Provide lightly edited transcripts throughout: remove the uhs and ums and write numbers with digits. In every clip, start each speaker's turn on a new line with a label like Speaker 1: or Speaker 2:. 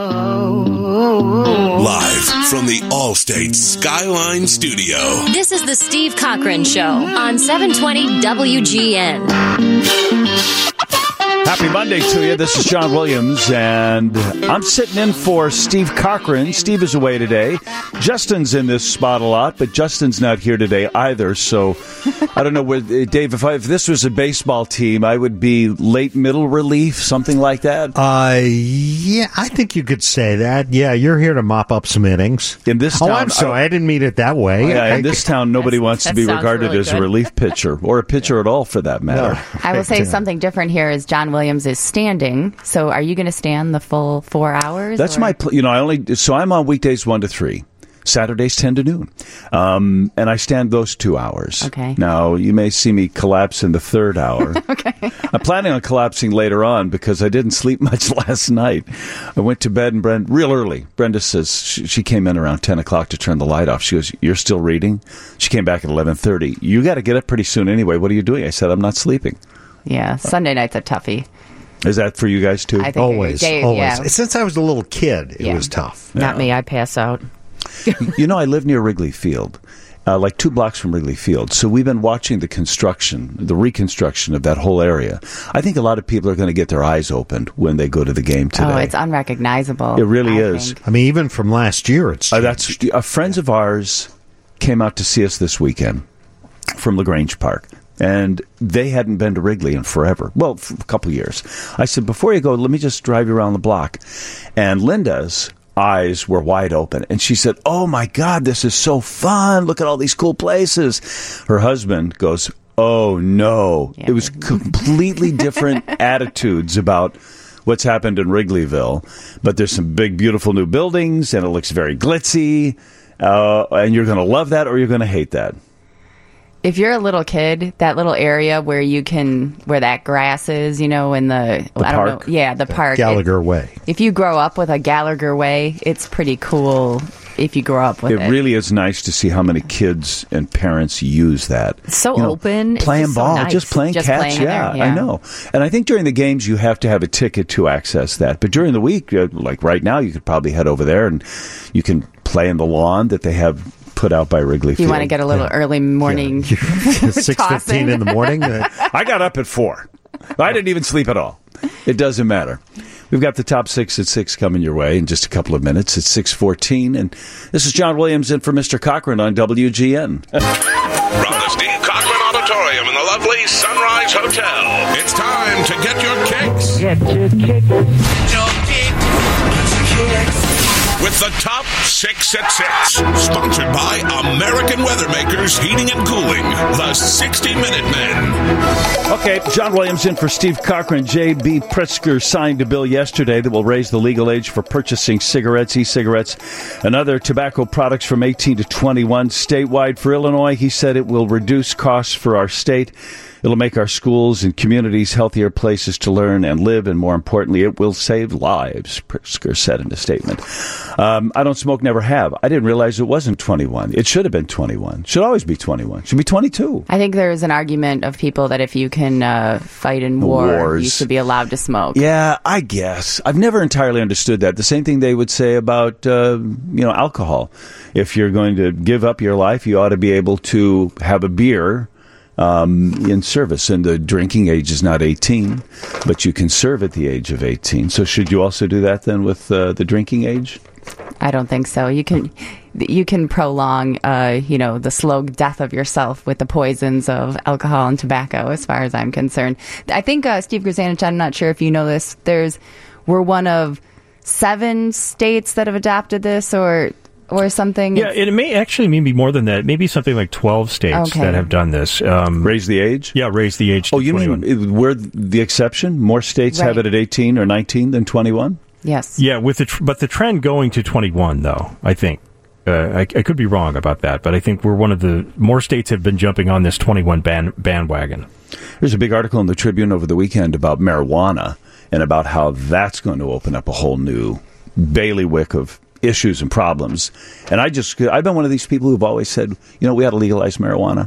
Speaker 1: Live from the Allstate Skyline Studio.
Speaker 2: This is the Steve Cochran Show on 720 WGN.
Speaker 3: Happy Monday to you. This is John Williams, and I'm sitting in for Steve Cochran. Steve is away today. Justin's in this spot a lot, but Justin's not here today either. So I don't know, Dave, if this was a baseball team, I would be late middle relief, something like that.
Speaker 4: Yeah, I think you could say that. Yeah, you're here to mop up some innings.
Speaker 3: In this town,
Speaker 4: I'm sorry, I didn't mean it that way.
Speaker 3: Yeah, in this town, nobody wants to be regarded
Speaker 2: really
Speaker 3: as a relief pitcher, or a pitcher at all, for that matter.
Speaker 4: No.
Speaker 5: I will say something different here is John Williams is standing. So are you going to stand the full 4 hours?
Speaker 3: That's my, I'm on weekdays 1 to 3. Saturdays 10 to noon. And I stand those 2 hours.
Speaker 5: Okay.
Speaker 3: Now, you may see me collapse in the third hour.
Speaker 5: Okay.
Speaker 3: I'm planning on collapsing later on because I didn't sleep much last night. I went to bed and real early. Brenda says she came in around 10 o'clock to turn the light off. She goes, "You're still reading?" She came back at 11:30. "You got to get up pretty soon anyway. What are you doing?" I said, "I'm not sleeping."
Speaker 5: Yeah, Sunday night's a toughie.
Speaker 3: Is that for you guys too?
Speaker 5: I think
Speaker 4: Always.
Speaker 5: Yeah.
Speaker 4: Since I was a little kid, it was tough.
Speaker 5: Not me. I pass out.
Speaker 3: I live near Wrigley Field, like 2 blocks from Wrigley Field. So we've been watching the reconstruction of that whole area. I think a lot of people are going to get their eyes opened when they go to the game today.
Speaker 5: Oh, it's unrecognizable.
Speaker 3: It really
Speaker 5: I
Speaker 3: is.
Speaker 5: think.
Speaker 4: I mean, even from last year, it's changed.
Speaker 3: Friends of ours came out to see us this weekend from LaGrange Park. And they hadn't been to Wrigley in forever. Well, for a couple years. I said, "Before you go, let me just drive you around the block." And Linda's eyes were wide open. And she said, "Oh, my God, this is so fun. Look at all these cool places." Her husband goes, "Oh, no."
Speaker 5: Yeah.
Speaker 3: It was completely different attitudes about what's happened in Wrigleyville. But there's some big, beautiful new buildings, and it looks very glitzy. And you're going to love that or you're going to hate that.
Speaker 5: If you're a little kid, that little area where where that grass is, in the I don't
Speaker 3: park?
Speaker 5: know. Yeah, the park.
Speaker 4: Gallagher Way.
Speaker 5: If you grow up with a Gallagher Way, it's pretty cool if you grow up with it.
Speaker 3: It really is nice to see how many kids and parents use that.
Speaker 5: It's so open. It's
Speaker 3: Playing
Speaker 5: just so
Speaker 3: ball,
Speaker 5: nice.
Speaker 3: just playing
Speaker 5: Just
Speaker 3: catch.
Speaker 5: playing in there,
Speaker 3: I know. And I think during the games you have to have a ticket to access that. But during the week, like right now, you could probably head over there and you can play in the lawn that they have put out by Wrigley Field.
Speaker 5: You want to get a little early morning
Speaker 4: 6:15 in the morning.
Speaker 3: I got up at 4. I didn't even sleep at all. It doesn't matter. We've got the top 6 at 6 coming your way in just a couple of minutes. It's 6:14, and this is John Williams in for Mr. Cochran on WGN.
Speaker 1: From the Steve Cochran Auditorium in the lovely Sunrise Hotel, it's time to get your kicks.
Speaker 6: Get your kicks. Get your kicks.
Speaker 1: With the top 6 at 6, sponsored by American Weathermakers Heating and Cooling, the 60-Minute Men.
Speaker 3: Okay, John Williams in for Steve Cochran. J.B. Pritzker signed a bill yesterday that will raise the legal age for purchasing cigarettes, e-cigarettes, and other tobacco products from 18 to 21 statewide. For Illinois, he said it will reduce costs for our state. It'll make our schools and communities healthier places to learn and live, and more importantly, it will save lives, Pritzker said in a statement. I don't smoke, never have. I didn't realize it wasn't 21. It should have been 21. Should always be 21. Should be 22.
Speaker 5: I think there's an argument of people that if you can fight in war, you should be allowed to smoke.
Speaker 3: Yeah, I guess. I've never entirely understood that. The same thing they would say about, alcohol. If you're going to give up your life, you ought to be able to have a beer in service. And the drinking age is not 18, but you can serve at the age of 18. So should you also do that then with the drinking age?
Speaker 5: I don't think so. You can prolong, the slow death of yourself with the poisons of alcohol and tobacco, as far as I'm concerned. I think, Steve Grzanich, I'm not sure if you know this, we're one of 7 states that have adopted this, or something.
Speaker 7: Yeah, it may actually maybe more than that. Maybe something like 12 states that have done this.
Speaker 3: Raise the age?
Speaker 7: Yeah, raise the age to 21.
Speaker 3: You mean we're the exception? More states have it at 18 or 19 than 21?
Speaker 5: Yes.
Speaker 7: Yeah, but the trend going to 21, though, I think. I could be wrong about that, but I think we're one of the more states have been jumping on this 21 bandwagon.
Speaker 3: There's a big article in the Tribune over the weekend about marijuana and about how that's going to open up a whole new bailiwick of issues and problems. And I've been one of these people who've always said, we ought to legalize marijuana.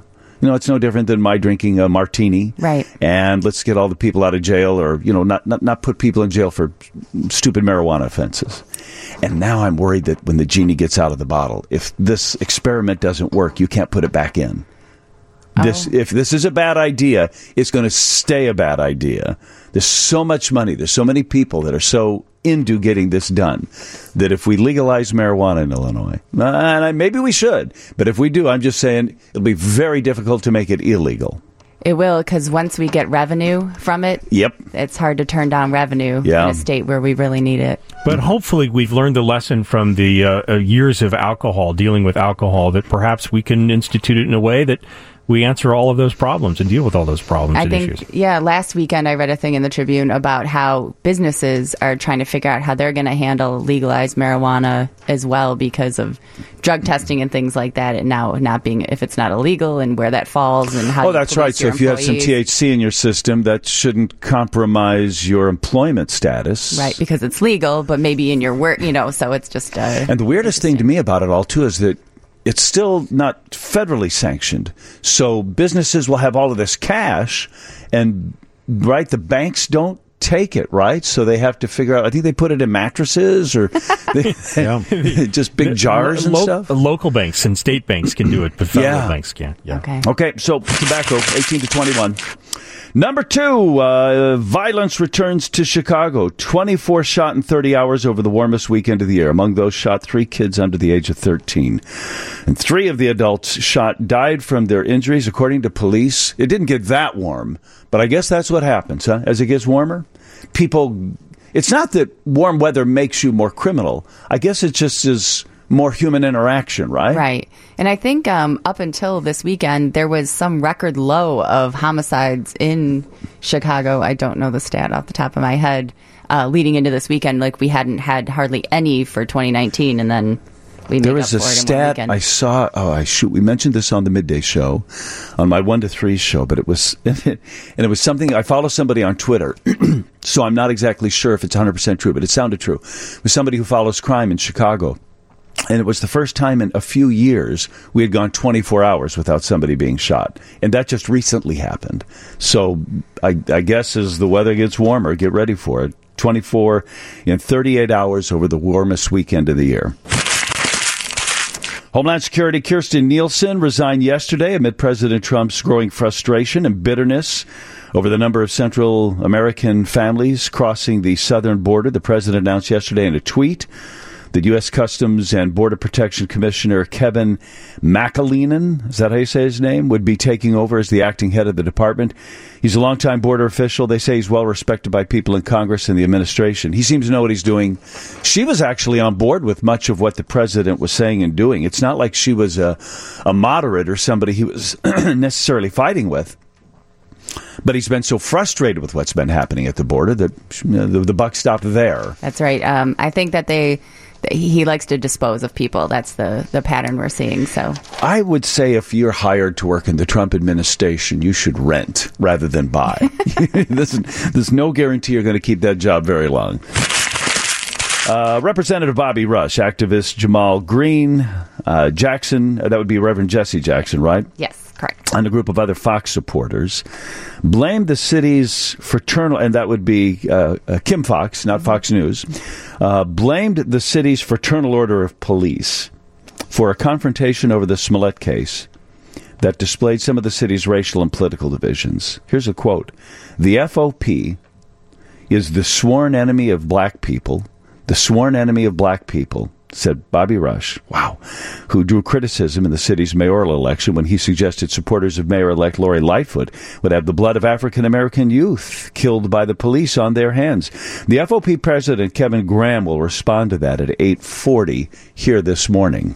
Speaker 3: It's no different than my drinking a martini.
Speaker 5: Right.
Speaker 3: And let's get all the people out of jail, or, not put people in jail for stupid marijuana offenses. And now I'm worried that when the genie gets out of the bottle, if this experiment doesn't work, you can't put it back in. If this is a bad idea, it's going to stay a bad idea. There's so much money. There's so many people that are so into getting this done that if we legalize marijuana in Illinois, and maybe we should, but if we do, I'm just saying it'll be very difficult to make it illegal.
Speaker 5: It will, because once we get revenue from it, it's hard to turn down revenue in a state where we really need it.
Speaker 7: But hopefully we've learned the lesson from the years of alcohol, dealing with alcohol, that perhaps we can institute it in a way that we answer all of those problems and deal with all those problems and issues.
Speaker 5: Last weekend I read a thing in the Tribune about how businesses are trying to figure out how they're going to handle legalized marijuana as well because of drug testing and things like that, and now not being, if it's not illegal, and where that falls and how.
Speaker 3: Oh, that's right. So if you have some THC in your system, that shouldn't compromise your employment status.
Speaker 5: Right, because it's legal, but maybe in your work, so it's just...
Speaker 3: and the weirdest thing to me about it all, too, is that it's still not federally sanctioned. So businesses will have all of this cash, and, the banks don't take it, right? So they have to figure out, I think they put it in mattresses or just big jars and stuff.
Speaker 7: Local banks and state banks can do it, but federal banks can't. Yeah.
Speaker 3: Okay, so tobacco, 18 to 21. Number 2, violence returns to Chicago. 24 shot in 30 hours over the warmest weekend of the year. Among those shot, 3 kids under the age of 13. And 3 of the adults shot died from their injuries, according to police. It didn't get that warm, but I guess that's what happens, huh? As it gets warmer, it's not that warm weather makes you more criminal. I guess it just is more human interaction, right?
Speaker 5: Right. And I think up until this weekend, there was some record low of homicides in Chicago. I don't know the stat off the top of my head. Leading into this weekend, like we hadn't had hardly any for 2019, and then we made
Speaker 3: there
Speaker 5: up
Speaker 3: was a
Speaker 5: for it in
Speaker 3: stat
Speaker 5: one weekend.
Speaker 3: I saw. We mentioned this on the midday show, on my 1 to 3 show, but it was something. I follow somebody on Twitter, so I'm not exactly sure if it's 100% true, but it sounded true. It was somebody who follows crime in Chicago. And it was the first time in a few years we had gone 24 hours without somebody being shot. And that just recently happened. So I guess as the weather gets warmer, get ready for it. 24 in 38 hours over the warmest weekend of the year. Homeland Security Kirstjen Nielsen resigned yesterday amid President Trump's growing frustration and bitterness over the number of Central American families crossing the southern border. The president announced yesterday in a tweet that U.S. Customs and Border Protection Commissioner Kevin McAleenan, is that how you say his name, would be taking over as the acting head of the department. He's a longtime border official. They say he's well respected by people in Congress and the administration. He seems to know what he's doing. She was actually on board with much of what the president was saying and doing. It's not like she was a moderate or somebody he was necessarily fighting with. But he's been so frustrated with what's been happening at the border that the buck stopped there.
Speaker 5: That's right. I think that he likes to dispose of people. That's the pattern we're seeing. So
Speaker 3: I would say if you're hired to work in the Trump administration, you should rent rather than buy. There's no guarantee you're going to keep that job very long. Representative Bobby Rush, activist Jamal Green, Jackson, that would be Reverend Jesse Jackson, right?
Speaker 5: Yes, correct.
Speaker 3: And a group of other Fox supporters blamed the city's fraternal, and that would be Kim Fox, not Fox News, blamed the city's Fraternal Order of Police for a confrontation over the Smollett case that displayed some of the city's racial and political divisions. Here's a quote. "The FOP is the sworn enemy of black people. The sworn enemy of black people," said Bobby Rush, who drew criticism in the city's mayoral election when he suggested supporters of Mayor-elect Lori Lightfoot would have the blood of African-American youth killed by the police on their hands. The FOP president, Kevin Graham, will respond to that at 8:40 here this morning.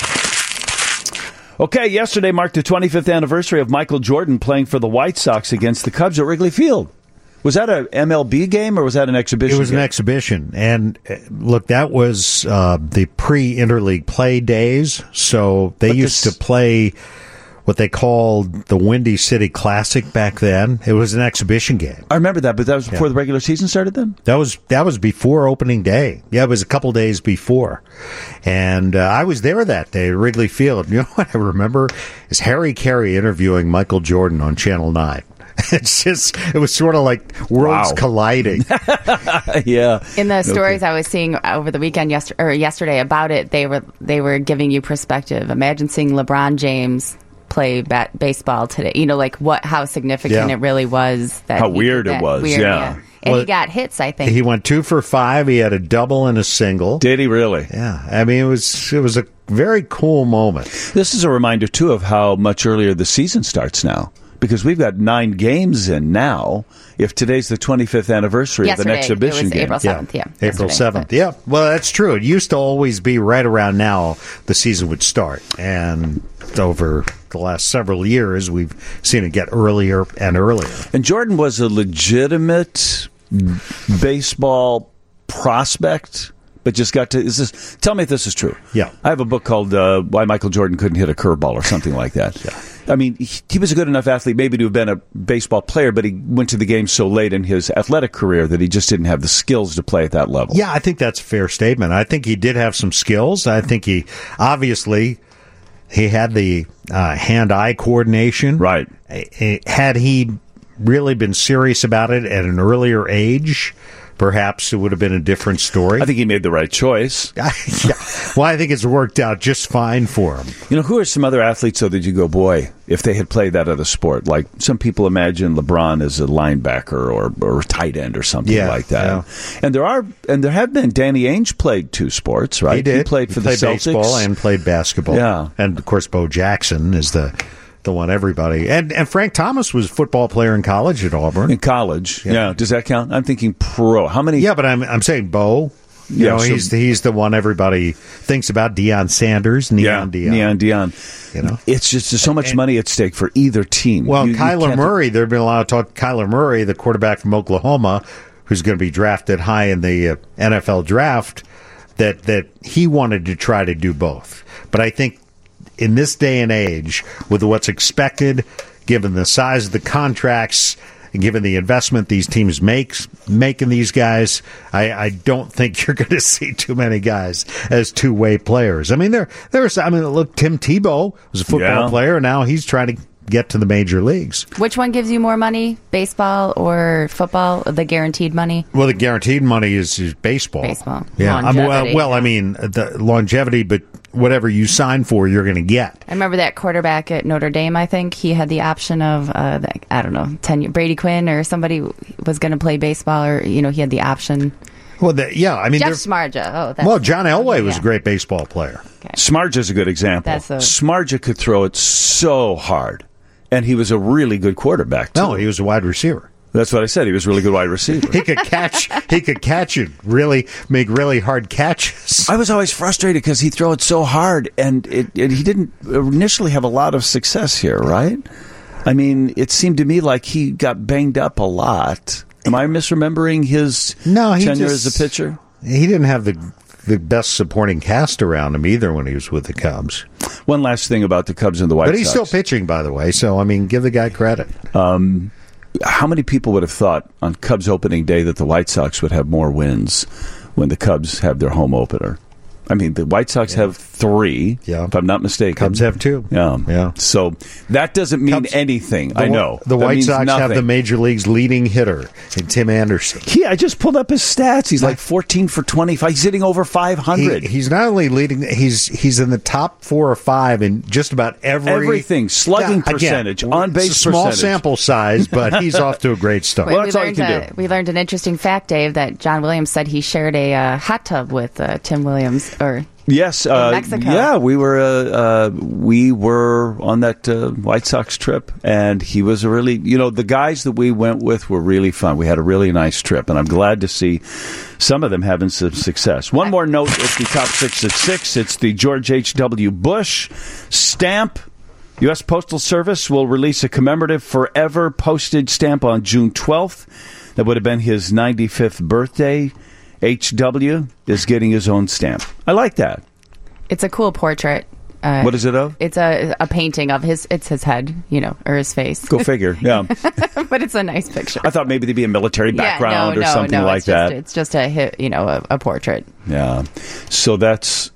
Speaker 3: Okay, yesterday marked the 25th anniversary of Michael Jordan playing for the White Sox against the Cubs at Wrigley Field. Was that an MLB game or was that an exhibition?
Speaker 4: It was an exhibition. And look, that was the pre-interleague play days. So they used to play what they called the Windy City Classic back then. It was an exhibition game.
Speaker 3: I remember that, but that was before the regular season started then?
Speaker 4: That was before opening day. Yeah, it was a couple days before. And I was there that day at Wrigley Field. You know what I remember is Harry Carey interviewing Michael Jordan on Channel 9. It was sort of like worlds colliding.
Speaker 3: Yeah.
Speaker 5: In the stories I was seeing over the weekend yesterday about it, they were giving you perspective. Imagine seeing LeBron James play baseball today. You know, like how significant it really was.
Speaker 3: How weird it was. Yeah.
Speaker 5: And he got hits, I think.
Speaker 4: He went 2 for 5. He had a double and a single.
Speaker 3: Did he really?
Speaker 4: Yeah. I mean, it was a very cool moment.
Speaker 3: This is a reminder, too, of how much earlier the season starts now. Because we've got 9 games in now. If today's the 25th anniversary of an exhibition game.
Speaker 5: April 7th,
Speaker 4: April 7th, yeah. Well, that's true. It used to always be right around now the season would start. And over the last several years, we've seen it get earlier and earlier.
Speaker 3: And Jordan was a legitimate baseball prospect, but just got to... tell me if this is true.
Speaker 4: Yeah.
Speaker 3: I have a book called Why Michael Jordan Couldn't Hit a Curveball or something like that.
Speaker 4: Yeah.
Speaker 3: I mean, he was a good enough athlete maybe to have been a baseball player, but he went to the game so late in his athletic career that he just didn't have the skills to play at that level.
Speaker 4: Yeah, I think that's a fair statement. I think he did have some skills. I think he had the hand-eye coordination.
Speaker 3: Right.
Speaker 4: Had he really been serious about it at an earlier age, perhaps it would have been a different story.
Speaker 3: I think he made the right choice.
Speaker 4: Yeah. Well, I think it's worked out just fine for him.
Speaker 3: You know, who are some other athletes, though, that you go, boy, if they had played that other sport? Like, some people imagine LeBron as a linebacker or a tight end or something like that.
Speaker 4: Yeah.
Speaker 3: And there have been. Danny Ainge played 2 sports, right?
Speaker 4: He did.
Speaker 3: He played for the Celtics.
Speaker 4: Baseball and played basketball.
Speaker 3: Yeah.
Speaker 4: And, of course, Bo Jackson is the one everybody. And Frank Thomas was a football player in college at Auburn.
Speaker 3: In college, yeah. Does that count? I'm thinking pro. How many?
Speaker 4: Yeah, but I'm saying Bo. You know, he's the one everybody thinks about. Deion Sanders, Neon Deion. You know,
Speaker 3: it's just there's so much money at stake for either team.
Speaker 4: Well, Kyler Murray. There'd been a lot of talk. Kyler Murray, the quarterback from Oklahoma, who's going to be drafted high in the NFL draft, that he wanted to try to do both. But I think in this day and age, with what's expected, given the size of the contracts, and given the investment these teams make in these guys, I don't think you're going to see too many guys as two-way players. I mean, look, Tim Tebow was a football player, and now he's trying to get to the major leagues.
Speaker 5: Which one gives you more money, baseball or football, the guaranteed money?
Speaker 4: Well, the guaranteed money is baseball.
Speaker 5: Baseball.
Speaker 4: Yeah.
Speaker 5: Longevity.
Speaker 4: I mean, the longevity, but whatever you sign for, you're going to get.
Speaker 5: I remember that quarterback at Notre Dame, I think. He had the option of, 10 Brady Quinn or somebody was going to play baseball, or, he had the option.
Speaker 4: Well, Jeff
Speaker 5: Smarja.
Speaker 4: John Elway was a great baseball player.
Speaker 5: Okay.
Speaker 3: Smarja's a good example. Smarja could throw it so hard, and he was a really good quarterback, too.
Speaker 4: No, he was a wide receiver.
Speaker 3: That's what I said. He was a really good wide receiver.
Speaker 4: He could catch it, make really hard catches.
Speaker 3: I was always frustrated because he'd throw it so hard, and he didn't initially have a lot of success here, right? I mean, it seemed to me like he got banged up a lot. Am I misremembering his tenure as a pitcher?
Speaker 4: He didn't have the best supporting cast around him either when he was with the Cubs.
Speaker 3: One last thing about the Cubs and the White Sox.
Speaker 4: But he's still pitching, by the way, so, I mean, give the guy credit.
Speaker 3: How many people would have thought on Cubs opening day that the White Sox would have more wins when the Cubs have their home opener? I mean, the White Sox have 3, if I'm not mistaken.
Speaker 4: Cubs have 2.
Speaker 3: Yeah. So that doesn't mean anything, I know.
Speaker 4: The White Sox have the Major League's leading hitter in Tim Anderson.
Speaker 3: I just pulled up his stats. He's like 14 for 25. He's hitting over 500.
Speaker 4: He's not only leading, he's in the top 4 or 5 in just about
Speaker 3: everything. Slugging percentage, on-base percentage.
Speaker 4: Small sample size, but he's off to a great start.
Speaker 3: Well, that's all you can do.
Speaker 5: We learned an interesting fact, Dave, that John Williams said he shared a hot tub with Tim Williams.
Speaker 3: Yes,
Speaker 5: Mexico.
Speaker 3: Yeah, we were on that White Sox trip, and he was a really, the guys that we went with were really fun. We had a really nice trip, and I'm glad to see some of them having some success. One more note at the top 6 at 6. It's the George H.W. Bush stamp. U.S. Postal Service will release a commemorative forever postage stamp on June 12th. That would have been his 95th birthday. H.W. is getting his own stamp. I like that.
Speaker 5: It's a cool portrait.
Speaker 3: What is it of?
Speaker 5: It's a painting of his head, or his face.
Speaker 3: Go figure, yeah.
Speaker 5: But it's a nice picture.
Speaker 3: I thought maybe there'd be a military background or something like that.
Speaker 5: It's just a portrait.
Speaker 3: Yeah. So that's,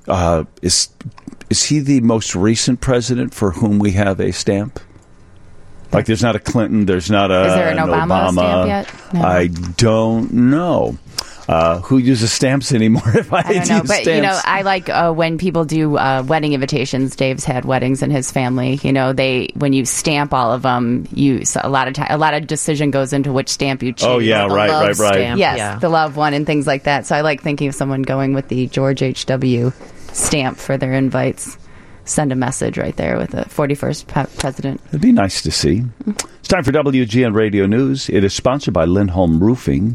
Speaker 3: is he the most recent president for whom we have a stamp? Like there's not a Clinton, there's not a
Speaker 5: Is there an Obama stamp yet? No.
Speaker 3: I don't know. Who uses stamps anymore? If I
Speaker 5: don't know, but
Speaker 3: stamps.
Speaker 5: I like when people do wedding invitations. Dave's had weddings in his family. When you stamp all of them, a lot of decision goes into which stamp you choose.
Speaker 3: Oh yeah, right.
Speaker 8: Stamp.
Speaker 5: Yes,
Speaker 8: yeah.
Speaker 5: The love one and things like that. So I like thinking of someone going with the George H.W. stamp for their invites. Send a message right there with the 41st president.
Speaker 3: It'd be nice to see. It's time for WGN Radio News. It is sponsored by Lindholm Roofing.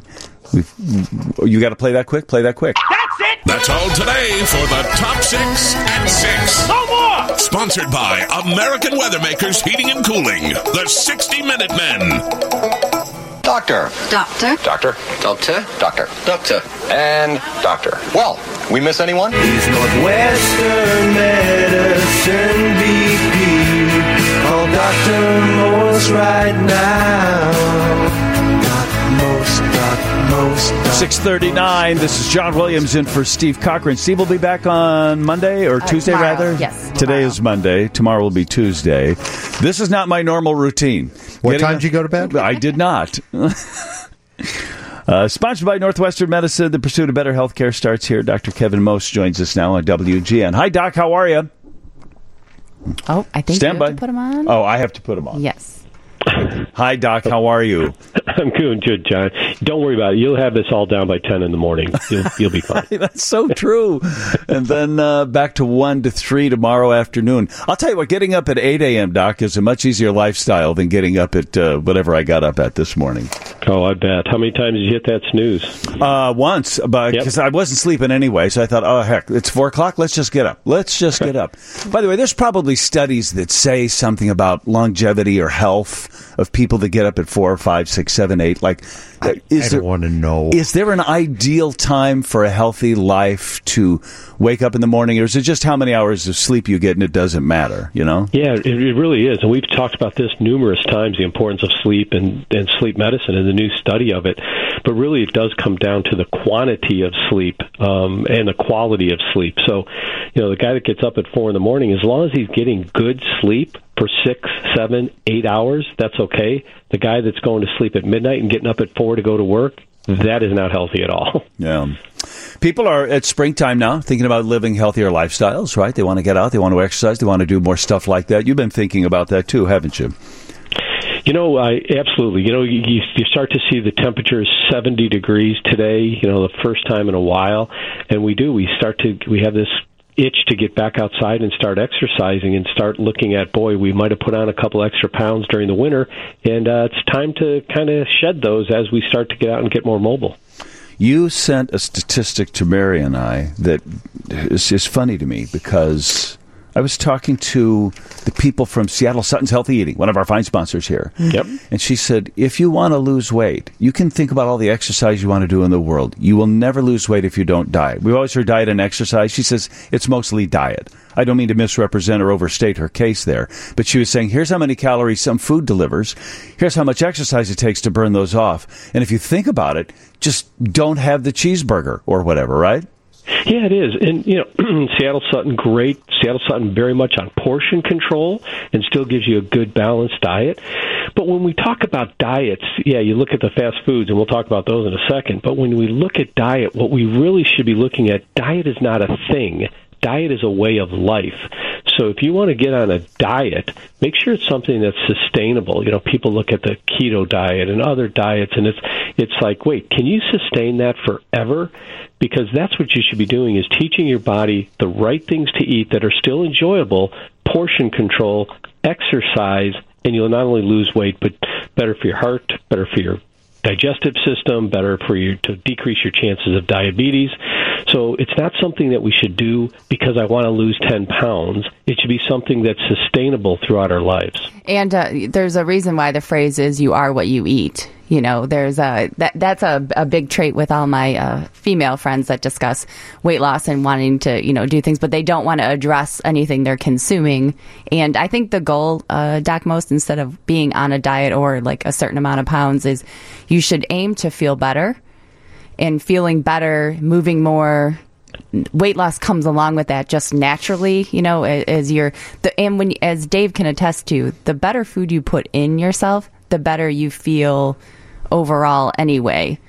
Speaker 3: You got to play that quick? Play that quick.
Speaker 1: That's it! That's all today for the Top 6 at 6. No more! Sponsored by American Weathermakers Heating and Cooling, the 60-Minute Men.
Speaker 9: Doctor.
Speaker 10: Doctor.
Speaker 9: Doctor.
Speaker 10: Doctor.
Speaker 9: Doctor.
Speaker 10: Doctor.
Speaker 9: And doctor. Well, we miss anyone?
Speaker 6: He's Northwestern Medicine BP. Call Dr. Morse right now. Doc Morse.
Speaker 3: 6:39. This is John Williams in for Steve Cochran. Steve will be back on Monday or Tuesday,
Speaker 5: tomorrow.
Speaker 3: rather?
Speaker 5: Yes.
Speaker 3: Today is Monday. Tomorrow will be Tuesday. This is not my normal routine.
Speaker 4: What time did you go to bed?
Speaker 3: I did not. Sponsored by Northwestern Medicine. The pursuit of better health care starts here. Dr. Kevin Most joins us now on WGN. Hi, Doc. How are you?
Speaker 5: Oh, I think
Speaker 3: Stand
Speaker 5: you
Speaker 3: by.
Speaker 5: have to put him on.
Speaker 3: Oh, I have to put him on.
Speaker 5: Yes.
Speaker 3: Hi, Doc. How are you?
Speaker 11: I'm doing good, John. Don't worry about it. You'll have this all down by 10 in the morning. You'll be fine.
Speaker 3: That's so true. And then back to 1 to 3 tomorrow afternoon. I'll tell you what, getting up at 8 a.m., Doc, is a much easier lifestyle than getting up at whatever I got up at this morning.
Speaker 11: Oh, I bet. How many times did you hit that snooze?
Speaker 3: Once, because I wasn't sleeping anyway, so I thought, oh, heck, it's 4 o'clock. Let's just get up. By the way, there's probably studies that say something about longevity or health of people that get up at 4, 5, 6, 7, 8. Like,
Speaker 4: I don't want to know.
Speaker 3: Is there an ideal time for a healthy life to wake up in the morning, or is it just how many hours of sleep you get and it doesn't matter,
Speaker 11: Yeah, it really is. And we've talked about this numerous times, the importance of sleep and sleep medicine and the new study of it. But really it does come down to the quantity of sleep and the quality of sleep. So, the guy that gets up at 4 in the morning, as long as he's getting good sleep for 6, 7, 8 hours, that's okay. The guy that's going to sleep at midnight and getting up at 4 to go to work, that is not healthy at all.
Speaker 3: Yeah. People are at springtime now thinking about living healthier lifestyles, right? They want to get out, they want to exercise, they want to do more stuff like that. You've been thinking about that too, haven't you?
Speaker 11: Absolutely. You start to see the temperature is 70 degrees today, the first time in a while. And we have this itch to get back outside and start exercising and start looking at, we might have put on a couple extra pounds during the winter. And it's time to kind of shed those as we start to get out and get more mobile.
Speaker 3: You sent a statistic to Mary and I that is funny to me because I was talking to the people from Seattle Sutton's Healthy Eating, one of our fine sponsors here.
Speaker 11: Yep.
Speaker 3: And she said, if you want to lose weight, you can think about all the exercise you want to do in the world. You will never lose weight if you don't diet. We've always heard diet and exercise. She says it's mostly diet. I don't mean to misrepresent or overstate her case there, but she was saying, here's how many calories some food delivers. Here's how much exercise it takes to burn those off. And if you think about it, just don't have the cheeseburger or whatever, right?
Speaker 11: Yeah, it is. And, Seattle Sutton, great. Seattle Sutton very much on portion control and still gives you a good balanced diet. But when we talk about diets, you look at the fast foods, and we'll talk about those in a second. But when we look at diet, what we really should be looking at, diet is not a thing. Diet is a way of life. So if you want to get on a diet, make sure it's something that's sustainable. People look at the keto diet and other diets, and it's like, wait, can you sustain that forever? Because that's what you should be doing, is teaching your body the right things to eat that are still enjoyable, portion control, exercise, and you'll not only lose weight, but better for your heart, better for your digestive system, better for you to decrease your chances of diabetes. So it's not something that we should do because I want to lose 10 pounds. It should be something that's sustainable throughout our lives.
Speaker 5: And there's a reason why the phrase is you are what you eat. There's that's a big trait with all my female friends that discuss weight loss and wanting to, do things, but they don't want to address anything they're consuming. And I think the goal, Doc Most, instead of being on a diet or like a certain amount of pounds, is you should aim to feel better. And feeling better, moving more, weight loss comes along with that just naturally, as Dave can attest to, the better food you put in yourself, the better you feel overall anyway.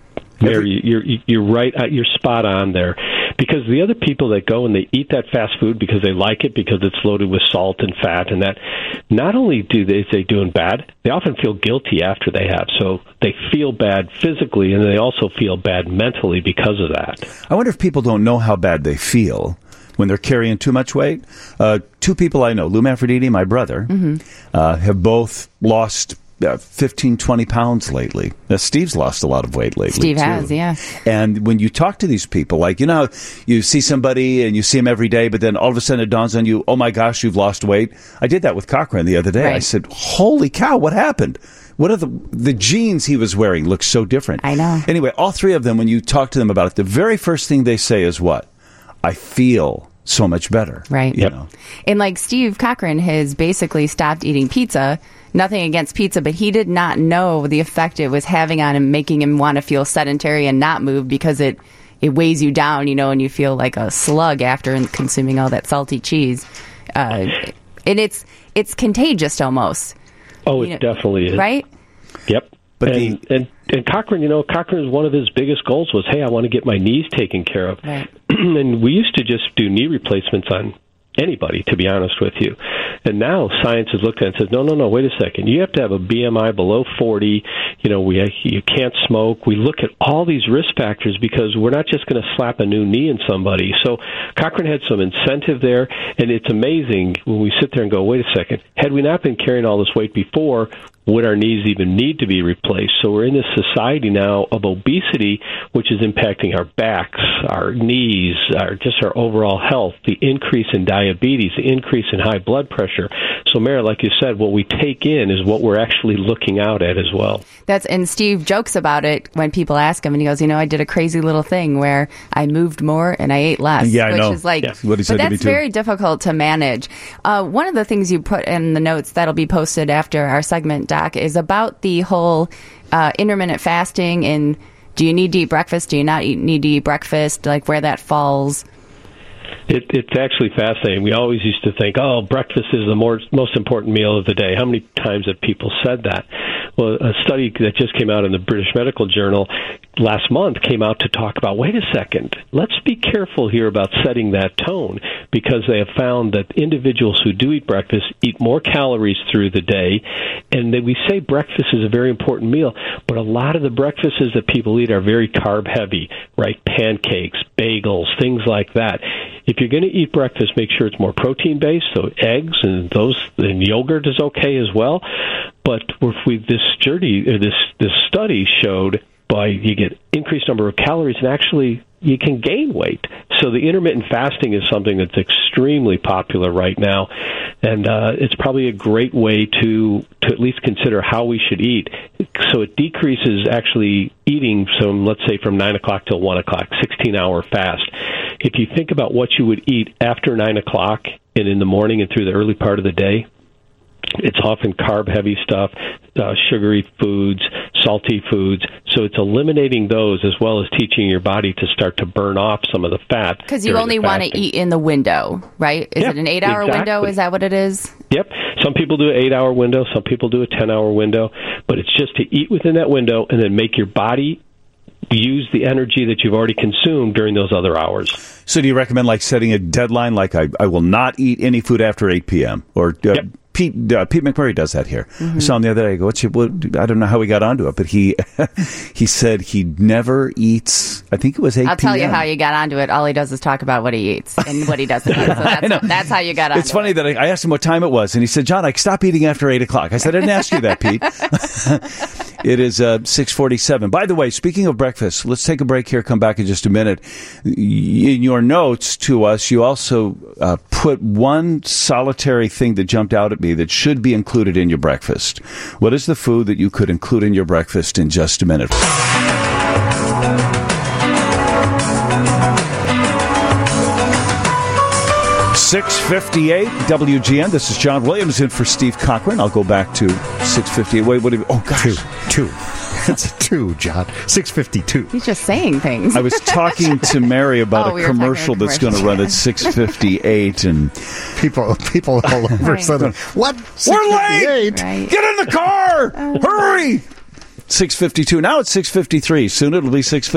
Speaker 11: Mary, you're right. You're spot on there. Because the other people that go and they eat that fast food because they like it, because it's loaded with salt and fat, and that not only do they doing bad, they often feel guilty after they have. So they feel bad physically, and they also feel bad mentally because of that.
Speaker 3: I wonder if people don't know how bad they feel when they're carrying too much weight. Two people I know, Lou Manfredini, my brother, have both lost 15, 20 pounds lately. Now, Steve's lost a lot of weight lately.
Speaker 5: Steve has, yeah.
Speaker 3: And when you talk to these people, like, you see somebody and you see him every day, but then all of a sudden it dawns on you, oh my gosh, you've lost weight. I did that with Cochran the other day. Right. I said, holy cow, what happened? What are the jeans he was wearing look so different?
Speaker 5: I know.
Speaker 3: Anyway, all three of them, when you talk to them about it, the very first thing they say is what? I feel so much better.
Speaker 5: Right. And like Steve Cochran has basically stopped eating pizza. Nothing against pizza, but he did not know the effect it was having on him, making him want to feel sedentary and not move because it weighs you down, and you feel like a slug after consuming all that salty cheese. And it's contagious almost.
Speaker 11: Oh, it definitely is.
Speaker 5: Right?
Speaker 11: Yep. But and Cochran, Cochran's one of his biggest goals was, hey, I want to get my knees taken care of.
Speaker 5: Right.
Speaker 11: And we used to just do knee replacements on anybody, to be honest with you. And now science has looked at it and says, no, wait a second. You have to have a BMI below 40. You can't smoke. We look at all these risk factors because we're not just going to slap a new knee in somebody. So Cochran had some incentive there, and it's amazing when we sit there and go, wait a second. Had we not been carrying all this weight before, would our knees even need to be replaced? So we're in this society now of obesity, which is impacting our backs, our knees, our overall health, the increase in diabetes, the increase in high blood pressure. So, Mary, like you said, what we take in is what we're actually looking out at as well.
Speaker 5: And Steve jokes about it when people ask him, and he goes, I did a crazy little thing where I moved more and I ate less.
Speaker 3: Yeah, I know.
Speaker 5: Which is like,
Speaker 3: what he said
Speaker 5: but
Speaker 3: to me
Speaker 5: that's
Speaker 3: too.
Speaker 5: very difficult to manage. One of the things you put in the notes that'll be posted after our segment, Doc, is about the whole intermittent fasting, and do you need to eat breakfast? Do you not need to eat breakfast? Like where that falls.
Speaker 11: It's actually fascinating. We always used to think, breakfast is the most important meal of the day. How many times have people said that? Well, a study that just came out in the British Medical Journal last month came out to talk about, wait a second, let's be careful here about setting that tone, because they have found that individuals who do eat breakfast eat more calories through the day, and that we say breakfast is a very important meal, but a lot of the breakfasts that people eat are very carb heavy, right? Pancakes, bagels, things like that. If you're going to eat breakfast, make sure it's more protein-based, so eggs and yogurt is okay as well. But this study showed you get increased number of calories, and actually you can gain weight. So the intermittent fasting is something that's extremely popular right now, and it's probably a great way to at least consider how we should eat. So it decreases actually eating let's say from 9 o'clock till 1 o'clock, 16-hour fast. If you think about what you would eat after 9 o'clock and in the morning and through the early part of the day, it's often carb-heavy stuff, sugary foods, salty foods. So it's eliminating those as well as teaching your body to start to burn off some of the fat.
Speaker 5: Because you only want to eat in the window, right? Is it an 8-hour window? Is that what it is?
Speaker 11: Yep. Some people do an 8-hour window. Some people do a 10-hour window. But it's just to eat within that window and then make your body use the energy that you've already consumed during those other hours.
Speaker 3: So do you recommend setting a deadline, like I will not eat any food after 8 p.m.? Or
Speaker 11: yep.
Speaker 3: Pete McMurray does that here. Mm-hmm. I saw him the other day. I go, I don't know how we got onto it, but he said he never eats, I think it was 8 p.m.
Speaker 5: I'll tell you how you got onto it. All he does is talk about what he eats and what he doesn't eat. So that's how you got onto it.
Speaker 3: It's funny that I asked him what time it was, and he said, John, I stopped eating after 8 o'clock. I said, I didn't ask you that, Pete. It is 6:47. By the way, speaking of breakfast, let's take a break here, come back in just a minute. In your notes to us, you also put one solitary thing that jumped out at me be that should be included in your breakfast? What is the food that you could include in your breakfast in just a minute? 6:58 WGN. This is John Williams in for Steve Cochran. I'll go back to 6:58. Wait, what do you... Oh, gosh.
Speaker 4: Two. It's a 2, John. 6:52.
Speaker 5: He's just saying things.
Speaker 3: I was talking to Mary about a commercial that's going to run at 6:58, and
Speaker 4: people all over suddenly, what?
Speaker 3: We're late! Right. Get in the car! Hurry! 6:52. Now it's 6:53. Soon it'll be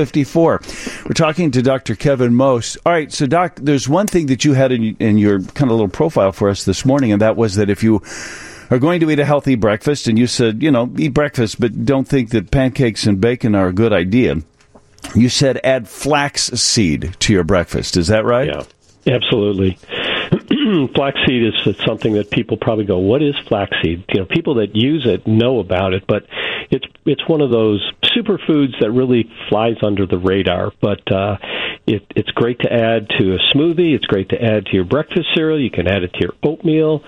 Speaker 3: 6:54. We're talking to Dr. Kevin Most. All right, so Doc, there's one thing that you had in your kind of little profile for us this morning, and that was that if you are going to eat a healthy breakfast, and you said, eat breakfast, but don't think that pancakes and bacon are a good idea. You said add flax seed to your breakfast. Is that right?
Speaker 11: Yeah, absolutely. Flaxseed is something that people probably go, what is flaxseed? People that use it know about it, but it's one of those superfoods that really flies under the radar. But it's great to add to a smoothie. It's great to add to your breakfast cereal. You can add it to your oatmeal.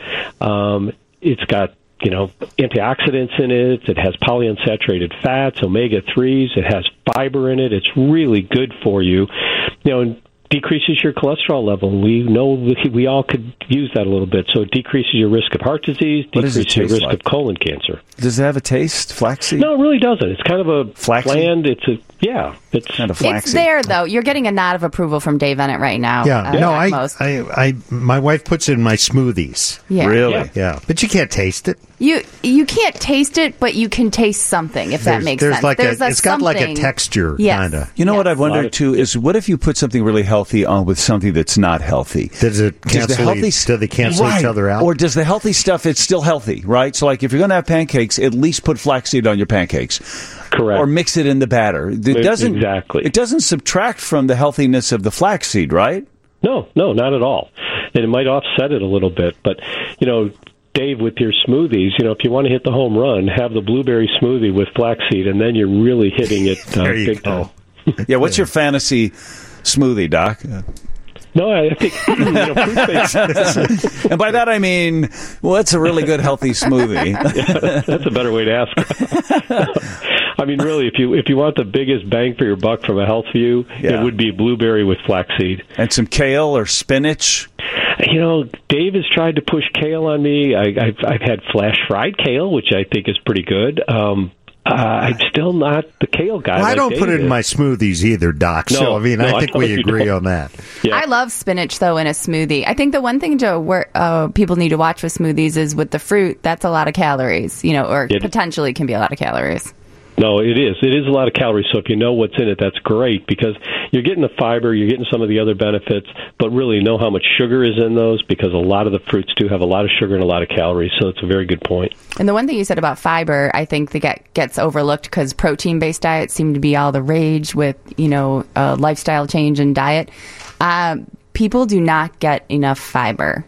Speaker 11: It's got antioxidants in it. It has polyunsaturated fats, omega-3s. It has fiber in it. It's really good for you. And decreases your cholesterol level. We know we all could use that a little bit. So it decreases your risk of heart disease, decreases your risk of colon cancer.
Speaker 3: Does it have a taste, flaxseed?
Speaker 11: No, it really doesn't. It's kind of a bland. It's
Speaker 3: kind of flaxseed.
Speaker 5: It's there though. You're getting a nod of approval from Dave Ennett right now.
Speaker 4: Yeah, my wife puts it in my smoothies.
Speaker 5: Yeah.
Speaker 3: Really?
Speaker 4: Yeah, but you can't taste it.
Speaker 5: You can't taste it, but you can taste something, if that makes sense.
Speaker 4: It's got like a texture, kind of.
Speaker 3: You know what I've wondered, too, is what if you put something really healthy on with something that's not healthy?
Speaker 4: Does it cancel? Do they cancel each other out?
Speaker 3: Or does the healthy stuff, it's still healthy, right? So, like, if you're going to have pancakes, at least put flaxseed on your pancakes.
Speaker 11: Correct.
Speaker 3: Or mix it in the batter. It doesn't subtract from the healthiness of the flaxseed, right?
Speaker 11: No, not at all. And it might offset it a little bit, but, Dave, with your smoothies, if you want to hit the home run, have the blueberry smoothie with flaxseed, and then you're really hitting it big time.
Speaker 3: Yeah, what's your fantasy smoothie, Doc?
Speaker 11: No, I think fruit-based.
Speaker 3: And by that I mean, it's a really good healthy smoothie.
Speaker 11: Yeah, that's a better way to ask. I mean, really, if you want the biggest bang for your buck from a health view, it would be blueberry with flaxseed and
Speaker 3: some kale or spinach.
Speaker 11: Dave has tried to push kale on me. I've had flash fried kale, which I think is pretty good. I'm still not the kale guy.
Speaker 4: Well, I don't put it in my smoothies either, Doc.
Speaker 11: No,
Speaker 4: I think we agree on that.
Speaker 5: Yeah. I love spinach, though, in a smoothie. I think the one thing, Joe, where people need to watch with smoothies is with the fruit, that's a lot of calories, or potentially can be a lot of calories.
Speaker 11: No, it is. It is a lot of calories. So if you know what's in it, that's great because you're getting the fiber, you're getting some of the other benefits, but really know how much sugar is in those because a lot of the fruits do have a lot of sugar and a lot of calories. So it's a very good point.
Speaker 5: And the one thing you said about fiber, I think that gets overlooked because protein-based diets seem to be all the rage with, lifestyle change and diet. People do not get enough fiber.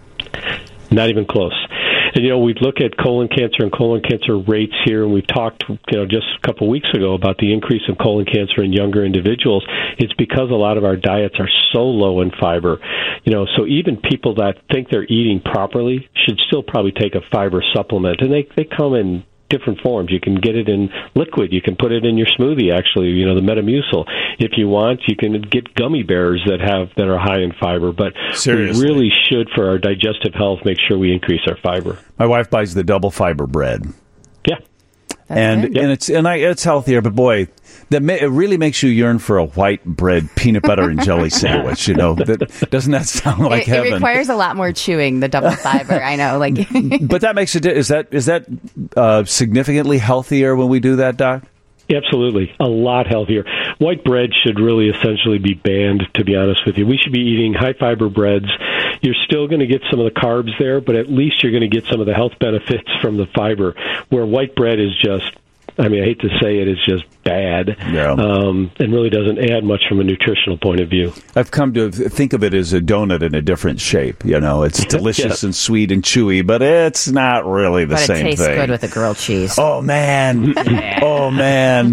Speaker 11: Not even close. And, we look at colon cancer and colon cancer rates here, and we've talked, just a couple of weeks ago about the increase in colon cancer in younger individuals. It's because a lot of our diets are so low in fiber. So even people that think they're eating properly should still probably take a fiber supplement. And they come in different forms. You can get it in liquid. You can put it in your smoothie, actually, the Metamucil. If you want, you can get gummy bears that are high in fiber. But
Speaker 3: seriously,
Speaker 11: we really should, for our digestive health, make sure we increase our fiber.
Speaker 3: My wife buys the double fiber bread.
Speaker 11: Yeah.
Speaker 3: And it's healthier, but boy, it really makes you yearn for a white bread peanut butter and jelly sandwich. Doesn't that sound like heaven?
Speaker 5: It requires a lot more chewing. The double fiber, I know.
Speaker 3: But that makes it. Is that significantly healthier when we do that, Doc?
Speaker 11: Absolutely. A lot healthier. White bread should really essentially be banned, to be honest with you. We should be eating high-fiber breads. You're still going to get some of the carbs there, but at least you're going to get some of the health benefits from the fiber, where white bread is just I mean, I hate to say it, it's just bad, and really doesn't add much from a nutritional point of view.
Speaker 3: I've come to think of it as a donut in a different shape. It's delicious and sweet and chewy, but it's not really the same thing.
Speaker 5: But it tastes good with a grilled cheese.
Speaker 3: Oh, man.
Speaker 5: Yeah.
Speaker 3: Oh, man.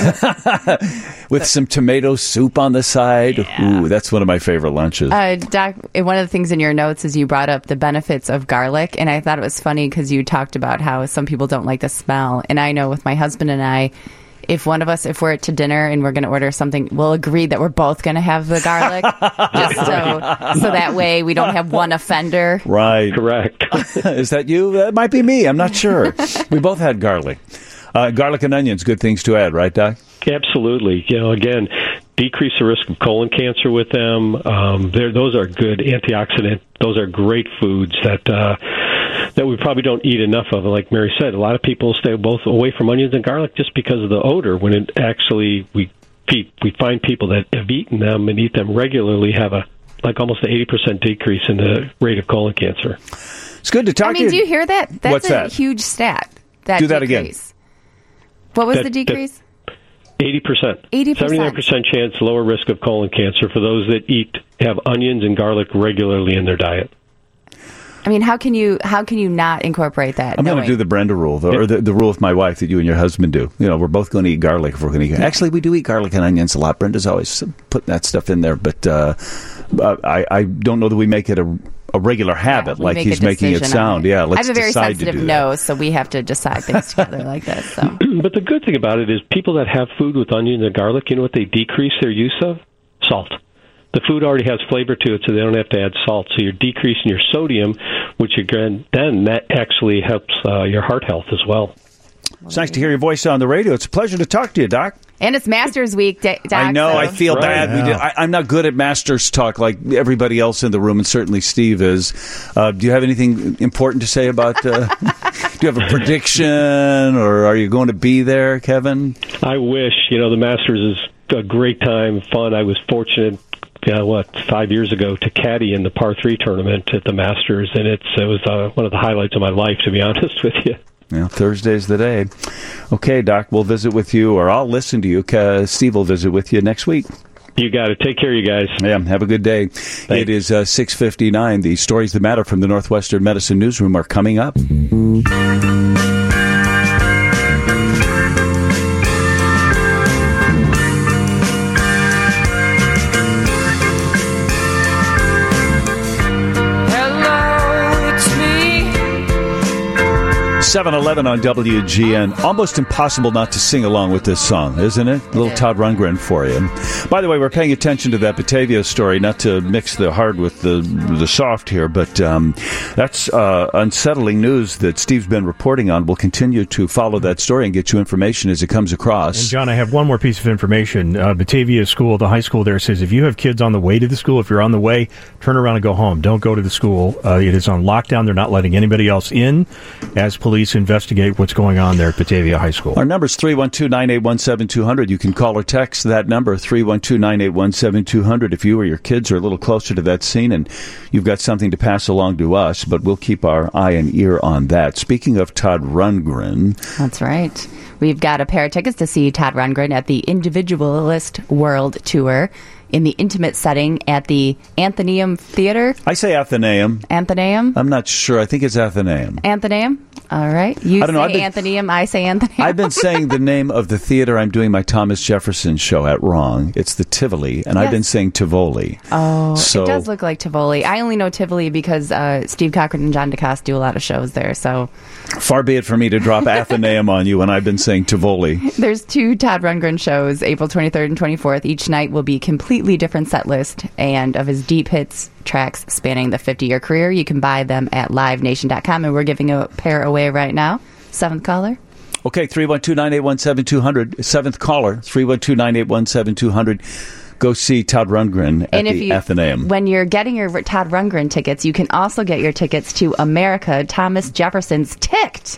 Speaker 3: With some tomato soup on the side. Yeah. Ooh, that's one of my favorite lunches.
Speaker 5: Doc, one of the things in your notes is you brought up the benefits of garlic, and I thought it was funny because you talked about how some people don't like the smell. And I know with my husband and I, if we're to dinner and we're going to order something, we'll agree that we're both going to have the garlic, just so that way we don't have one offender.
Speaker 3: Right.
Speaker 11: Correct.
Speaker 3: Is that you? That might be me. I'm not sure. We both had garlic. Garlic and onions, good things to add, right, Doc?
Speaker 11: Absolutely. Again, decrease the risk of colon cancer with them. Those are good antioxidant. Those are great foods that we probably don't eat enough of. Like Mary said, a lot of people stay both away from onions and garlic just because of the odor. When it actually we find people that have eaten them and eat them regularly have almost an 80% decrease in the rate of colon cancer.
Speaker 3: It's good to talk to you.
Speaker 5: Do you hear that? That's
Speaker 3: What's that?
Speaker 5: Huge stat.
Speaker 3: Do that again.
Speaker 5: What was the decrease?
Speaker 11: 80%.
Speaker 5: 80%.
Speaker 11: 79% chance lower risk of colon cancer for those that have onions and garlic regularly in their diet.
Speaker 5: I mean, how can you not incorporate that?
Speaker 3: I'm going to do the Brenda rule, or the rule with my wife that you and your husband do. We're both going to eat garlic if we're going to eat. Actually, we do eat garlic and onions a lot. Brenda's always putting that stuff in there, but I don't know that we make it a regular habit like he's making it sound. Yeah, let's
Speaker 5: I have a very
Speaker 3: decide
Speaker 5: sensitive
Speaker 3: to do
Speaker 5: nose, so we have to decide things together like this. So.
Speaker 11: But the good thing about it is people that have food with onions and garlic, you know what they decrease their use of? Salt. The food already has flavor to it, so they don't have to add salt. So you're decreasing your sodium, which again, then that actually helps your heart health as well.
Speaker 3: It's nice to hear your voice on the radio. It's a pleasure to talk to you, Doc.
Speaker 5: And it's Masters Week, Doc.
Speaker 3: I know.
Speaker 5: So.
Speaker 3: I feel bad. Yeah. I'm not good at Masters talk like everybody else in the room, and certainly Steve is. Do you have anything important to say about... do you have a prediction, or are you going to be there, Kevin?
Speaker 11: I wish. The Masters is a great time, fun. I was fortunate... 5 years ago to caddy in the par 3 tournament at the Masters, and it was one of the highlights of my life, to be honest with you.
Speaker 3: Yeah, Thursday's the day. Okay, Doc, we'll visit with you, or I'll listen to you. Steve will visit with you next week.
Speaker 11: You got it. Take care, you guys.
Speaker 3: Yeah, have a good day. Thanks. It is 6:59. The stories that matter from the Northwestern Medicine Newsroom are coming up.
Speaker 6: Hello, it's me.
Speaker 3: 7:11 on WGN. Almost impossible not to sing along with this song, isn't it? A little Todd Rundgren for you. By the way, we're paying attention to that Batavia story, not to mix the hard with the soft here, but that's unsettling news that Steve's been reporting on. We'll continue to follow that story and get you information as it comes across.
Speaker 7: And John, I have one more piece of information. Batavia School, the high school there, says if you have kids on the way to the school, if you're on the way, turn around and go home. Don't go to the school. It is on lockdown. They're not letting anybody else in as police investigate what's going on there at Batavia High School.
Speaker 3: Our number is 312-981-7200. You can call or text that number, 312-981-7200, if you or your kids are a little closer to that scene and you've got something to pass along to us, but we'll keep our eye and ear on that. Speaking of Todd Rundgren.
Speaker 5: That's right. We've got a pair of tickets to see Todd Rundgren at the Individualist World Tour in the intimate setting at the Athenaeum Theater.
Speaker 3: I say Athenaeum.
Speaker 5: Athenaeum?
Speaker 3: I'm not sure. I think it's Athenaeum.
Speaker 5: Athenaeum? All right. You say Athenaeum, I say Athenaeum.
Speaker 3: I've been saying the name of the theater I'm doing my Thomas Jefferson show at wrong. It's the Tivoli, and yes. I've been saying Tivoli.
Speaker 5: Oh, so, it does look like Tivoli. I only know Tivoli because Steve Cochran and John DeCoste do a lot of shows there. So
Speaker 3: far be it for me to drop Athenaeum on you when I've been saying Tivoli.
Speaker 5: There's 2 Todd Rundgren shows, April 23rd and 24th. Each night will be completely different set list and of his deep hits tracks spanning the 50-year career. You can buy them at livenation.com, and we're giving a pair away right now. 7th caller.
Speaker 3: Okay, 312-981-7200. 7th caller, 312-981-7200. Go see Todd Rundgren at the Athenaeum.
Speaker 5: When you're getting your Todd Rundgren tickets, you can also get your tickets to America, Thomas Jefferson's Ticked.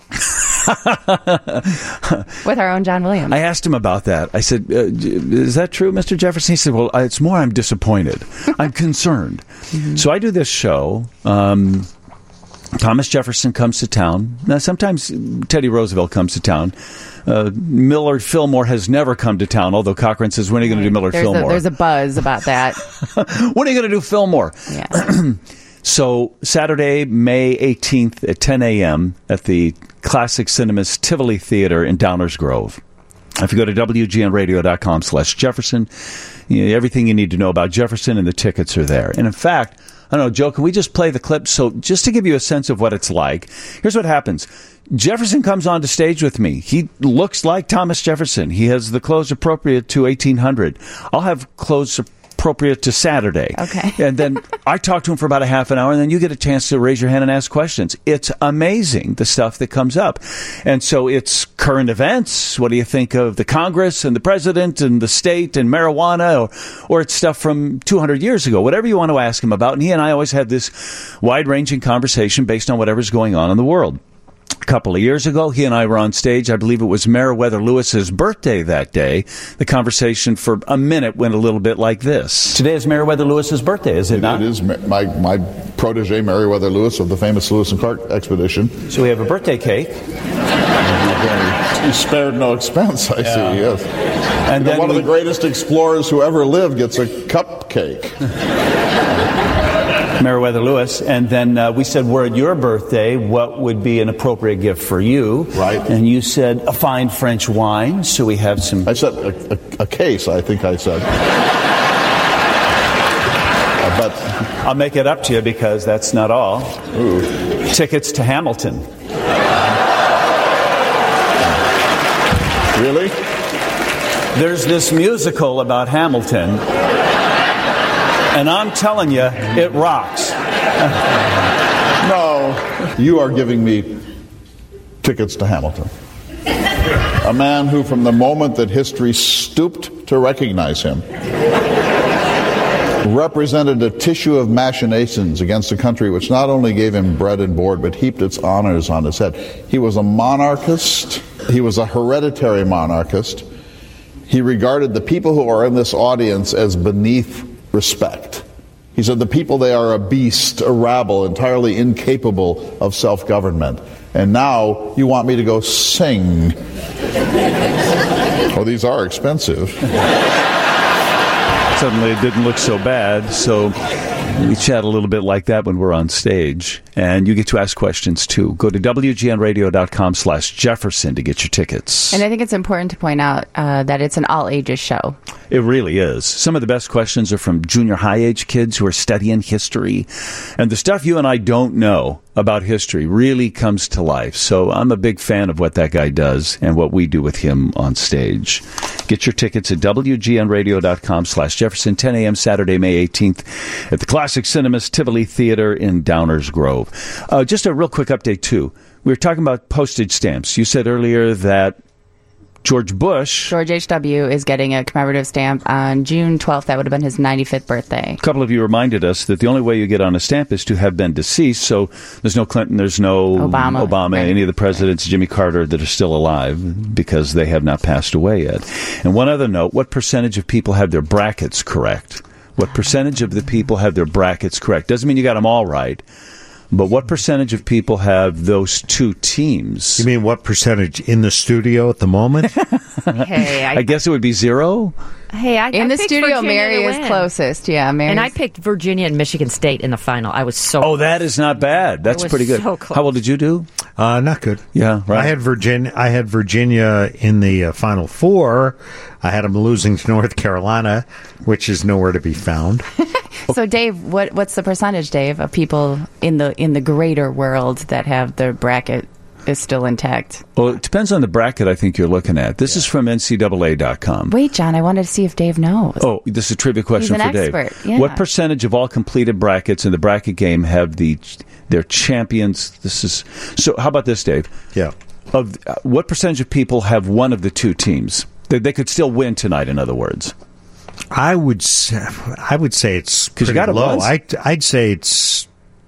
Speaker 5: With our own John Williams.
Speaker 3: I asked him about that. I said, is that true, Mr. Jefferson? He said, well, it's more I'm disappointed. I'm concerned. Mm-hmm. So I do this show Thomas Jefferson comes to town. Now, sometimes Teddy Roosevelt comes to town. Millard Fillmore has never come to town, although Cochran says, when are you going to do Millard Fillmore?
Speaker 5: There's a buzz about that.
Speaker 3: When are you going to do Fillmore?
Speaker 5: Yeah.
Speaker 3: So Saturday, May 18th at 10 a.m. at the Classic Cinemas Tivoli Theater in Downers Grove. If you go to WGNradio.com/Jefferson, everything you need to know about Jefferson and the tickets are there. And in fact, I don't know, Joe, can we just play the clip? So just to give you a sense of what it's like, here's what happens. Jefferson comes onto stage with me. He looks like Thomas Jefferson. He has the clothes appropriate to 1800. I'll have clothes appropriate to Saturday.
Speaker 5: Okay.
Speaker 3: And then I talk to him for about a half an hour, and then you get a chance to raise your hand and ask questions. It's amazing, the stuff that comes up. And so it's current events. What do you think of the Congress and the president and the state and marijuana? Or it's stuff from 200 years ago, whatever you want to ask him about. And he and I always have this wide-ranging conversation based on whatever's going on in the world. A couple of years ago, he and I were on stage. I believe it was Meriwether Lewis's birthday that day. The conversation for a minute went a little bit like this. Today is Meriwether Lewis's birthday, is it not?
Speaker 8: It is my protege, Meriwether Lewis, of the famous Lewis and Clark expedition.
Speaker 3: So we have a birthday cake.
Speaker 8: He spared no expense, I see, yes.
Speaker 3: And then
Speaker 8: one of the greatest explorers who ever lived gets a cupcake.
Speaker 3: Meriwether Lewis, and then we said, we're at your birthday, what would be an appropriate gift for you?
Speaker 8: Right.
Speaker 3: And you said, a fine French wine, so we have some...
Speaker 8: I said a case, I think I said. But
Speaker 3: I'll make it up to you because that's not all.
Speaker 8: Ooh.
Speaker 3: Tickets to Hamilton.
Speaker 8: Really?
Speaker 3: There's this musical about Hamilton. And I'm telling you, it rocks.
Speaker 8: No, you are giving me tickets to Hamilton. A man who, from the moment that history stooped to recognize him, represented a tissue of machinations against a country which not only gave him bread and board, but heaped its honors on his head. He was a monarchist. He was a hereditary monarchist. He regarded the people who are in this audience as beneath respect. He said, the people, they are a beast, a rabble, entirely incapable of self-government. And now you want me to go sing. Oh, these are expensive.
Speaker 3: Suddenly it didn't look so bad, so we chat a little bit like that when we're on stage. And you get to ask questions, too. Go to WGNradio.com/Jefferson to get your tickets.
Speaker 5: And I think it's important to point out that it's an all-ages show.
Speaker 3: It really is. Some of the best questions are from junior high age kids who are studying history. And the stuff you and I don't know about history really comes to life. So I'm a big fan of what that guy does and what we do with him on stage. Get your tickets at WGNradio.com/Jefferson, 10 a.m. Saturday, May 18th at the Classic Cinemas Tivoli Theater in Downers Grove. Just a real quick update, too. We were talking about postage stamps. You said earlier that George H.W. is getting a commemorative stamp on June 12th. That would have been his 95th birthday. A couple of you reminded us that the only way you get on a stamp is to have been deceased. So there's no Clinton, there's no Obama
Speaker 5: right.
Speaker 3: Any of the presidents, Jimmy Carter, that are still alive because they have not passed away yet. And one other note, what percentage of people have their brackets correct? What percentage of the people have their brackets correct? Doesn't mean you got them all right. But what percentage of people have those two teams?
Speaker 4: You mean what percentage in the studio at the moment?
Speaker 10: Hey,
Speaker 3: I guess it would be zero.
Speaker 10: Hey,
Speaker 5: in the studio, Mary is closest. Yeah, Mary.
Speaker 10: And I picked Virginia and Michigan State in the final. I was so.
Speaker 3: Oh, that is not bad. That's pretty good.
Speaker 10: So close.
Speaker 3: How well did you do?
Speaker 4: Not good.
Speaker 3: Yeah, right.
Speaker 4: I had Virginia in the Final Four. I had them losing to North Carolina, which is nowhere to be found.
Speaker 5: So, Dave, what's the percentage, Dave, of people in the greater world that have their bracket is still intact?
Speaker 3: Well, it depends on the bracket I think you're looking at. This is from NCAA.com.
Speaker 5: Wait, John, I wanted to see if Dave knows.
Speaker 3: Oh, this is a trivia question
Speaker 5: He's
Speaker 3: for
Speaker 5: an
Speaker 3: Dave.
Speaker 5: expert. Yeah.
Speaker 3: What percentage of all completed brackets in the bracket game have their champions? So. How about this, Dave?
Speaker 4: Yeah.
Speaker 3: Of what percentage of people have one of the two teams? They could still win tonight. In other words,
Speaker 4: I would say it's pretty
Speaker 3: you got it
Speaker 4: low.
Speaker 3: once.
Speaker 4: I'd say it's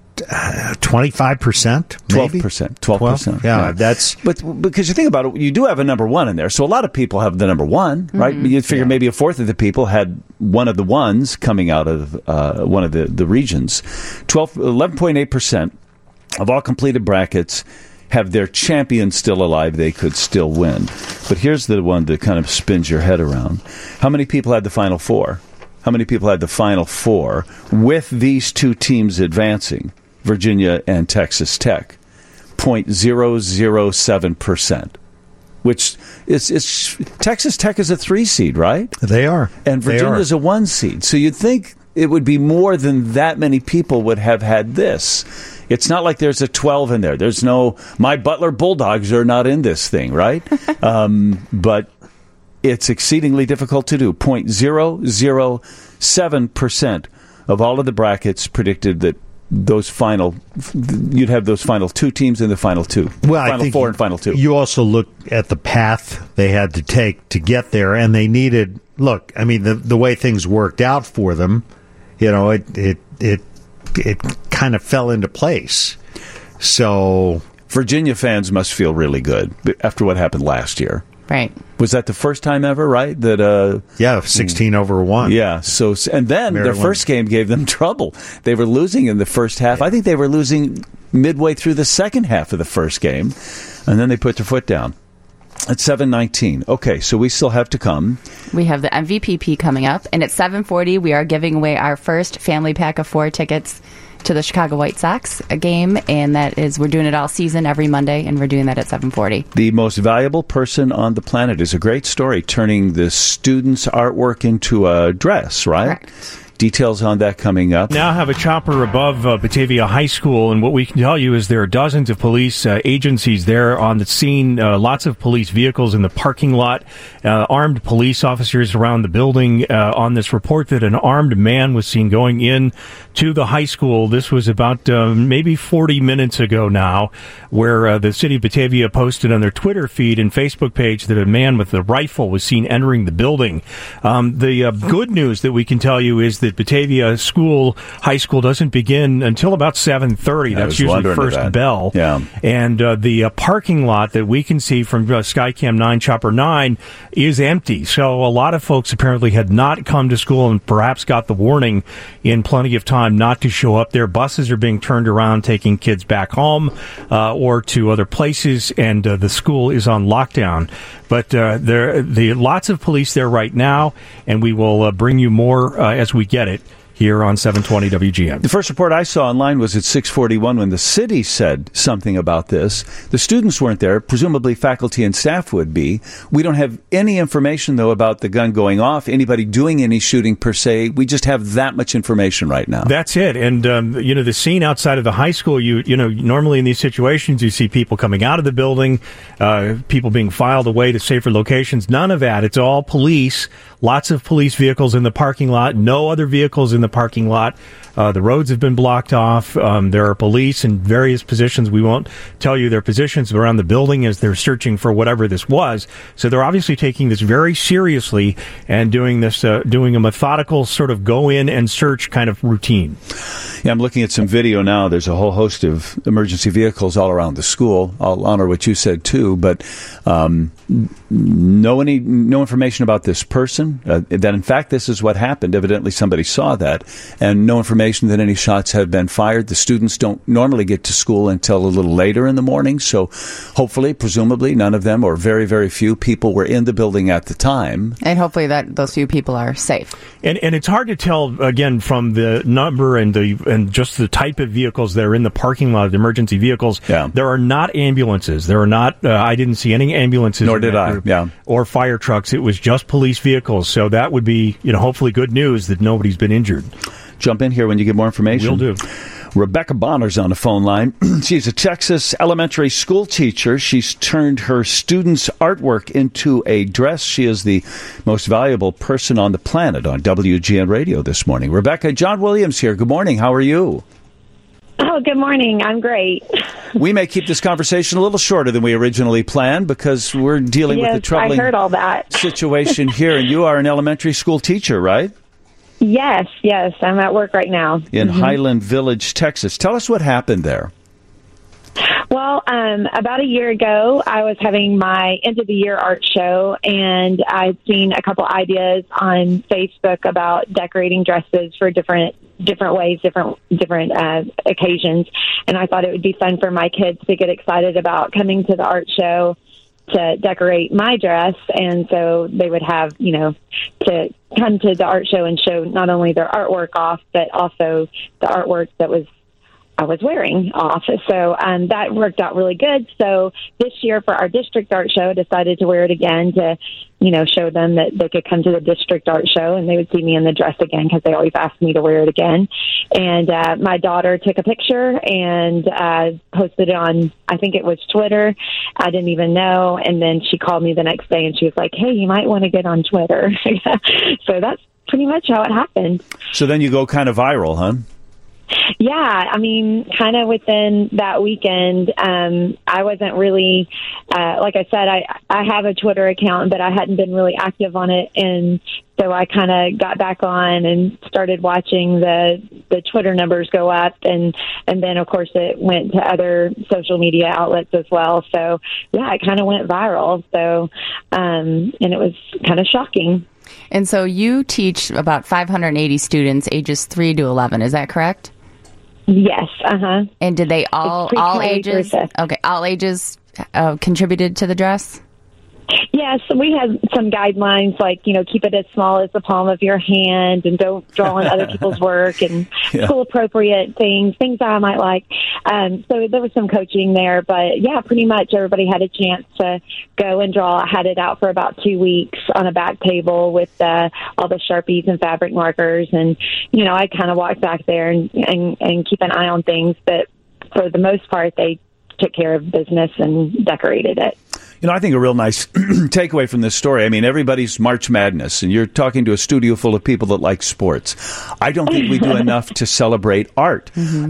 Speaker 4: 25%, maybe
Speaker 3: 12%.
Speaker 4: Yeah, that's.
Speaker 3: But because you think about it, you do have a number one in there, so a lot of people have the number one, right? You figure maybe a fourth of the people had one of the ones coming out of one of the regions. 11.8% of all completed brackets have their champion still alive, they could still win. But here's the one that kind of spins your head around. How many people had the Final Four? How many people had the Final Four with these two teams advancing, Virginia and Texas Tech? 0.007%, which is Texas Tech is a 3 seed, right?
Speaker 4: They are.
Speaker 3: And Virginia is a 1 seed. So you'd think it would be more than that many people would have had this. It's not like there's a 12 in there. There's no, my Butler Bulldogs are not in this thing, right? But it's exceedingly difficult to do. 0.007% of all of the brackets predicted that you'd have those final 2 teams in the final 2.
Speaker 4: Well,
Speaker 3: final
Speaker 4: I think
Speaker 3: 4 and final 2.
Speaker 4: You also look at the path they had to take to get there, and they needed. Look, I mean, the way things worked out for them, it kind of fell into place. So
Speaker 3: Virginia fans must feel really good after what happened last year.
Speaker 5: Right.
Speaker 3: Was that the first time ever, right? That
Speaker 4: 16-1.
Speaker 3: Yeah. So and then
Speaker 4: Maryland.
Speaker 3: Their first game gave them trouble. They were losing in the first half. I think they were losing midway through the second half of the first game, and then they put their foot down. At 7:19. Okay, so we still have to come.
Speaker 5: We have the MVPP coming up, and at 7:40 we are giving away our first family pack of 4 tickets to the Chicago White Sox game, and we're doing it all season every Monday, and we're doing that at 7:40.
Speaker 3: The most valuable person on the planet is a great story, turning the students' artwork into a dress, right?
Speaker 5: Correct.
Speaker 3: Details on that coming up.
Speaker 7: Now have a chopper above Batavia High School, and what we can tell you is there are dozens of police agencies there on the scene, lots of police vehicles in the parking lot, armed police officers around the building. On this report that an armed man was seen going in to the high school. This was about maybe 40 minutes ago now, where the city of Batavia posted on their Twitter feed and Facebook page that a man with a rifle was seen entering the building. The good news that we can tell you is that Batavia High School doesn't begin until about 7:30. That's usually the first bell.
Speaker 3: Yeah.
Speaker 7: And the parking lot that we can see from Skycam 9, Chopper 9, is empty. So a lot of folks apparently had not come to school and perhaps got the warning in plenty of time not to show up there. Buses are being turned around, taking kids back home or to other places, and the school is on lockdown. But there are lots of police there right now, and we will bring you more as we get it here on 720 WGN.
Speaker 3: The first report I saw online was at 6:41 when the city said something about this. The students weren't there. Presumably faculty and staff would be. We don't have any information, though, about the gun going off, anybody doing any shooting per se. We just have that much information right now.
Speaker 7: That's it. And, the scene outside of the high school, normally in these situations, you see people coming out of the building, people being filed away to safer locations. None of that. It's all police. Lots of police vehicles in the parking lot. No other vehicles in the parking lot. The roads have been blocked off. There are police in various positions. We won't tell you their positions around the building as they're searching for whatever this was. So they're obviously taking this very seriously and doing a methodical sort of go in and search kind of routine.
Speaker 3: Yeah, I'm looking at some video now. There's a whole host of emergency vehicles all around the school. I'll honor what you said too, but no information about this person. That in fact this is what happened. Evidently somebody saw that, and no information that any shots have been fired. The students don't normally get to school until a little later in the morning, so hopefully, presumably, none of them or very, very few people were in the building at the time.
Speaker 5: And hopefully that those few people are safe.
Speaker 7: And it's hard to tell again from the number and just the type of vehicles that are in the parking lot of the emergency vehicles.
Speaker 3: Yeah.
Speaker 7: There are not ambulances. There are not. I didn't see any ambulances.
Speaker 3: Nor did I. Yeah.
Speaker 7: Or fire trucks. It was just police vehicles. So that would be hopefully good news that nobody's been injured.
Speaker 3: Jump in here when you get more information.
Speaker 7: Will do.
Speaker 3: Rebecca Bonner's on the phone line. She's a Texas elementary school teacher. She's turned her students' artwork into a dress. She is the most valuable person on the planet on WGN Radio this morning. Rebecca, John Williams here. Good morning. How are you?
Speaker 12: Oh, good morning. I'm great.
Speaker 3: We may keep this conversation a little shorter than we originally planned because we're dealing with the troubling
Speaker 12: I heard all that.
Speaker 3: situation here. And you are an elementary school teacher, right?
Speaker 12: Yes. I'm at work right now.
Speaker 3: In Highland Village, Texas. Tell us what happened there.
Speaker 12: Well, about a year ago, I was having my end of the year art show, and I'd seen a couple ideas on Facebook about decorating dresses for different ways, different occasions. And I thought it would be fun for my kids to get excited about coming to the art show to decorate my dress. And so they would have, to come to the art show and show not only their artwork off, but also the artwork that I was wearing off. So that worked out really good. So this year for our district art show, I decided to wear it again to, show them that they could come to the district art show and they would see me in the dress again because they always ask me to wear it again. And my daughter took a picture and posted it on, I think it was Twitter. I didn't even know. And then she called me the next day and she was like, hey, you might want to get on Twitter. So that's pretty much how it happened.
Speaker 3: So then you go kind of viral, huh?
Speaker 12: Yeah, I mean, kind of within that weekend, I wasn't really, like I said, I have a Twitter account, but I hadn't been really active on it. And so I kind of got back on and started watching the Twitter numbers go up. And then, of course, it went to other social media outlets as well. So, yeah, it kind of went viral. So, and it was kind of shocking.
Speaker 5: And so you teach about 580 students ages 3 to 11. Is that correct?
Speaker 12: Yes.
Speaker 5: And did they all ages? Okay, all ages contributed to the dress?
Speaker 12: Yes, we had some guidelines like, keep it as small as the palm of your hand and don't draw on other people's work and school appropriate things that I might like. So there was some coaching there, but yeah, pretty much everybody had a chance to go and draw. I had it out for about 2 weeks on a back table with all the Sharpies and fabric markers. And, I kind of walked back there and keep an eye on things, but for the most part, they took care of business and decorated it.
Speaker 3: I think a real nice takeaway from this story, I mean, everybody's March Madness, and you're talking to a studio full of people that like sports. I don't think we do enough to celebrate art. Mm-hmm.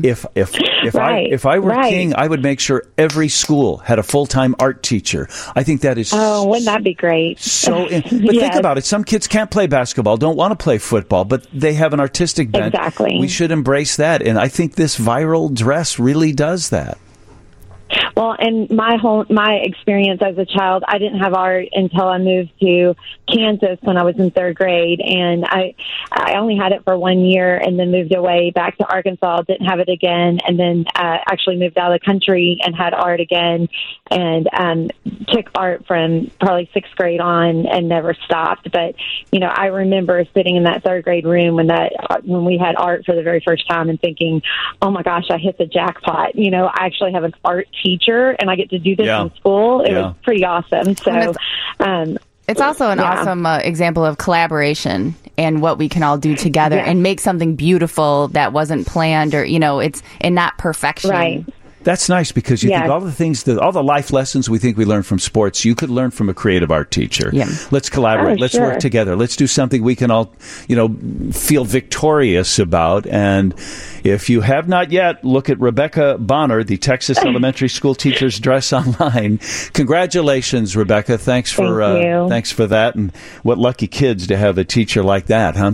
Speaker 3: If I were king, I would make sure every school had a full-time art teacher. I think that is...
Speaker 12: Oh, wouldn't that be great?
Speaker 3: But think about it. Some kids can't play basketball, don't want to play football, but they have an artistic bent.
Speaker 12: Exactly.
Speaker 3: We should embrace that, and I think this viral dress really does that.
Speaker 12: Well, and my experience as a child, I didn't have art until I moved to Kansas when I was in third grade, and I only had it for 1 year, and then moved away back to Arkansas. Didn't have it again, and then actually moved out of the country and had art again, and took art from probably sixth grade on and never stopped. But I remember sitting in that third grade room when we had art for the very first time and thinking, oh my gosh, I hit the jackpot. I actually have an art teacher and I get to do this in school. It was pretty awesome. So
Speaker 5: it's also an awesome example of collaboration and what we can all do together and make something beautiful that wasn't planned or it's not perfection.
Speaker 12: Right.
Speaker 3: That's nice because you think all the things, all the life lessons we think we learn from sports, you could learn from a creative art teacher. Yeah. Let's collaborate. Let's work together. Let's do something we can all, feel victorious about. And if you have not yet, look at Rebecca Bonner, the Texas Elementary School Teacher's Dress online. Congratulations, Rebecca. Thanks for that. And what lucky kids to have a teacher like that, huh?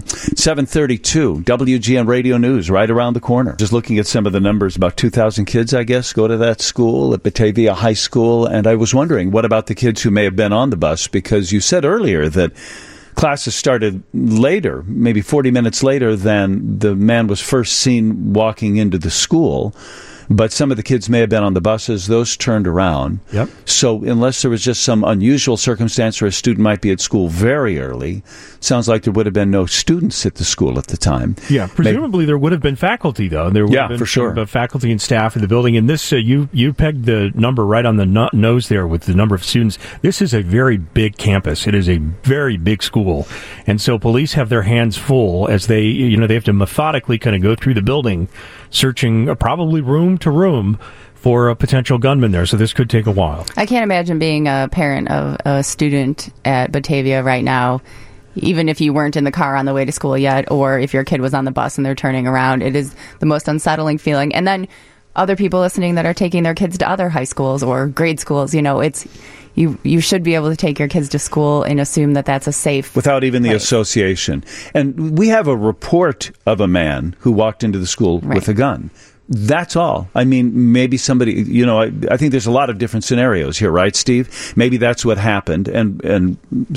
Speaker 3: 7:32, WGN Radio News, right around the corner. Just looking at some of the numbers, about 2,000 kids, I guess, go to that school at Batavia High School. And I was wondering, what about the kids who may have been on the bus? Because you said earlier that classes started later, maybe 40 minutes later than the man was first seen walking into the school. But some of the kids may have been on the buses. Those turned around. Yep. So unless there was just some unusual circumstance where a student might be at school very early, sounds like there would have been no students at the school at the time.
Speaker 7: Yeah, presumably there would have been faculty, though. There would have been
Speaker 3: for sure.
Speaker 7: Faculty and staff in the building. And this, you pegged the number right on the nose there with the number of students. This is a very big campus. It is a very big school. And so police have their hands full as they have to methodically kind of go through the building, searching probably room to room for a potential gunman there. So this could take a while.
Speaker 5: I can't imagine being a parent of a student at Batavia right now, even if you weren't in the car on the way to school yet, or if your kid was on the bus and they're turning around. It is the most unsettling feeling. And then other people listening that are taking their kids to other high schools or grade schools, it's... You should be able to take your kids to school and assume that that's a safe
Speaker 3: without even the association. And we have a report of a man who walked into the school with a gun. That's all. I mean, maybe somebody, I think there's a lot of different scenarios here, right, Steve? Maybe that's what happened, and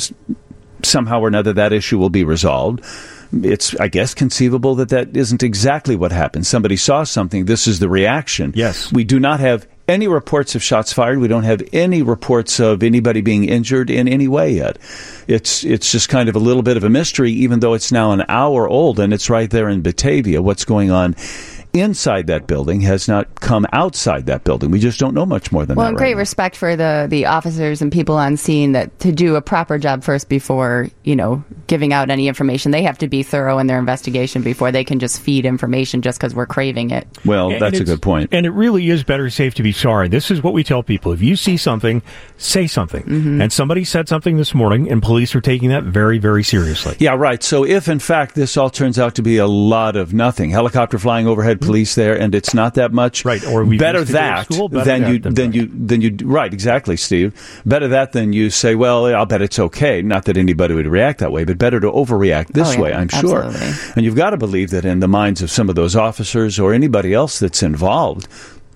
Speaker 3: somehow or another that issue will be resolved. It's, I guess, conceivable that isn't exactly what happened. Somebody saw something. This is the reaction.
Speaker 7: Yes.
Speaker 3: We do not have any reports of shots fired. We don't have any reports of anybody being injured in any way yet. It's just kind of a little bit of a mystery, even though it's now an hour old and it's right there in Batavia. What's going on inside that building has not come outside that building. We just don't know much more than that.
Speaker 5: Well, and great respect for the officers and people on scene that to do a proper job first before, giving out any information. They have to be thorough in their investigation before they can just feed information just because we're craving it.
Speaker 3: Well, that's a good point.
Speaker 7: And it really is better safe to be sorry. This is what we tell people. If you see something, say something.
Speaker 5: Mm-hmm.
Speaker 7: And somebody said something this morning, and police are taking that very, very seriously.
Speaker 3: Yeah, right. So if, in fact, this all turns out to be a lot of nothing, helicopter flying overhead, police there, and it's not that much,
Speaker 7: right? Or we
Speaker 3: better that than you right, exactly, Steve. Better that than you say, well, I'll bet it's okay. Not that anybody would react that way, but better to overreact this way, I'm sure.
Speaker 5: Absolutely.
Speaker 3: And you've got to believe that in the minds of some of those officers or anybody else that's involved.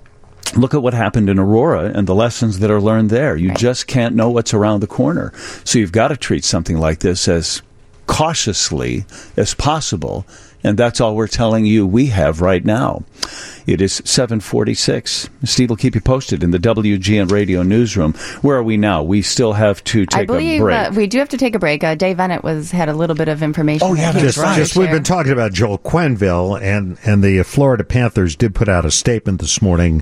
Speaker 3: Look at what happened in Aurora and the lessons that are learned there. You just can't know what's around the corner. So you've got to treat something like this as cautiously as possible. And that's all we're telling you we have right now. It is 7:46. Steve will keep you posted in the WGN Radio newsroom. Where are we now? We still have to take a break.
Speaker 5: We do have to take a break. Dave Bennett had a little bit of information.
Speaker 3: Oh, yeah, that's right.
Speaker 4: We've been talking about Joel Quenneville, and the Florida Panthers did put out a statement this morning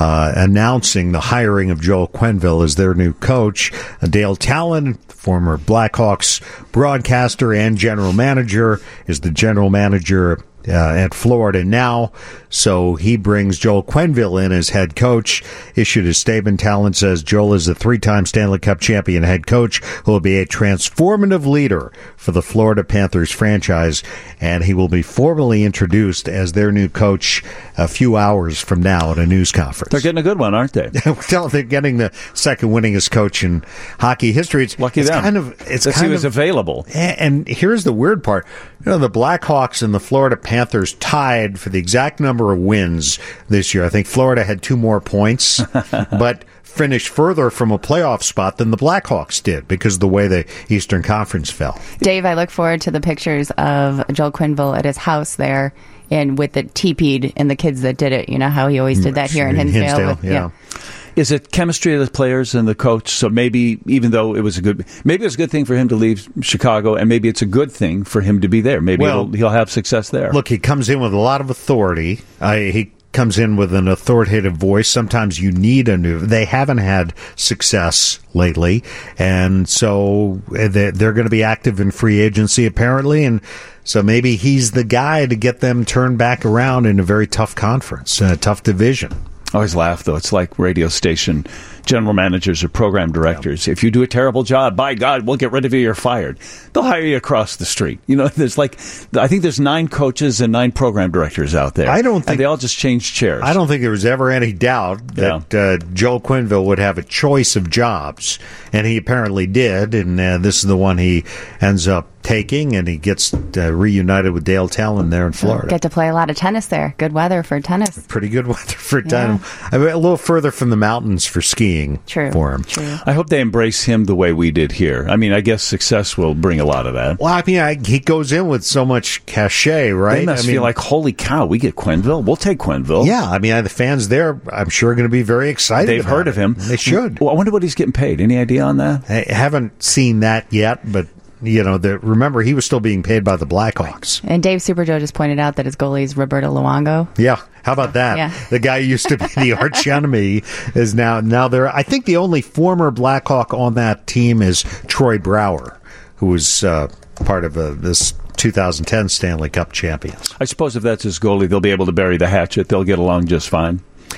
Speaker 4: announcing the hiring of Joel Quenneville as their new coach. Dale Talon, former Blackhawks broadcaster and general manager, is the general manager at Florida now. So he brings Joel Quenneville in as head coach. Issued a statement. Talon says Joel is a 3-time Stanley Cup champion head coach who will be a transformative leader for the Florida Panthers franchise, and he will be formally introduced as their new coach a few hours from now at a news conference.
Speaker 3: They're getting a good one, aren't they?
Speaker 4: They're getting the second winningest coach in hockey history.
Speaker 3: Lucky them. He was available.
Speaker 4: And here's the weird part. The Blackhawks and the Florida Panthers tied for the exact number of wins this year. I think Florida had 2 more points, but finished further from a playoff spot than the Blackhawks did because of the way the Eastern Conference fell.
Speaker 5: Dave, I look forward to the pictures of Joel Quenneville at his house there and with the teepeed and the kids that did it. You know how he always did that here in Hinsdale.
Speaker 4: Yeah.
Speaker 3: Is it chemistry of the players and the coach? So maybe, even though it was a good thing for him to leave Chicago, and maybe it's a good thing for him to be there. Maybe he'll have success there.
Speaker 4: Look, he comes in with a lot of authority. He comes in with an authoritative voice. Sometimes you need they haven't had success lately, and so they're going to be active in free agency apparently, and so maybe he's the guy to get them turned back around in a very tough conference, a tough division.
Speaker 3: I always laugh, though. It's like radio station general managers or program directors. If you do a terrible job, by God, we'll get rid of you, you're fired. They'll hire you across the street. I think there's 9 coaches and 9 program directors out there. And they all just changed chairs.
Speaker 4: I don't think there was ever any doubt that Joel Quenneville would have a choice of jobs, and he apparently did, and this is the one he ends up taking, and he gets reunited with Dale Talon there in Florida.
Speaker 5: Get to play a lot of tennis there. Good weather for tennis.
Speaker 4: Pretty good weather for tennis. I mean, a little further from the mountains for skiing for him.
Speaker 5: True.
Speaker 3: I hope they embrace him the way we did here. I mean, I guess success will bring a lot of that.
Speaker 4: Well, I mean, he goes in with so much cachet, right?
Speaker 3: They must feel like, holy cow, we get Quenneville. We'll take Quenneville.
Speaker 4: Yeah, I mean, the fans there, I'm sure, are going to be very excited.
Speaker 3: They've heard of him.
Speaker 4: They should.
Speaker 3: Well, I wonder what he's getting paid. Any idea on that?
Speaker 4: I haven't seen that yet, but remember, he was still being paid by the Blackhawks.
Speaker 5: And Dave Superjoe just pointed out that his goalie is Roberto Luongo.
Speaker 4: Yeah, how about that?
Speaker 5: Yeah.
Speaker 4: The guy who used to be the arch enemy is now there. I think the only former Blackhawk on that team is Troy Brouwer, who was part of this 2010 Stanley Cup champions.
Speaker 3: I suppose if that's his goalie, they'll be able to bury the hatchet. They'll get along just fine.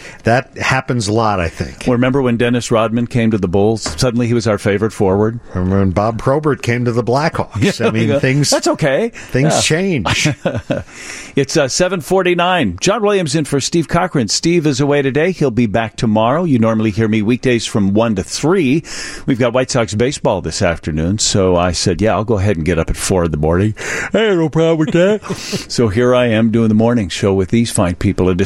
Speaker 4: That happens a lot, I think.
Speaker 3: Well, remember when Dennis Rodman came to the Bulls? Suddenly he was our favorite forward.
Speaker 4: Remember when Bob Probert came to the Blackhawks? I mean, things...
Speaker 3: That's okay.
Speaker 4: Things change.
Speaker 3: It's 7:49. John Williams in for Steve Cochran. Steve is away today. He'll be back tomorrow. You normally hear me weekdays from 1 to 3. We've got White Sox baseball this afternoon, so I said, yeah, I'll go ahead and get up at 4 in the morning. Hey, no problem with that. So here I am doing the morning show with these fine people. It is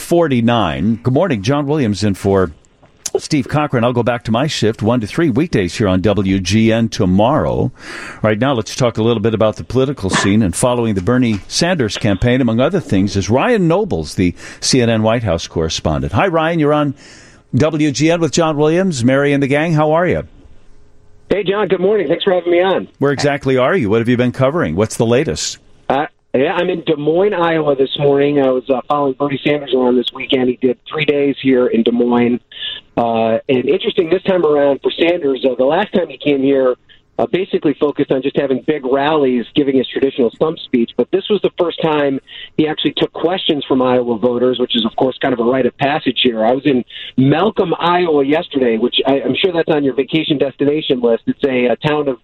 Speaker 3: 7:49. Good morning. John Williams in for Steve Cochran. I'll go back to my shift 1 to 3 weekdays here on WGN tomorrow. Right now, let's talk a little bit about the political scene. And following the Bernie Sanders campaign, among other things, is Ryan Nobles, the CNN White House correspondent. Hi, Ryan. You're on WGN with John Williams, Mary and the gang. How are you?
Speaker 13: Hey, John. Good morning. Thanks for having me on.
Speaker 3: Where exactly are you? What have you been covering? What's the latest?
Speaker 13: Yeah, I'm in Des Moines, Iowa this morning. I was following Bernie Sanders around this weekend. He did 3 days here in Des Moines. And interesting this time around for Sanders, the last time he came here, basically focused on just having big rallies, giving his traditional stump speech. But this was the first time he actually took questions from Iowa voters, which is, of course, kind of a rite of passage here. I was in Malcolm, Iowa yesterday, which I'm sure that's on your vacation destination list. It's a town of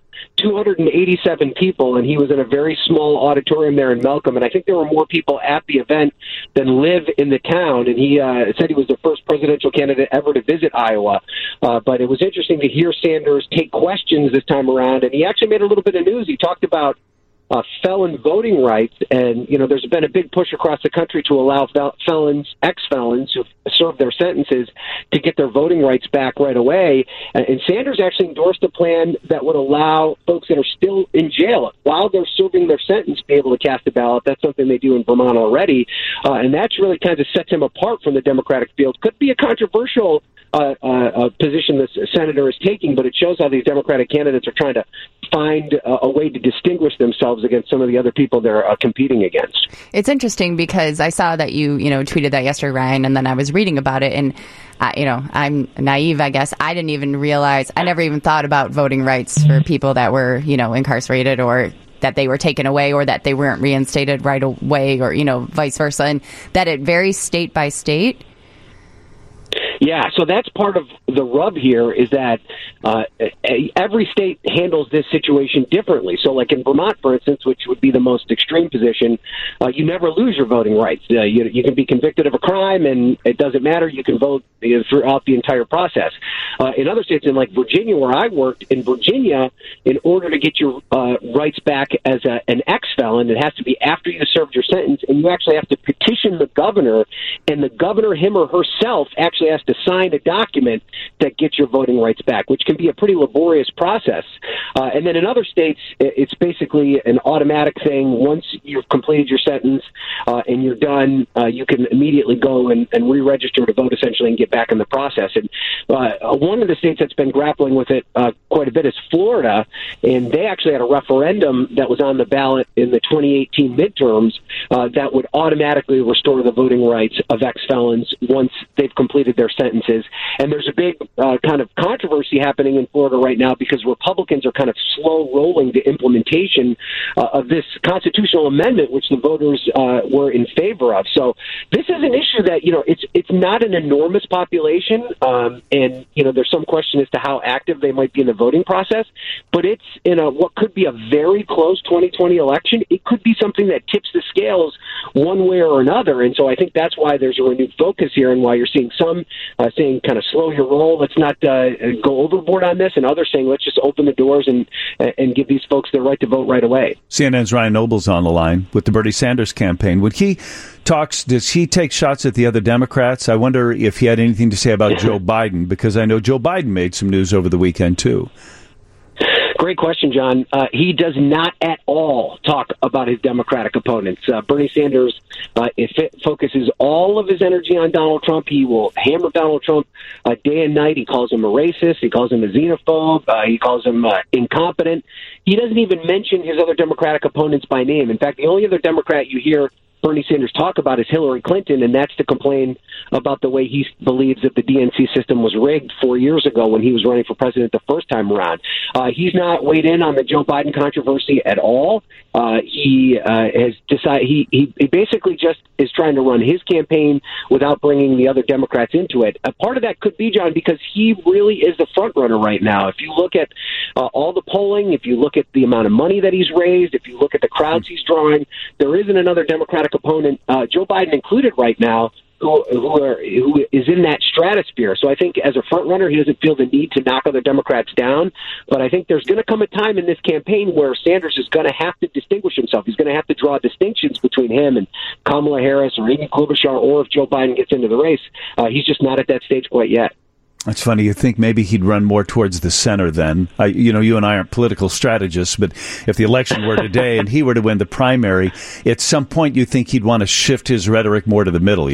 Speaker 13: 287 people, and he was in a very small auditorium there in Malcolm, and I think there were more people at the event than live in the town, and he said he was the first presidential candidate ever to visit Iowa. But it was interesting to hear Sanders take questions this time around, and he actually made a little bit of news. He talked about felon voting rights, and there's been a big push across the country to allow ex-felons who serve their sentences to get their voting rights back right away. And Sanders actually endorsed a plan that would allow folks that are still in jail while they're serving their sentence be able to cast a ballot. That's something they do in Vermont already, and that's really kind of sets him apart from the Democratic field. Could be a controversial position the senator is taking, but it shows how these Democratic candidates are trying to find a way to distinguish themselves against some of the other people they're competing against.
Speaker 5: It's interesting because I saw that you tweeted that yesterday, Ryan, and then I was reading about it, and I'm naive, I guess. I didn't even realize, I never even thought about voting rights for people that were, incarcerated or that they were taken away or that they weren't reinstated right away or, vice versa, and that it varies state by state.
Speaker 13: Yeah, so that's part of the rub here is that every state handles this situation differently. So like in Vermont, for instance, which would be the most extreme position, you never lose your voting rights. You can be convicted of a crime and it doesn't matter. You can vote throughout the entire process. In other states, in like Virginia, where I worked, in Virginia, in order to get your rights back as an ex-felon, it has to be after you served your sentence, and you actually have to petition the governor, and the governor, him or herself, actually has to sign a document that gets your voting rights back, which can be a pretty laborious process. And then in other states, it's basically an automatic thing. Once you've completed your sentence and you're done, you can immediately go and re-register to vote, essentially, and get back in the process. And one of the states that's been grappling with it quite a bit is Florida, and they actually had a referendum that was on the ballot in the 2018 midterms that would automatically restore the voting rights of ex-felons once they've completed their sentences. And there's a big kind of controversy happening in Florida right now because Republicans are kind of slow rolling the implementation of this constitutional amendment, which the voters were in favor of. So this is an issue that, it's not an enormous population, and, there's some question as to how active they might be in the voting process, but it's in what could be a very close 2020 election. It could be something that tips the scales one way or another, and so I think that's why there's a renewed focus here and why you're seeing some saying kind of slow your roll, let's not go overboard on this, and others saying let's just open the doors and give these folks their right to vote right away.
Speaker 3: CNN's Ryan Nobles on the line with the Bernie Sanders campaign. When he talks, does he take shots at the other Democrats? I wonder if he had anything to say about Joe Biden, because I know Joe Biden made some news over the weekend, too.
Speaker 13: Great question, John. He does not at all talk about his Democratic opponents. Bernie Sanders focuses all of his energy on Donald Trump. He will hammer Donald Trump day and night. He calls him a racist. He calls him a xenophobe. He calls him incompetent. He doesn't even mention his other Democratic opponents by name. In fact, the only other Democrat you hear Bernie Sanders talk about is Hillary Clinton, and that's to complain about the way he believes that the DNC system was rigged 4 years ago when he was running for president the first time around. He's not weighed in on the Joe Biden controversy at all. He has decided he basically just is trying to run his campaign without bringing the other Democrats into it. A part of that could be, John, because he really is the front runner right now. If you look at all the polling, if you look at the amount of money that he's raised, if you look at the crowds he's drawing, there isn't another Democratic opponent, Joe Biden included right now, who is in that stratosphere. So I think as a front runner, he doesn't feel the need to knock other Democrats down. But I think there's going to come a time in this campaign where Sanders is going to have to distinguish himself. He's going to have to draw distinctions between him and Kamala Harris or Amy Klobuchar, or if Joe Biden gets into the race. He's just not at that stage quite yet.
Speaker 3: That's funny. You think maybe he'd run more towards the center then. You and I aren't political strategists, but if the election were today and he were to win the primary, at some point you think he'd want to shift his rhetoric more to the middle,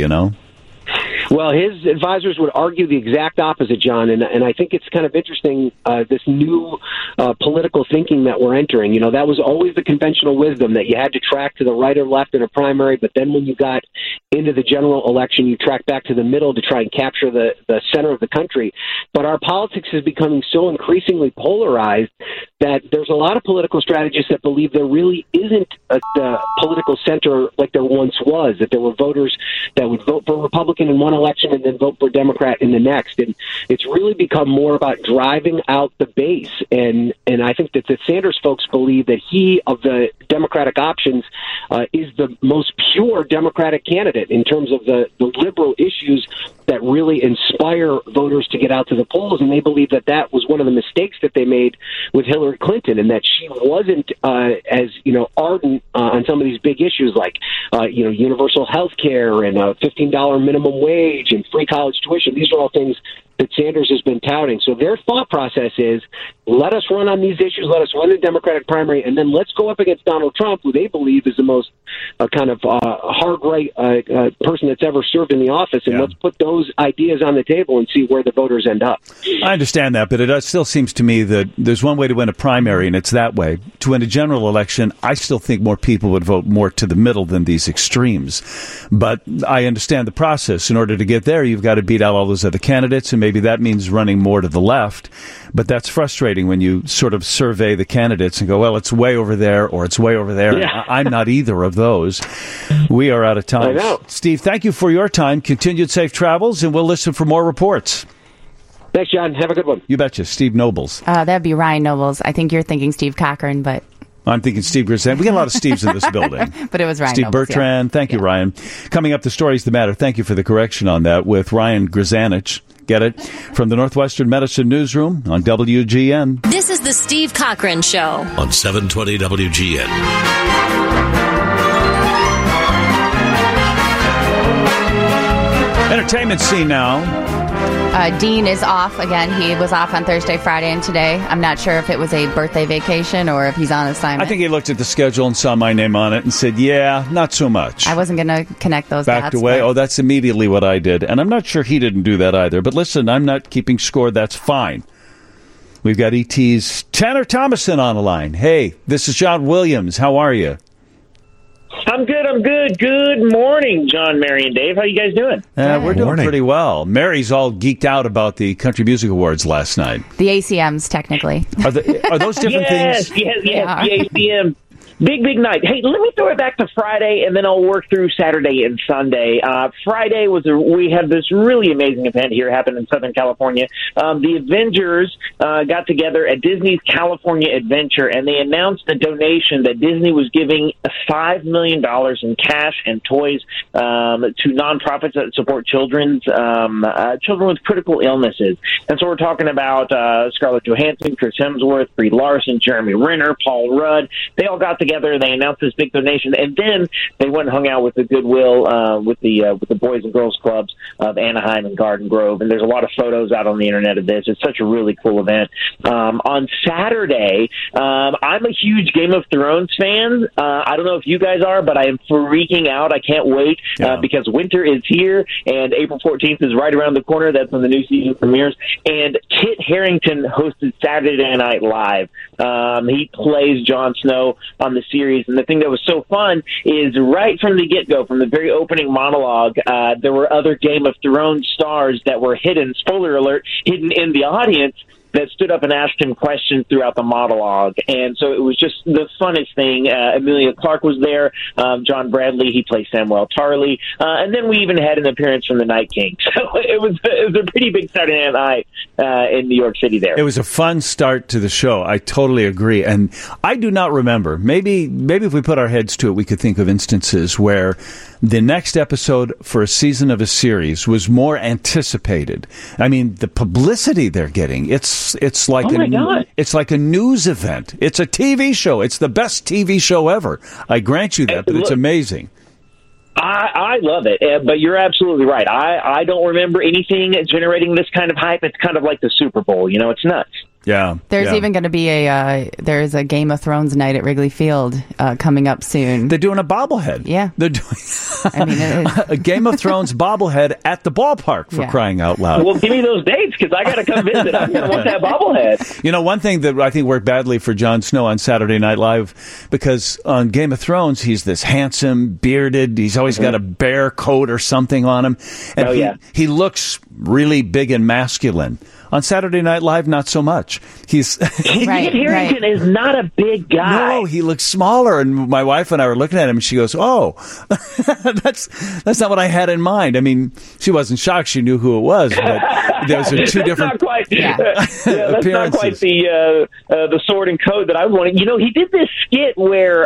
Speaker 13: Well, his advisors would argue the exact opposite, John, and I think it's kind of interesting, this new political thinking that we're entering. That was always the conventional wisdom, that you had to track to the right or left in a primary, but then when you got into the general election, you track back to the middle to try and capture the center of the country. But our politics is becoming so increasingly polarized that there's a lot of political strategists that believe there really isn't a political center like there once was, that there were voters that would vote for Republican in one election and then vote for Democrat in the next. And it's really become more about driving out the base. And I think that the Sanders folks believe that he, of the Democratic options, is the most pure Democratic candidate in terms of the liberal issues that really inspire voters to get out to the polls. And they believe that that was one of the mistakes that they made with Hillary Clinton, and that she wasn't as ardent on some of these big issues like universal health care and a $15 minimum wage and free college tuition. These are all things that Sanders has been touting. So their thought process is, let us run on these issues, let us run the Democratic primary, and then let's go up against Donald Trump, who they believe is the most hard right person that's ever served in the office, and let's put those ideas on the table and see where the voters end up.
Speaker 3: I understand that, but it still seems to me that there's one way to win a primary, and it's that way. To win a general election, I still think more people would vote more to the middle than these extremes. But I understand the process. In order to get there, you've got to beat out all those other candidates, and maybe that means running more to the left. But that's frustrating when you sort of survey the candidates and go, well, it's way over there or it's way over there.
Speaker 13: Yeah.
Speaker 3: I'm not either of those. We are out of time.
Speaker 13: I know.
Speaker 3: Steve, thank you for your time. Continued safe travels, and we'll listen for more reports.
Speaker 13: Thanks, John. Have a good one.
Speaker 3: You betcha. Steve Nobles.
Speaker 5: That'd be Ryan Nobles. I think you're thinking Steve Cochran, but...
Speaker 3: I'm thinking Steve Grzan. We got a lot of Steves in this building.
Speaker 5: But it was Ryan
Speaker 3: Steve
Speaker 5: Nobles,
Speaker 3: Bertrand. Thank you, Ryan. Coming up, the stories that matter. Thank you for the correction on that with Ryan Grzanich. Get it? From the Northwestern Medicine Newsroom on WGN.
Speaker 2: This is the Steve Cochran Show
Speaker 1: on 720 WGN.
Speaker 3: Entertainment scene now.
Speaker 5: Dean is off again. He was off on Thursday, Friday, and today. I'm not sure if it was a birthday vacation or if he's on assignment.
Speaker 3: I think he looked at the schedule and saw my name on it and said, yeah, not so much.
Speaker 5: I wasn't going to connect those
Speaker 3: Backed
Speaker 5: dots.
Speaker 3: away.
Speaker 5: But...
Speaker 3: Oh, that's immediately what I did. And I'm not sure he didn't do that either. But listen, I'm not keeping score. That's fine. We've got ET's Tanner Thomason on the line. Hey, this is John Williams. How are you?
Speaker 14: I'm good. Good morning, John, Mary, and Dave. How you guys doing?
Speaker 3: We're doing pretty well. Mary's all geeked out about the Country Music Awards last night.
Speaker 5: The ACMs, technically.
Speaker 3: Are those different things?
Speaker 14: Yes, the ACM. Big night. Hey, let me throw it back to Friday, and then I'll work through Saturday and Sunday. Friday we had this really amazing event here happen in Southern California. The Avengers got together at Disney's California Adventure, and they announced a donation that Disney was giving $5 million in cash and toys to nonprofits that support children with critical illnesses. And so we're talking about Scarlett Johansson, Chris Hemsworth, Brie Larson, Jeremy Renner, Paul Rudd. They all got together and they announced this big donation, and then they went and hung out with the Goodwill with the Boys and Girls Clubs of Anaheim and Garden Grove, and there's a lot of photos out on the internet of this. It's such a really cool event. On Saturday, I'm a huge Game of Thrones fan. I don't know if you guys are, but I am freaking out. I can't wait because winter is here, and April 14th is right around the corner. That's when the new season premieres, and Kit Harington hosted Saturday Night Live. He plays Jon Snow on on the series. And the thing that was so fun is right from the get-go, from the very opening monologue, there were other Game of Thrones stars that were hidden, spoiler alert, hidden in the audience, that stood up and asked him questions throughout the monologue. And so it was just the funnest thing. Emilia Clarke was there. John Bradley, he plays Samuel Tarly. And then we even had an appearance from the Night King. So it was a pretty big Saturday night in New York City there.
Speaker 3: It was a fun start to the show. I totally agree. And I do not remember. Maybe if we put our heads to it, we could think of instances where the next episode for a season of a series was more anticipated. I mean, the publicity they're getting, it's like it's like a news event. It's a TV show. It's the best TV show ever. I grant you that, but it's amazing.
Speaker 14: I love it, but you're absolutely right. I don't remember anything generating this kind of hype. It's kind of like the Super Bowl. You know, it's nuts.
Speaker 3: Yeah.
Speaker 5: There's even going to be there's a Game of Thrones night at Wrigley Field coming up soon.
Speaker 3: They're doing a bobblehead.
Speaker 5: Yeah.
Speaker 3: They're doing a Game of Thrones bobblehead at the ballpark, for crying out loud.
Speaker 14: Well, give me those dates, because I got to come visit. I'm going to want that bobblehead.
Speaker 3: You know, one thing that I think worked badly for Jon Snow on Saturday Night Live, because on Game of Thrones, he's this handsome, bearded, he's always got a bear coat or something on him. And he looks really big and masculine. On Saturday Night Live, not so much. He's
Speaker 14: Kit Harington is not a big guy.
Speaker 3: No, he looks smaller. And my wife and I were looking at him, and she goes, "Oh, that's not what I had in mind." I mean, she wasn't shocked; she knew who it was. But those are two different
Speaker 14: that's not quite the sword and code that I wanted. You know, he did this skit where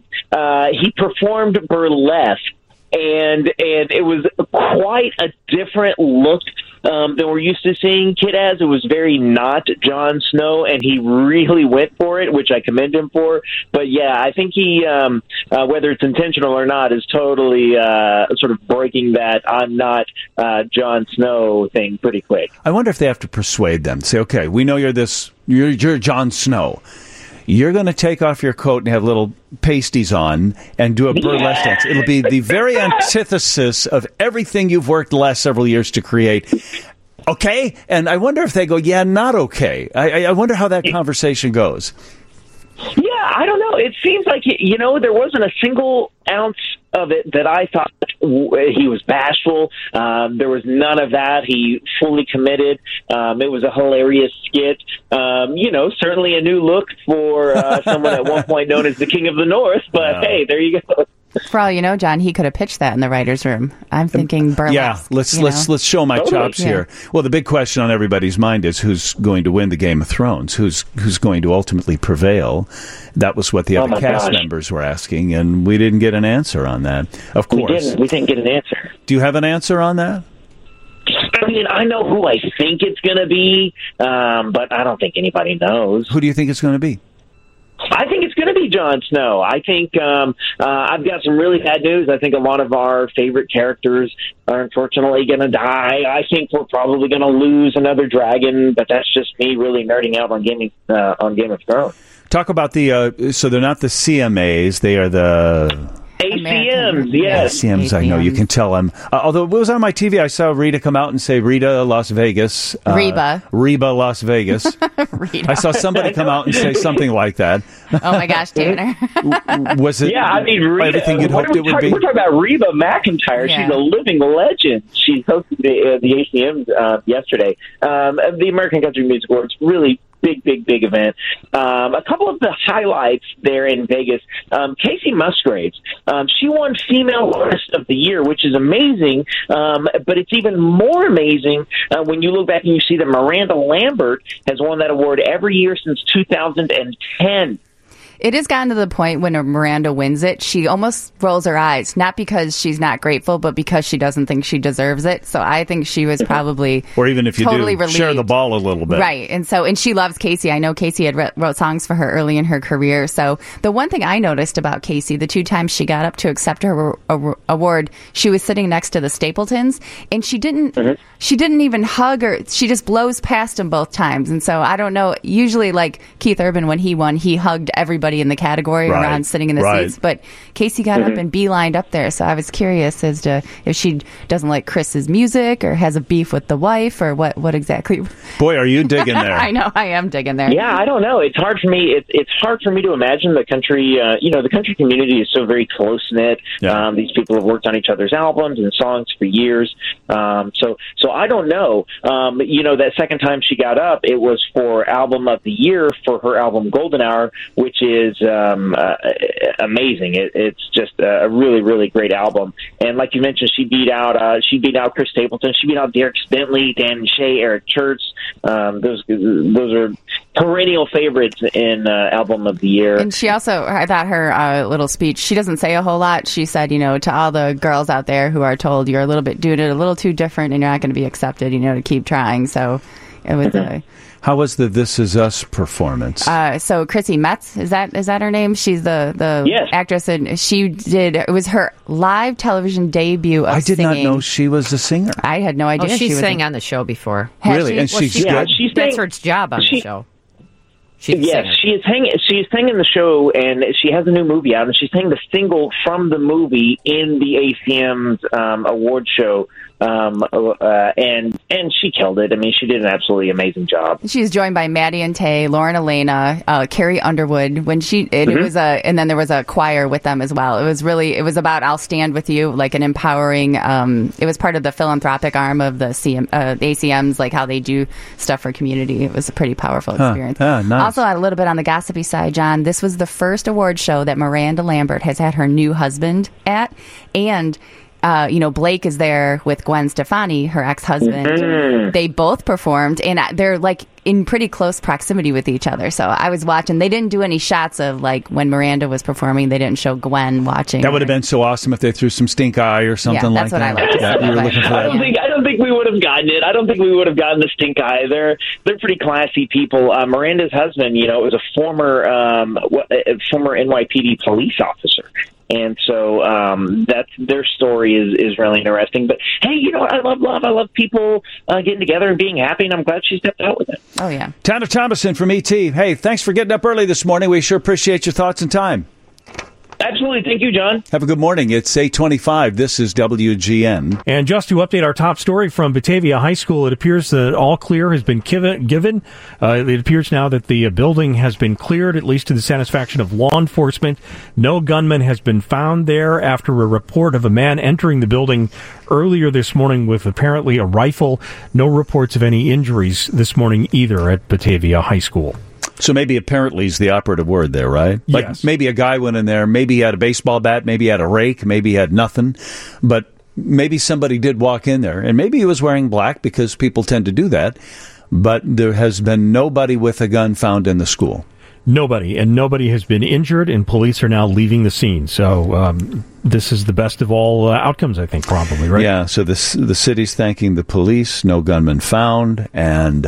Speaker 14: he performed burlesque, and it was quite a different look than we're used to seeing Kit as. It was very not Jon Snow, and he really went for it, which I commend him for. But yeah, I think he, whether it's intentional or not, is totally sort of breaking that I'm not Jon Snow thing pretty quick.
Speaker 3: I wonder if they have to persuade them. Say, okay, we know you're Jon Snow. You're going to take off your coat and have little pasties on and do a burlesque dance. It'll be the very antithesis of everything you've worked the last several years to create. Okay? And I wonder if they go, yeah, not okay. I wonder how that conversation goes.
Speaker 14: Yeah, I don't know. It seems like, you know, there wasn't a single ounce of it that I thought he was bashful. There was none of that. He fully committed. It was a hilarious skit. You know, certainly a new look for someone at one point known as the King of the North. But hey, there you go.
Speaker 5: For all you know, John, he could have pitched that in the writer's room. I'm thinking burlesque.
Speaker 3: Yeah, let's show my chops here. Well, the big question on everybody's mind is who's going to win the Game of Thrones? Who's going to ultimately prevail? That was what the other cast members were asking, and we didn't get an answer on that. Of course,
Speaker 14: we didn't get an answer.
Speaker 3: Do you have an answer on that?
Speaker 14: I mean, I know who I think it's going to be, but I don't think anybody knows.
Speaker 3: Who do you think it's going to be?
Speaker 14: I think it's going to be Jon Snow. I think I've got some really bad news. I think a lot of our favorite characters are unfortunately going to die. I think we're probably going to lose another dragon, but that's just me really nerding out on Game of Thrones.
Speaker 3: Talk about so they're not the CMAs, they are the
Speaker 14: ACMs, yes.
Speaker 3: ACMs, I know. You can tell them. Although it was on my TV, I saw Rita come out and say, Rita, Las Vegas.
Speaker 5: Reba,
Speaker 3: Las Vegas.
Speaker 5: Rita.
Speaker 3: I saw somebody come out and say something like that.
Speaker 5: Oh, my gosh, Tanner.
Speaker 3: Was it everything you'd hoped it would be?
Speaker 14: We're talking about Reba McEntire. Yeah. She's a living legend. She hosted the ACMs yesterday. The American Country Music Awards, really big event. A couple of the highlights there in Vegas. Casey Musgraves, she won Female Artist of the Year, which is amazing, but it's even more amazing when you look back and you see that Miranda Lambert has won that award every year since 2010.
Speaker 5: It has gotten to the point when Miranda wins it, she almost rolls her eyes, not because she's not grateful, but because she doesn't think she deserves it. So I think she was probably
Speaker 3: or even if you
Speaker 5: totally
Speaker 3: do,
Speaker 5: relieved.
Speaker 3: Share the ball a little bit.
Speaker 5: Right. And she loves Casey. I know Casey had wrote songs for her early in her career. So the one thing I noticed about Casey, the two times she got up to accept her award, she was sitting next to the Stapletons, and she didn't even hug her. She just blows past them both times. And so I don't know. Usually, like Keith Urban, when he won, he hugged everybody everybody in the category around sitting in the seats. But Casey got up and beelined up there, so I was curious as to if she doesn't like Chris's music or has a beef with the wife or what exactly.
Speaker 3: Boy, are you digging there?
Speaker 5: I know, I am digging there.
Speaker 14: Yeah, I don't know. It's hard for me. It's hard for me to imagine the country. The country community is so very close knit.
Speaker 3: Yeah.
Speaker 14: These people have worked on each other's albums and songs for years. So I don't know. That second time she got up, it was for Album of the Year for her album Golden Hour, which is amazing. It's just a really, really great album. And like you mentioned, she beat out Chris Stapleton. She beat out Dierks Bentley, Dan Shea, Eric Church. Those are perennial favorites in Album of the Year.
Speaker 5: And she also, I thought her little speech, she doesn't say a whole lot. She said, to all the girls out there who are told you're doing it a little too different and you're not going to be accepted, to keep trying. So it was
Speaker 3: How was the This Is Us performance?
Speaker 5: So Chrissy Metz, is that her name? She's the actress, and it was her live television debut of
Speaker 3: singing. I did not know she was a singer.
Speaker 5: I had no idea.
Speaker 10: She sang on the show before.
Speaker 3: Really? And she's good?
Speaker 10: That's her job on the show.
Speaker 14: She is singing the show, and she has a new movie out, and she's singing the single from the movie in the ACM's award show, and she killed it. I mean, she did an absolutely amazing job.
Speaker 5: She's joined by Maddie and Tay, Lauren Elena, Carrie Underwood. It was and then there was a choir with them as well. It was about I'll Stand With You, like an empowering. It was part of the philanthropic arm of the ACMs, like how they do stuff for community. It was a pretty powerful experience.
Speaker 3: Nice.
Speaker 5: Also, a little bit on the gossipy side, John, this was the first award show that Miranda Lambert has had her new husband at. And, Blake is there with Gwen Stefani, her ex-husband.
Speaker 14: Mm-hmm.
Speaker 5: They both performed, and they're like in pretty close proximity with each other. So I was watching. They didn't do any shots of like when Miranda was performing. They didn't show Gwen watching.
Speaker 3: That would have been so awesome if they threw some stink eye or something like that.
Speaker 5: That's what I like to see.
Speaker 3: You were looking for that.
Speaker 14: I don't think we would have gotten it. I don't think we would have gotten the stink eye. They're pretty classy people. Miranda's husband, was a former NYPD police officer. And so their story is really interesting. But, hey, I love love. I love people getting together and being happy, and I'm glad she stepped out with it.
Speaker 5: Oh, yeah.
Speaker 3: Tanner Thomason from ET. Hey, thanks for getting up early this morning. We sure appreciate your thoughts and time.
Speaker 14: Absolutely. Thank you, John.
Speaker 3: Have a good morning. It's 8:25. This is WGN.
Speaker 7: And just to update our top story from Batavia High School, it appears that all clear has been given. It appears now that the building has been cleared, at least to the satisfaction of law enforcement. No gunman has been found there after a report of a man entering the building earlier this morning with apparently a rifle. No reports of any injuries this morning either at Batavia High School.
Speaker 3: So maybe apparently is the operative word there, right? Like
Speaker 7: yes.
Speaker 3: Maybe a guy went in there, maybe he had a baseball bat, maybe he had a rake, maybe he had nothing, but maybe somebody did walk in there, and maybe he was wearing black because people tend to do that, but there has been nobody with a gun found in the school.
Speaker 7: Nobody has been injured, and police are now leaving the scene. So this is the best of all outcomes, I think, probably, right?
Speaker 3: Yeah, so the city's thanking the police, no gunman found, and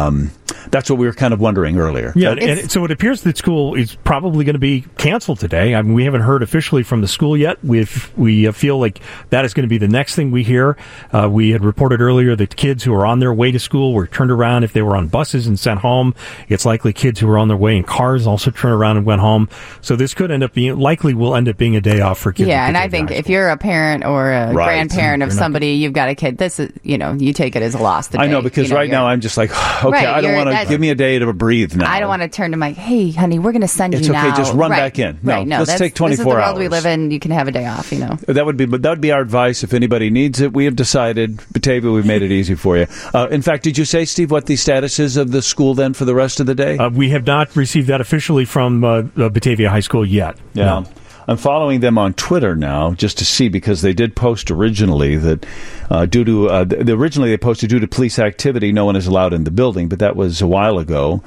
Speaker 3: that's what we were kind of wondering earlier.
Speaker 7: Yeah, and so it appears that school is probably going to be canceled today. I mean, we haven't heard officially from the school yet. We feel like that is going to be the next thing we hear. We had reported earlier that kids who are on their way to school were turned around if they were on buses and sent home. It's likely kids who were on their way in cars also turned around and went home. So this could end up being a day off for kids.
Speaker 5: Yeah, and I think if you're a parent or a grandparent of somebody, you've got a kid, this is, you take it as a loss today.
Speaker 3: I know, because right now I'm just like, okay, I don't want to, give me a day to breathe now.
Speaker 5: I don't want to turn to my, hey, honey, we're going to send you now.
Speaker 3: It's okay, just run back in. No, let's take 24 hours. This is the world
Speaker 5: we live in. You can have a day off,
Speaker 3: That would be our advice. If anybody needs it, we have decided, Batavia, we've made it easy for you. In fact, did you say, Steve, what the status is of the school then for the rest of the day?
Speaker 7: We have not received that officially from Batavia High School yet.
Speaker 3: Yeah.
Speaker 7: No.
Speaker 3: I'm following them on Twitter now just to see, because they did post originally that originally they posted due to police activity, no one is allowed in the building, but that was a while ago.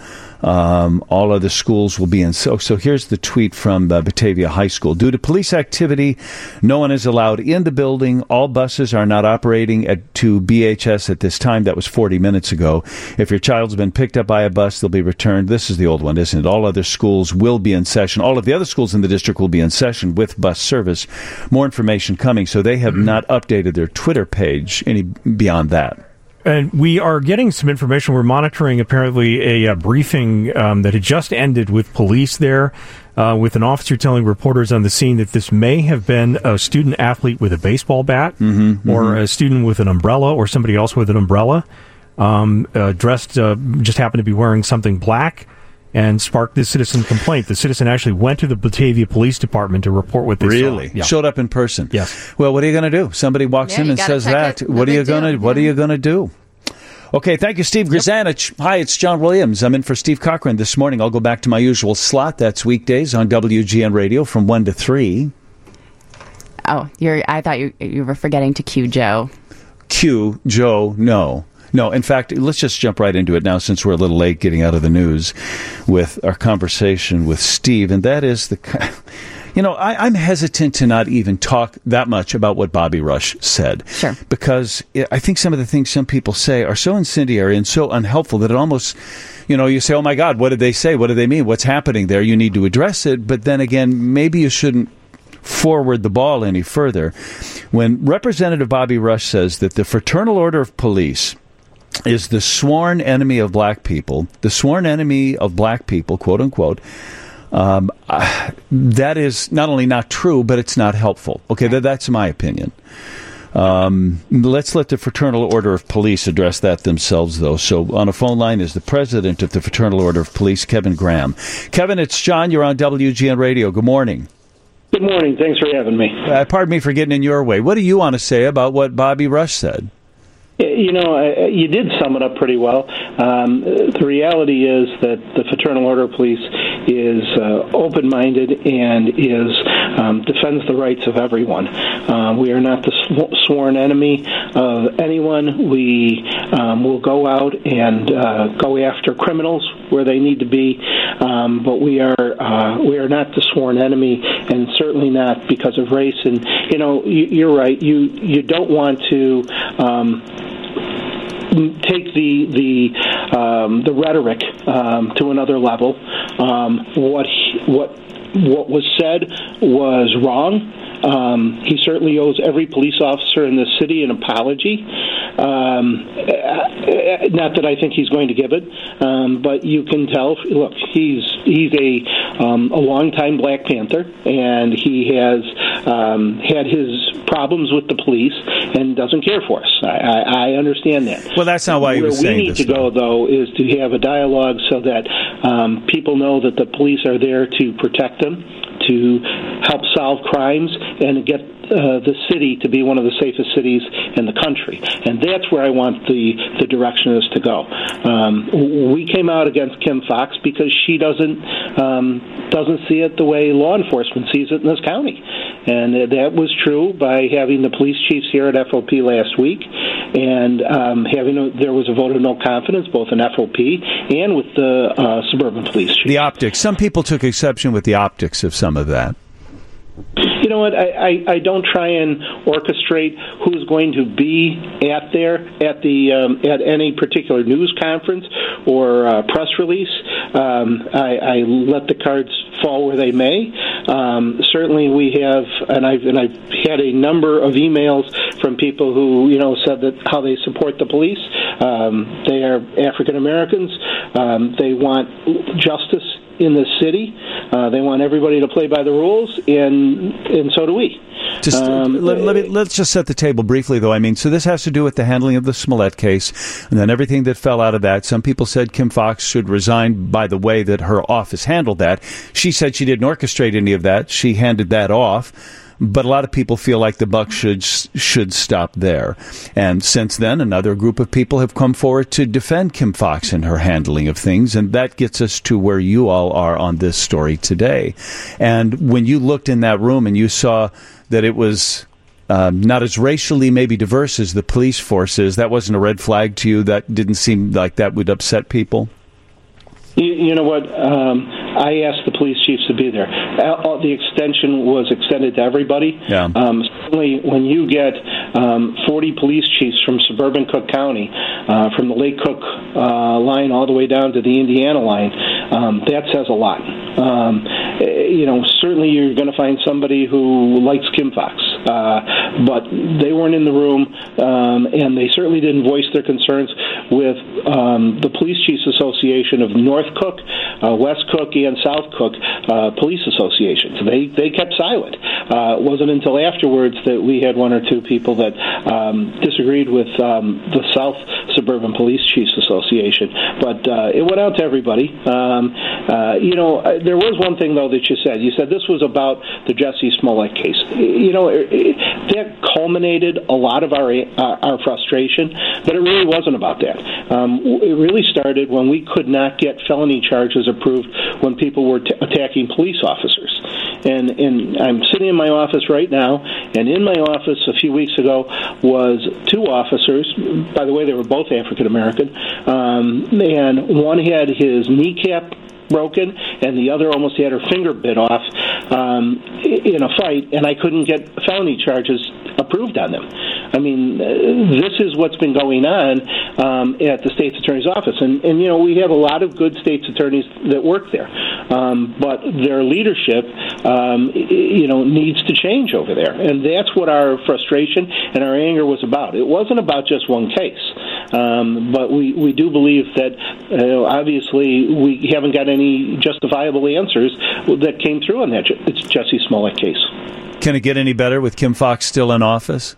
Speaker 3: All other schools will be in. So here's the tweet from Batavia High School. Due to police activity, no one is allowed in the building. All buses are not operating to BHS at this time. That was 40 minutes ago. If your child's been picked up by a bus, they'll be returned. This is the old one, isn't it? All other schools will be in session. All of the other schools in the district will be in session with bus service. More information coming. So they have not updated their Twitter page any beyond that.
Speaker 7: And we are getting some information. We're monitoring apparently a briefing that had just ended with police there. with an officer telling reporters on the scene that this may have been a student athlete with a baseball bat or a student with an umbrella or somebody else with an umbrella, dressed, just happened to be wearing something black, and sparked this citizen complaint. The citizen actually went to the Batavia Police Department to report what they saw.
Speaker 3: Really?
Speaker 7: Yeah.
Speaker 3: Showed up in person?
Speaker 7: Yes.
Speaker 3: Well, what are you going to do? Somebody walks in and says that. What are you going to do? Okay, thank you, Steve Grzanich. Hi, it's John Williams. I'm in for Steve Cochran this morning. I'll go back to my usual slot. That's weekdays on WGN Radio from 1 to 3.
Speaker 5: Oh, I thought you were forgetting to cue Joe.
Speaker 3: Cue Joe, no. No, in fact, let's just jump right into it now since we're a little late getting out of the news with our conversation with Steve. And that is I'm hesitant to not even talk that much about what Bobby Rush said.
Speaker 5: Sure.
Speaker 3: Because I think some of the things some people say are so incendiary and so unhelpful that it almost, you say, oh my God, what did they say? What do they mean? What's happening there? You need to address it. But then again, maybe you shouldn't forward the ball any further. When Representative Bobby Rush says that the Fraternal Order of Police is the sworn enemy of black people, quote unquote, that is not only not true, but it's not helpful. Okay, that's my opinion. Let's let the Fraternal Order of Police address that themselves, though. So on a phone line is the president of the Fraternal Order of Police, Kevin Graham. Kevin, it's John. You're on WGN Radio. Good morning.
Speaker 15: Good morning. Thanks for having me.
Speaker 3: Pardon me for getting in your way. What do you want to say about what Bobby Rush said?
Speaker 15: You did sum it up pretty well. The reality is that the Fraternal Order of Police is open-minded and defends the rights of everyone. We are not the sworn enemy of anyone. We will go out and go after criminals where they need to be, but we are not the sworn enemy, and certainly not because of race. And you're right. You don't want to take the rhetoric to another level. What was said was wrong. He certainly owes every police officer in this city an apology. Not that I think he's going to give it, but you can tell. Look, he's a longtime Black Panther, and he has had his problems with the police and doesn't care for us. I understand that.
Speaker 3: Well, that's not why he was saying this.
Speaker 15: Where we need to go, though, is to have a dialogue so that people know that the police are there to protect them, to help solve crimes, and get the city to be one of the safest cities in the country. And that's where I want the direction is to go. We came out against Kim Foxx because she doesn't see it the way law enforcement sees it in this county. And that was true by having the police chiefs here at FOP last week, and there was a vote of no confidence both in FOP and with the suburban police chief.
Speaker 3: The optics. Some people took exception with the optics of some of that.
Speaker 15: You know what? I don't try and orchestrate who's going to be at any particular news conference or press release. I let the cards fall where they may. Certainly, we have, and I've had a number of emails from people who said that how they support the police. They are African Americans. They want justice in the city. They want everybody to play by the rules, and so do we.
Speaker 3: Let's just set the table briefly, though. So this has to do with the handling of the Smollett case, and then everything that fell out of that. Some people said Kim Foxx should resign by the way that her office handled that. She said she didn't orchestrate any of that. She handed that off. But a lot of people feel like the buck should stop there. And since then, another group of people have come forward to defend Kim Foxx and her handling of things, and that gets us to where you all are on this story today. And when you looked in that room and you saw that it was not as racially maybe diverse as the police force is, that wasn't a red flag to you? That didn't seem like that would upset people?
Speaker 15: You know what? I asked the police chiefs to be there. The extension was extended to everybody.
Speaker 3: Yeah.
Speaker 15: Certainly, when you get 40 police chiefs from suburban Cook County, from the Lake Cook line all the way down to the Indiana line, that says a lot. Certainly you're going to find somebody who likes Kim Foxx. but they weren't in the room, and they certainly didn't voice their concerns with the Police Chiefs Association of North Cook, West Cook, and South Cook police associations. They kept silent. It wasn't until afterwards that we had one or two people that disagreed with the South Suburban Police Chiefs Association, but it went out to everybody. There was one thing, though, that you said. You said this was about the Jussie Smollett case. That culminated a lot of our frustration, but it really wasn't about that. It really started when we could not get felony charges approved when people were attacking police officers. And I'm sitting in my office right now, and in my office a few weeks ago was two officers. By the way, they were both African American, and one had his kneecap broken, and the other almost had her finger bit off in a fight, and I couldn't get felony charges approved on them. I mean, this is what's been going on at the state's attorney's office, and we have a lot of good state's attorneys that work there, but their leadership needs to change over there, and that's what our frustration and our anger was about. It wasn't about just one case, but we do believe that obviously we haven't got any justifiable answers that came through on that Jussie Smollett case.
Speaker 3: Can it get any better with Kim Foxx still in office?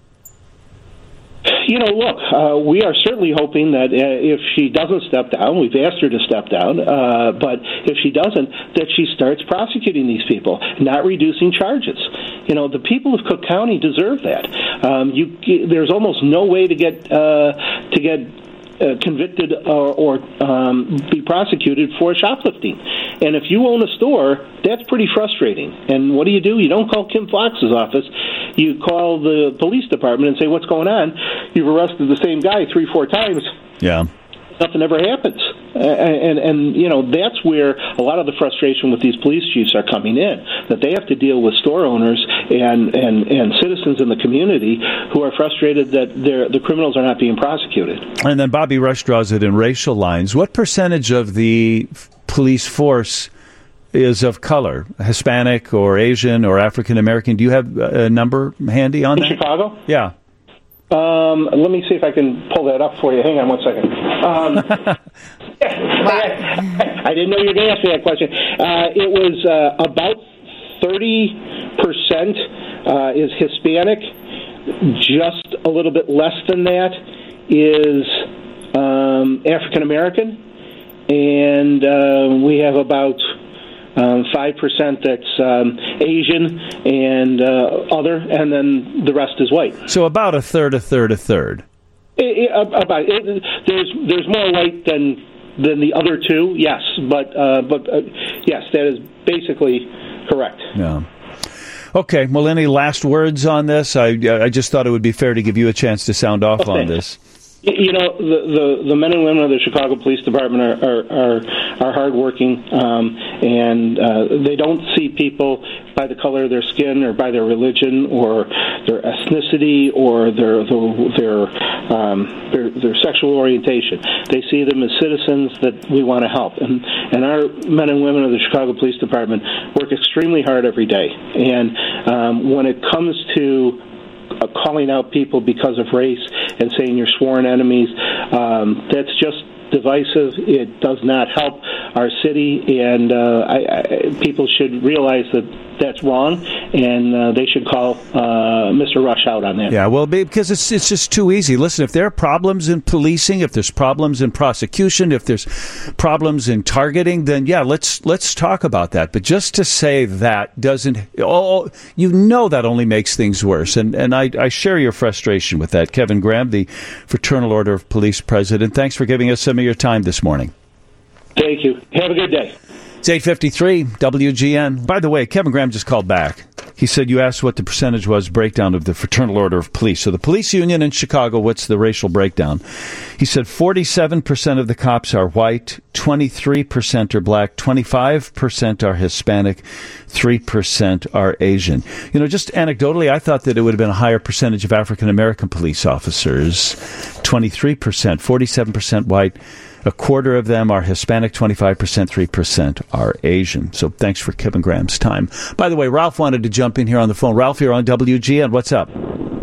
Speaker 15: Look, we are certainly hoping that if she doesn't step down, we've asked her to step down, but if she doesn't, that she starts prosecuting these people, not reducing charges. The people of Cook County deserve that. There's almost no way to get convicted or be prosecuted for shoplifting. And if you own a store, that's pretty frustrating. And what do? You don't call Kim Foxx's office. You call the police department and say, what's going on? You've arrested the same guy 3-4 times.
Speaker 3: Yeah.
Speaker 15: Nothing ever happens. And that's where a lot of the frustration with these police chiefs are coming in, that they have to deal with store owners and citizens in the community who are frustrated that the criminals are not being prosecuted.
Speaker 3: And then Bobby Rush draws it in racial lines. What percentage of the police force is of color, Hispanic or Asian or African American? Do you have a number handy on that?
Speaker 15: In Chicago?
Speaker 3: Yeah.
Speaker 15: Let me see if I can pull that up for you. Hang on one second. I didn't know you were going to ask me that question. It was about 30% is Hispanic. Just a little bit less than that is African American. And we have about 5% that's Asian and other, and then the rest is white.
Speaker 3: So about a third.
Speaker 15: There's more white than the other two, yes, but yes, that is basically correct.
Speaker 3: Yeah. Okay. Well, any last words on this? I just thought it would be fair to give you a chance to sound off on this.
Speaker 15: The men and women of the Chicago Police Department are hardworking, and they don't see people by the color of their skin or by their religion or their ethnicity or their sexual orientation. They see them as citizens that we want to help, and our men and women of the Chicago Police Department work extremely hard every day. And when it comes to calling out people because of race and saying you're sworn enemies, that's just divisive. It does not help our city, and people should realize that that's wrong, and they should call Mr. Rush out on that.
Speaker 3: Yeah, well, because it's just too easy. Listen, if there are problems in policing, if there's problems in prosecution, if there's problems in targeting, then yeah, let's talk about that. But just to say that doesn't, that only makes things worse. And I share your frustration with that. Kevin Graham, the Fraternal Order of Police President, thanks for giving us some of your time this morning.
Speaker 15: Thank you. Have a good day.
Speaker 3: It's 8:53 WGN. By the way, Kevin Graham just called back. He said you asked what the percentage was breakdown of the Fraternal Order of Police. So the police union in Chicago, what's the racial breakdown? He said 47% of the cops are white, 23% are black, 25% are Hispanic, 3% are Asian. Just anecdotally, I thought that it would have been a higher percentage of African American police officers, 23%, 47% white, A quarter of them are Hispanic, 25%, 3% are Asian. So thanks for Kevin Graham's time. By the way, Ralph wanted to jump in here on the phone. Ralph, you're on WGN. What's up?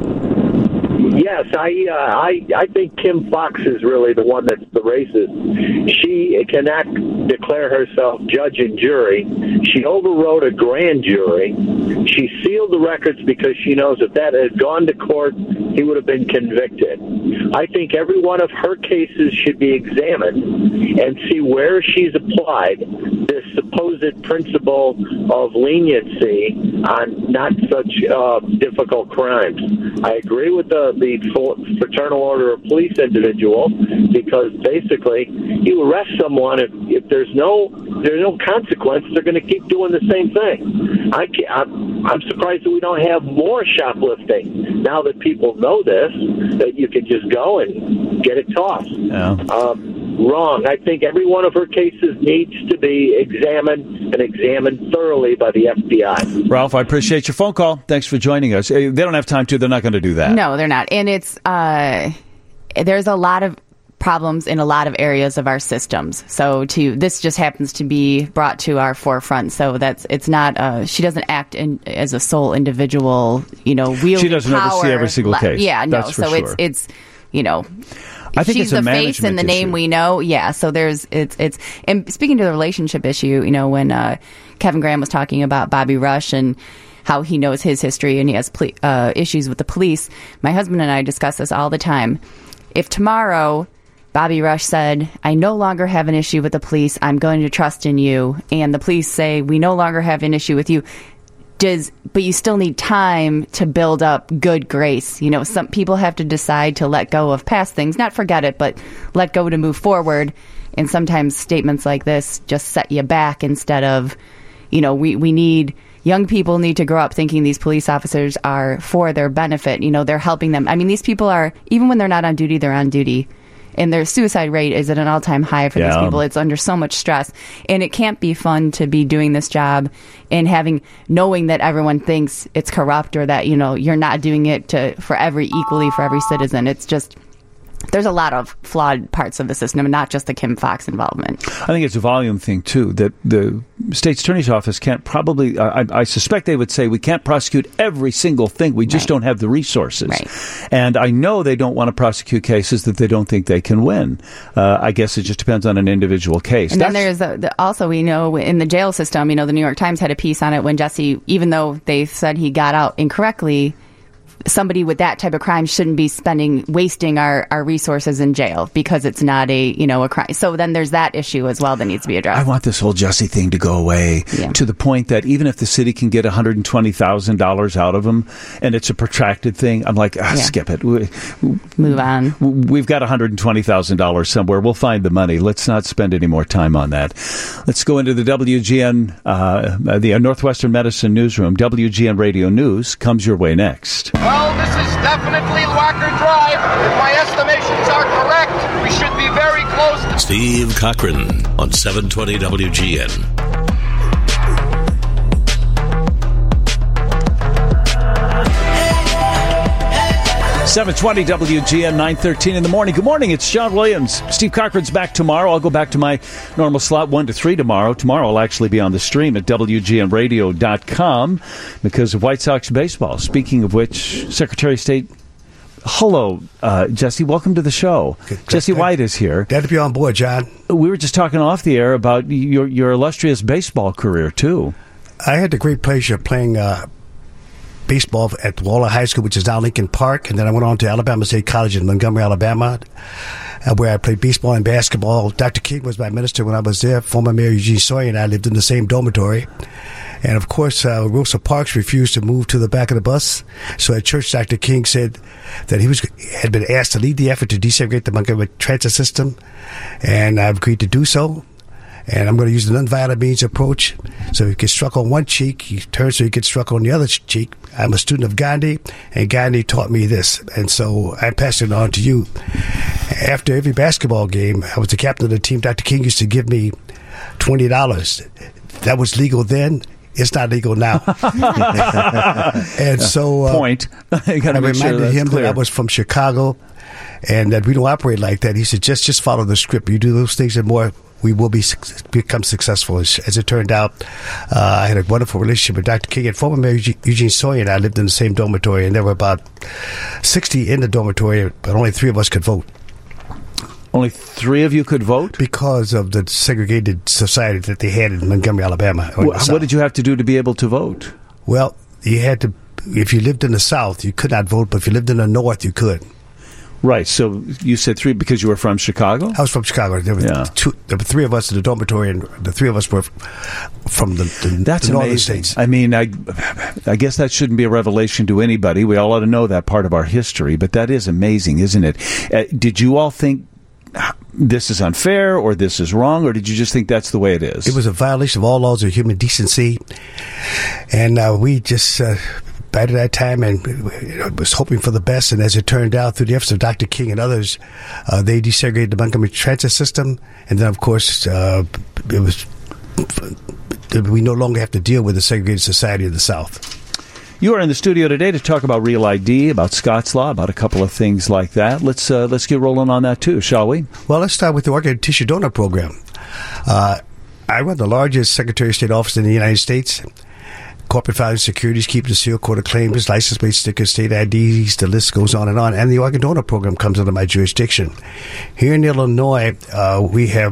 Speaker 16: Yes, I think Kim Fox is really the one that's the racist. She cannot declare herself judge and jury. She overrode a grand jury. She sealed the records because she knows if that had gone to court, he would have been convicted. I think every one of her cases should be examined and see where she's applied this supposed principle of leniency on not such difficult crimes. I agree with the Fraternal Order of Police individual, because basically you arrest someone if there's no consequence, they're going to keep doing the same thing. I'm surprised that we don't have more shoplifting now that people know this, that you can just go and get it tossed.
Speaker 3: Yeah.
Speaker 16: Wrong. I think every one of her cases needs to be examined and examined thoroughly by the FBI.
Speaker 3: Ralph, I appreciate your phone call. Thanks for joining us. They don't have time to. They're not going to do that.
Speaker 5: No, they're not. And it's there's a lot of problems in a lot of areas of our systems. So this just happens to be brought to our forefront. So it's not. She doesn't act as a sole individual. Wielding
Speaker 3: she doesn't
Speaker 5: power.
Speaker 3: oversee every single case.
Speaker 5: Yeah, no.
Speaker 3: That's for
Speaker 5: so
Speaker 3: sure.
Speaker 5: it's
Speaker 3: I think
Speaker 5: she's
Speaker 3: it's a
Speaker 5: the face and the name
Speaker 3: issue.
Speaker 5: we know. Yeah. So it's and speaking to the relationship issue, when Kevin Graham was talking about Bobby Rush and how he knows his history and he has issues with the police, my husband and I discuss this all the time. If tomorrow Bobby Rush said, I no longer have an issue with the police, I'm going to trust in you, and the police say, we no longer have an issue with you, but you still need time to build up good grace. Some people have to decide to let go of past things, not forget it, but let go to move forward. And sometimes statements like this just set you back instead of, young people need to grow up thinking these police officers are for their benefit. They're helping them. I mean, these people are, even when they're not on duty, they're on duty. And their suicide rate is at an all-time high for these people. It's under so much stress. And it can't be fun to be doing this job and knowing that everyone thinks it's corrupt or that, you're not doing it for every citizen. It's just, there's a lot of flawed parts of the system, and not just the Kim Fox involvement.
Speaker 3: I think it's a volume thing, too, that the state's attorney's office can't probably, I suspect they would say, we can't prosecute every single thing. We just don't have the resources.
Speaker 5: Right.
Speaker 3: And I know they don't want to prosecute cases that they don't think they can win. I guess it just depends on an individual case.
Speaker 5: And then there's also, we know, in the jail system, the New York Times had a piece on it when Jesse, even though they said he got out incorrectly, somebody with that type of crime shouldn't be wasting our resources in jail because it's not a crime. So then there's that issue as well that needs to be addressed.
Speaker 3: I want this whole Jesse thing to go away to the point that even if the city can get $120,000 out of him and it's a protracted thing, I'm like, skip it.
Speaker 5: Move on.
Speaker 3: We've got $120,000 somewhere. We'll find the money. Let's not spend any more time on that. Let's go into the WGN, the Northwestern Medicine Newsroom. WGN Radio News comes your way next.
Speaker 6: Well, this is definitely Walker Drive. If my estimations are correct, we should be very close to
Speaker 1: Steve Cochran on 720 WGN.
Speaker 3: 720 WGN, 9:13 in the morning. Good morning, it's John Williams. Steve Cochran's back tomorrow. I'll go back to my normal slot 1 to 3 tomorrow. Tomorrow I'll actually be on the stream at WGNradio.com because of White Sox baseball. Speaking of which, Secretary of State, hello, Jesse. Welcome to the show. Jesse White is here.
Speaker 17: Glad to be on board, John.
Speaker 3: We were just talking off the air about your illustrious baseball career, too.
Speaker 17: I had the great pleasure of playing baseball at Waller High School, which is now Lincoln Park, and then I went on to Alabama State College in Montgomery, Alabama, where I played baseball and basketball. Dr. King was my minister when I was there. Former Mayor Eugene Sawyer and I lived in the same dormitory. And, of course, Rosa Parks refused to move to the back of the bus. So at church, Dr. King said that he had been asked to lead the effort to desegregate the Montgomery transit system, and I've agreed to do so. And I'm going to use the nonviolent means approach. So if he gets struck on one cheek, he turns so he gets struck on the other cheek. I'm a student of Gandhi, and Gandhi taught me this. And so I pass it on to you. After every basketball game, I was the captain of the team. Dr. King used to give me $20. That was legal then. It's not legal now. And so
Speaker 3: point. I
Speaker 17: reminded him that I was from Chicago and that we don't operate like that. He said, just follow the script. You do those things and more, we will become successful. As it turned out, I had a wonderful relationship with Dr. King and former Mayor Eugene Sawyer and I lived in the same dormitory, and there were about 60 in the dormitory, but only 3 of us could vote.
Speaker 3: Only 3 of you could vote?
Speaker 17: Because of the segregated society that they had in Montgomery, Alabama.
Speaker 3: What did you have to do to be able to vote?
Speaker 17: Well, you had to, if you lived in the South, you could not vote, but if you lived in the North, you could.
Speaker 3: Right. So you said 3 because you were from Chicago?
Speaker 17: I was from Chicago. There were 3 of us in the dormitory, and the 3 of us were from
Speaker 3: That's
Speaker 17: the northern
Speaker 3: amazing.
Speaker 17: states.
Speaker 3: I mean, I guess that shouldn't be a revelation to anybody. We all ought to know that part of our history, but that is amazing, isn't it? Did you all think this is unfair or this is wrong, or did you just think that's the way it is?
Speaker 17: It was a violation of all laws of human decency, and we just back at that time and was hoping for the best. And as it turned out, through the efforts of Dr. King and others, they desegregated the Montgomery transit system, and then of course we no longer have to deal with the segregated society of the South.
Speaker 3: You are in the studio today to talk about Real ID, about Scott's Law, about a couple of things like that. Let's get rolling on that too, shall we?
Speaker 17: Well, let's start with the Organ Tissue Donor Program. I run the largest Secretary of State office in the United States. Corporate filing securities, keeping the seal, court of claims, license plate stickers, state IDs, the list goes on. And the Organ Donor Program comes under my jurisdiction. Here in Illinois, we have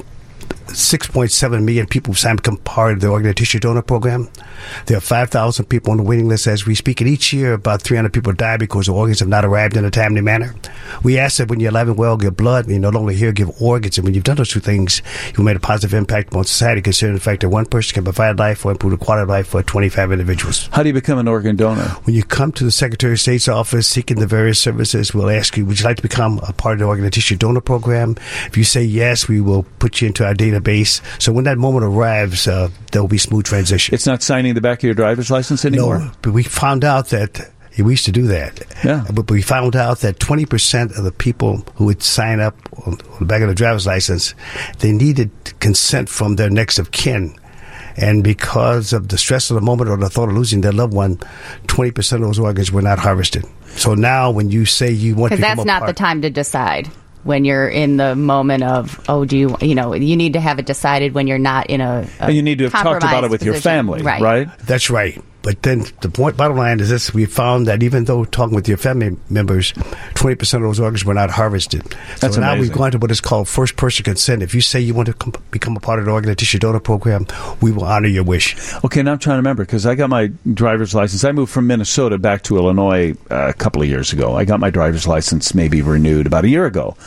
Speaker 17: 6.7 million people who signed to become part of the Organ and Tissue Donor Program. There are 5,000 people on the waiting list as we speak, and each year about 300 people die because the organs have not arrived in a timely manner. We ask that when you're alive and well, give blood. When you're no longer here, give organs. And when you've done those 2 things, you've made a positive impact on society, considering the fact that 1 person can provide life or improve the quality of life for 25 individuals.
Speaker 3: How do you become an organ donor?
Speaker 17: When you come to the Secretary of State's office seeking the various services, we'll ask you, would you like to become a part of the Organ and Tissue Donor Program? If you say yes, we will put you into our database. So when that moment arrives, there will be smooth transition.
Speaker 3: It's not signing the back of your driver's license anymore?
Speaker 17: No, but we found out that we used to do that.
Speaker 3: Yeah.
Speaker 17: But we found out that 20% of the people who would sign up on the back of the driver's license, they needed consent from their next of kin. And because of the stress of the moment or the thought of losing their loved one, 20% of those organs were not harvested. So now when you say you want to become
Speaker 5: because that's not the time to decide. When you're in the moment of, you need to have it decided when you're not in a
Speaker 3: and you need to have talked about it with your family, right?
Speaker 17: That's right. But then the bottom line is this: we found that even though talking with your family members, 20% of those organs were not harvested.
Speaker 3: That's
Speaker 17: so now
Speaker 3: amazing.
Speaker 17: we've gone to what is called first person consent. If you say you want to become a part of the Organ and Tissue Donor Program, we will honor your wish.
Speaker 3: Okay, now I'm trying to remember, because I got my driver's license. I moved from Minnesota back to Illinois a couple of years ago. I got my driver's license maybe renewed about a year ago.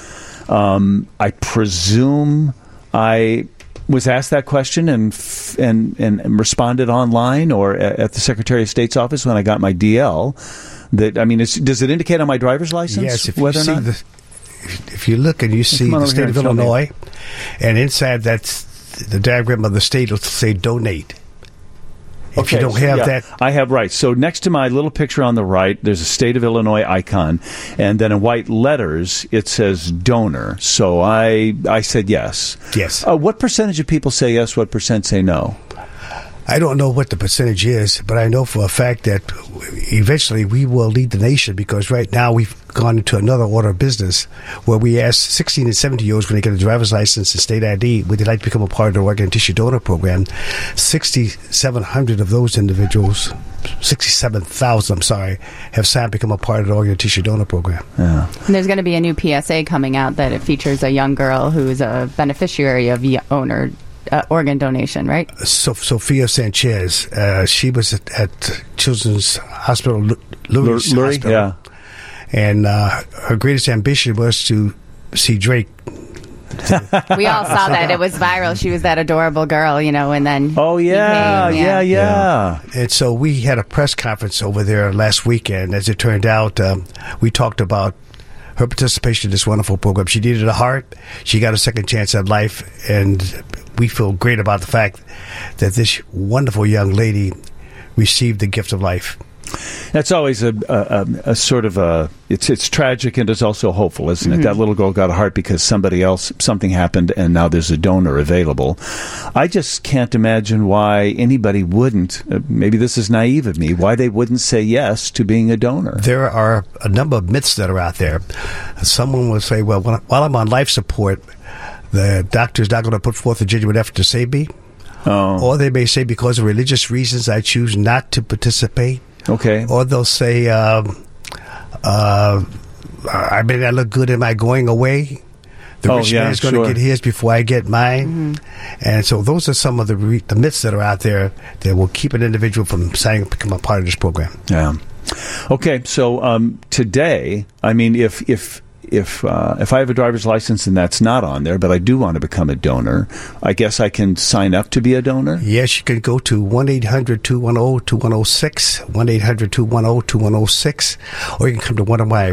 Speaker 3: I presume I was asked that question and responded online or at the Secretary of State's office when I got my DL. Does it indicate on my driver's license?
Speaker 17: Yes, if
Speaker 3: whether
Speaker 17: you see
Speaker 3: or not?
Speaker 17: if you look and you see the state of Illinois, and inside that's the diagram of the state will say donate. If you don't have that,
Speaker 3: I have right. So next to my little picture on the right, there's a state of Illinois icon, and then in white letters it says donor. So I said yes.
Speaker 17: Yes.
Speaker 3: What percentage of people say yes? What percent say no?
Speaker 17: I don't know what the percentage is, but I know for a fact that eventually we will lead the nation, because right now we've gone into another order of business where we ask 16 and 17-year-olds when they get a driver's license and state ID, would they like to become a part of the Organ and Tissue Donor Program. 6,700 of those individuals, 67,000, have signed to become a part of the Organ and Tissue Donor Program.
Speaker 3: Yeah.
Speaker 5: And there's going to be a new PSA coming out that it features a young girl who's a beneficiary of organ donation, right?
Speaker 17: Sophia Sanchez, she was at Children's Hospital, Lurie's Hospital.
Speaker 3: Yeah.
Speaker 17: And her greatest ambition was to see Drake.
Speaker 5: We all saw that. It was viral. She was that adorable girl, and then...
Speaker 3: Oh, yeah, yeah.
Speaker 17: And so we had a press conference over there last weekend. As it turned out, we talked about her participation in this wonderful program. She needed a heart. She got a second chance at life. And we feel great about the fact that this wonderful young lady received the gift of life.
Speaker 3: That's always a sort of a it's tragic and it's also hopeful, isn't it? That little girl got a heart because something happened, and now there's a donor available. I just can't imagine why anybody wouldn't. Maybe this is naive of me. Why they wouldn't say yes to being a donor?
Speaker 17: There are a number of myths that are out there. Someone will say, "Well, while I'm on life support, the doctor's not going to put forth a genuine effort to save me." Or they may say, because of religious reasons, I choose not to participate.
Speaker 3: Okay.
Speaker 17: Or they'll say, I may not look good. Am I going away? The rich man is going to get his before I get mine. And so those are some of the myths that are out there that will keep an individual from signing to become a part of this program.
Speaker 3: Yeah. Okay. So today, I mean, if I have a driver's license and that's not on there, but I do want to become a donor, I guess I can sign up to be a donor?
Speaker 17: Yes, you can go to 1-800-210-2106, 1-800-210-2106, or you can come to one of my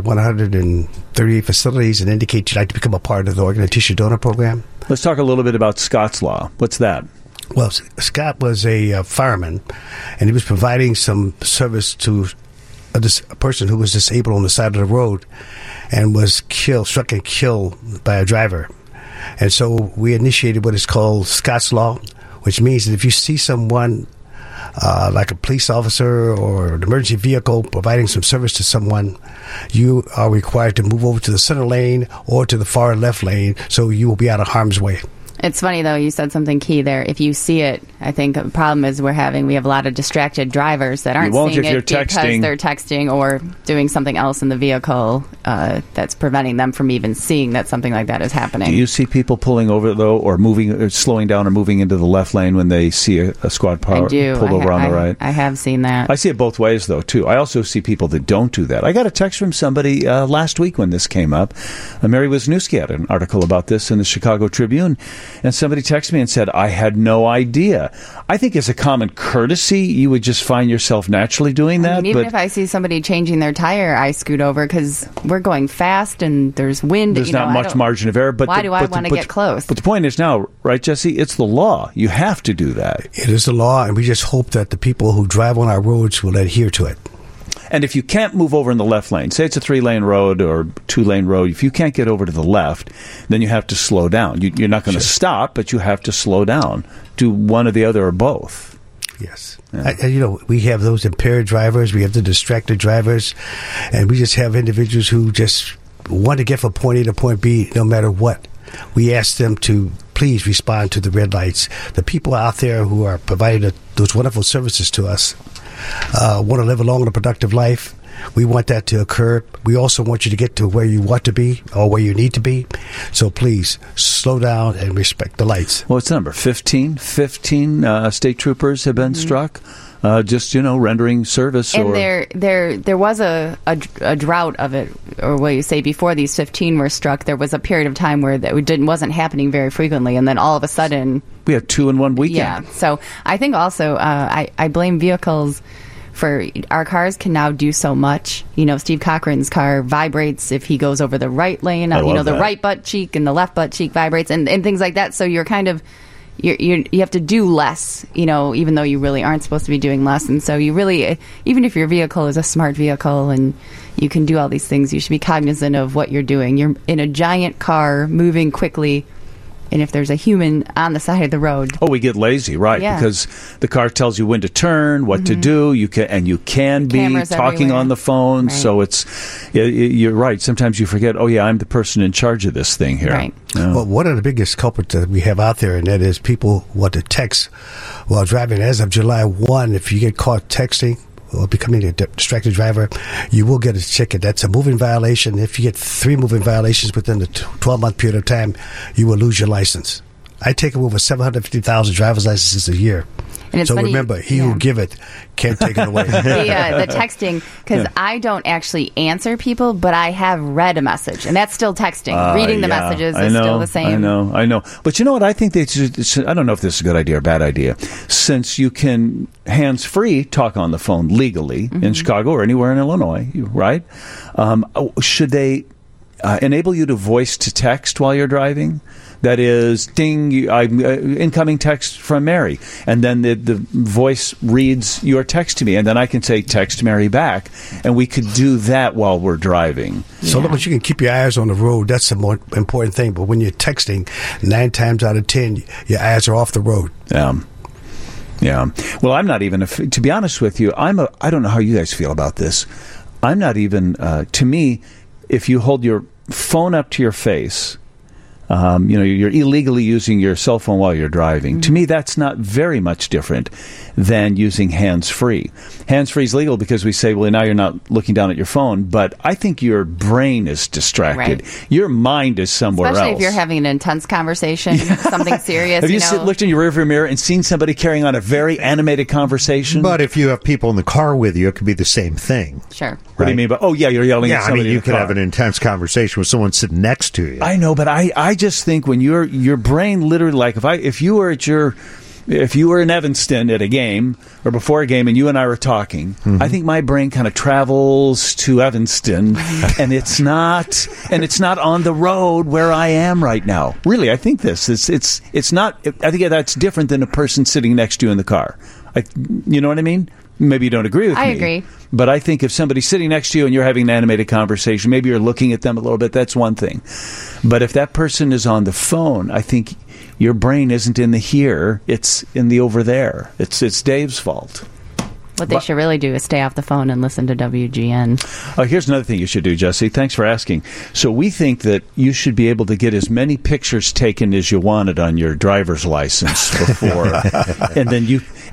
Speaker 17: 138 facilities and indicate you'd like to become a part of the organ and tissue donor program.
Speaker 3: Let's talk a little bit about Scott's Law. What's that?
Speaker 17: Well, Scott was a fireman, and he was providing some service to a person who was disabled on the side of the road and was struck and killed by a driver. And so we initiated what is called Scott's Law, which means that if you see someone like a police officer or an emergency vehicle providing some service to someone, you are required to move over to the center lane or to the far left lane so you will be out of harm's way.
Speaker 5: It's funny, though, you said something key there. If you see it, I think the problem is we have a lot of distracted drivers that aren't seeing it because they're texting or doing something else in the vehicle that's preventing them from even seeing that something like that is happening.
Speaker 3: Do you see people pulling over, though, or slowing down or moving into the left lane when they see a squad car pulled over on the right?
Speaker 5: I have seen that.
Speaker 3: I see it both ways, though, too. I also see people that don't do that. I got a text from somebody last week when this came up. Mary Wisniewski had an article about this in the Chicago Tribune. And somebody texted me and said, I had no idea. I think as a common courtesy, you would just find yourself naturally doing that.
Speaker 5: Even if I see somebody changing their tire, I scoot over because we're going fast and there's wind.
Speaker 3: There's not much margin of error. But
Speaker 5: why do I want to get close?
Speaker 3: But the point is now, right, Jesse, it's the law. You have to do that.
Speaker 17: It is the law, and we just hope that the people who drive on our roads will adhere to it.
Speaker 3: And if you can't move over in the left lane, say it's a 3-lane road or 2-lane road, if you can't get over to the left, then you have to slow down. You're not going to stop, but you have to slow down. Do one or the other or both.
Speaker 17: Yes. Yeah. We have those impaired drivers. We have the distracted drivers. And we just have individuals who just want to get from point A to point B no matter what. We ask them to please respond to the red lights. The people out there who are providing those wonderful services to us want to live a long and productive life. We want that to occur. We also want you to get to where you want to be or where you need to be. So please slow down and respect the lights.
Speaker 3: What's the number? 15 state troopers have been struck. Just rendering service.
Speaker 5: And there was a drought of it, or what you say, before these 15 were struck. There was a period of time where that wasn't happening very frequently, and then all of a sudden
Speaker 3: we had 2 in one weekend.
Speaker 5: Yeah, so I think also I blame vehicles for our cars can now do so much. Steve Cochran's car vibrates if he goes over the right lane. The right butt cheek and the left butt cheek vibrates, and things like that. So you're kind of you have to do less, even though you really aren't supposed to be doing less. And so you really, even if your vehicle is a smart vehicle and you can do all these things, you should be cognizant of what you're doing. You're in a giant car moving quickly, and if there's a human on the side of the road...
Speaker 3: Oh, we get lazy, right? Yeah. Because the car tells you when to turn, what to do. You can be talking everywhere on the phone. Right. So you're right. Sometimes you forget, I'm the person in charge of this thing here.
Speaker 5: Right.
Speaker 17: Well, one of the biggest culprits that we have out there, and that is people want to text while driving. As of July 1, if you get caught texting or becoming a distracted driver, you will get a ticket. That's a moving violation. If you get 3 moving violations within the 12-month period of time, you will lose your license. I take over 750,000 driver's licenses a year.
Speaker 5: And it's funny,
Speaker 17: remember, he who giveth can't take it away.
Speaker 5: The texting, because I don't actually answer people, but I have read a message, and that's still texting. Reading the messages is still the same.
Speaker 3: I know. But you know what? I think I don't know if this is a good idea or a bad idea. Since you can hands-free talk on the phone legally in Chicago or anywhere in Illinois, right? Should they enable you to voice to text while you're driving. That is, ding, incoming text from Mary. And then the voice reads your text to me. And then I can say, text Mary back. And we could do that while we're driving.
Speaker 17: So long as you can keep your eyes on the road, that's the more important thing. But when you're texting, 9 times out of 10, your eyes are off the road.
Speaker 3: Yeah. Well, I'm not even, to be honest with you, I don't know how you guys feel about this. I'm not even, to me, if you hold your phone up to your face, you're illegally using your cell phone while you're driving. Mm-hmm. To me, that's not very much different than using hands-free. Hands-free is legal because we say, well, now you're not looking down at your phone, but I think your brain is distracted. Right. Your mind is somewhere
Speaker 5: Especially
Speaker 3: else.
Speaker 5: If you're having an intense conversation, something serious.
Speaker 3: Have you looked in your rearview mirror and seen somebody carrying on a very animated conversation?
Speaker 4: But if you have people in the car with you, it could be the same thing.
Speaker 5: Sure.
Speaker 3: Right? What do you mean? But you're yelling at somebody.
Speaker 4: You could have an intense conversation with someone sitting next to you.
Speaker 3: I know, but I just think when your brain literally, like if you were in Evanston at a game or before a game and you and I were talking, mm-hmm. I think my brain kind of travels to Evanston and it's not on the road where I am right now. Really, I think it's not. I think that's different than a person sitting next to you in the car. You know what I mean? Maybe you don't agree with me.
Speaker 5: I agree.
Speaker 3: But I think if somebody's sitting next to you and you're having an animated conversation, maybe you're looking at them a little bit, that's one thing. But if that person is on the phone, I think your brain isn't in the here, it's in the over there. It's Dave's fault.
Speaker 5: What they should really do is stay off the phone and listen to WGN.
Speaker 3: Here's another thing you should do, Jesse. Thanks for asking. So we think that you should be able to get as many pictures taken as you wanted on your driver's license before, and then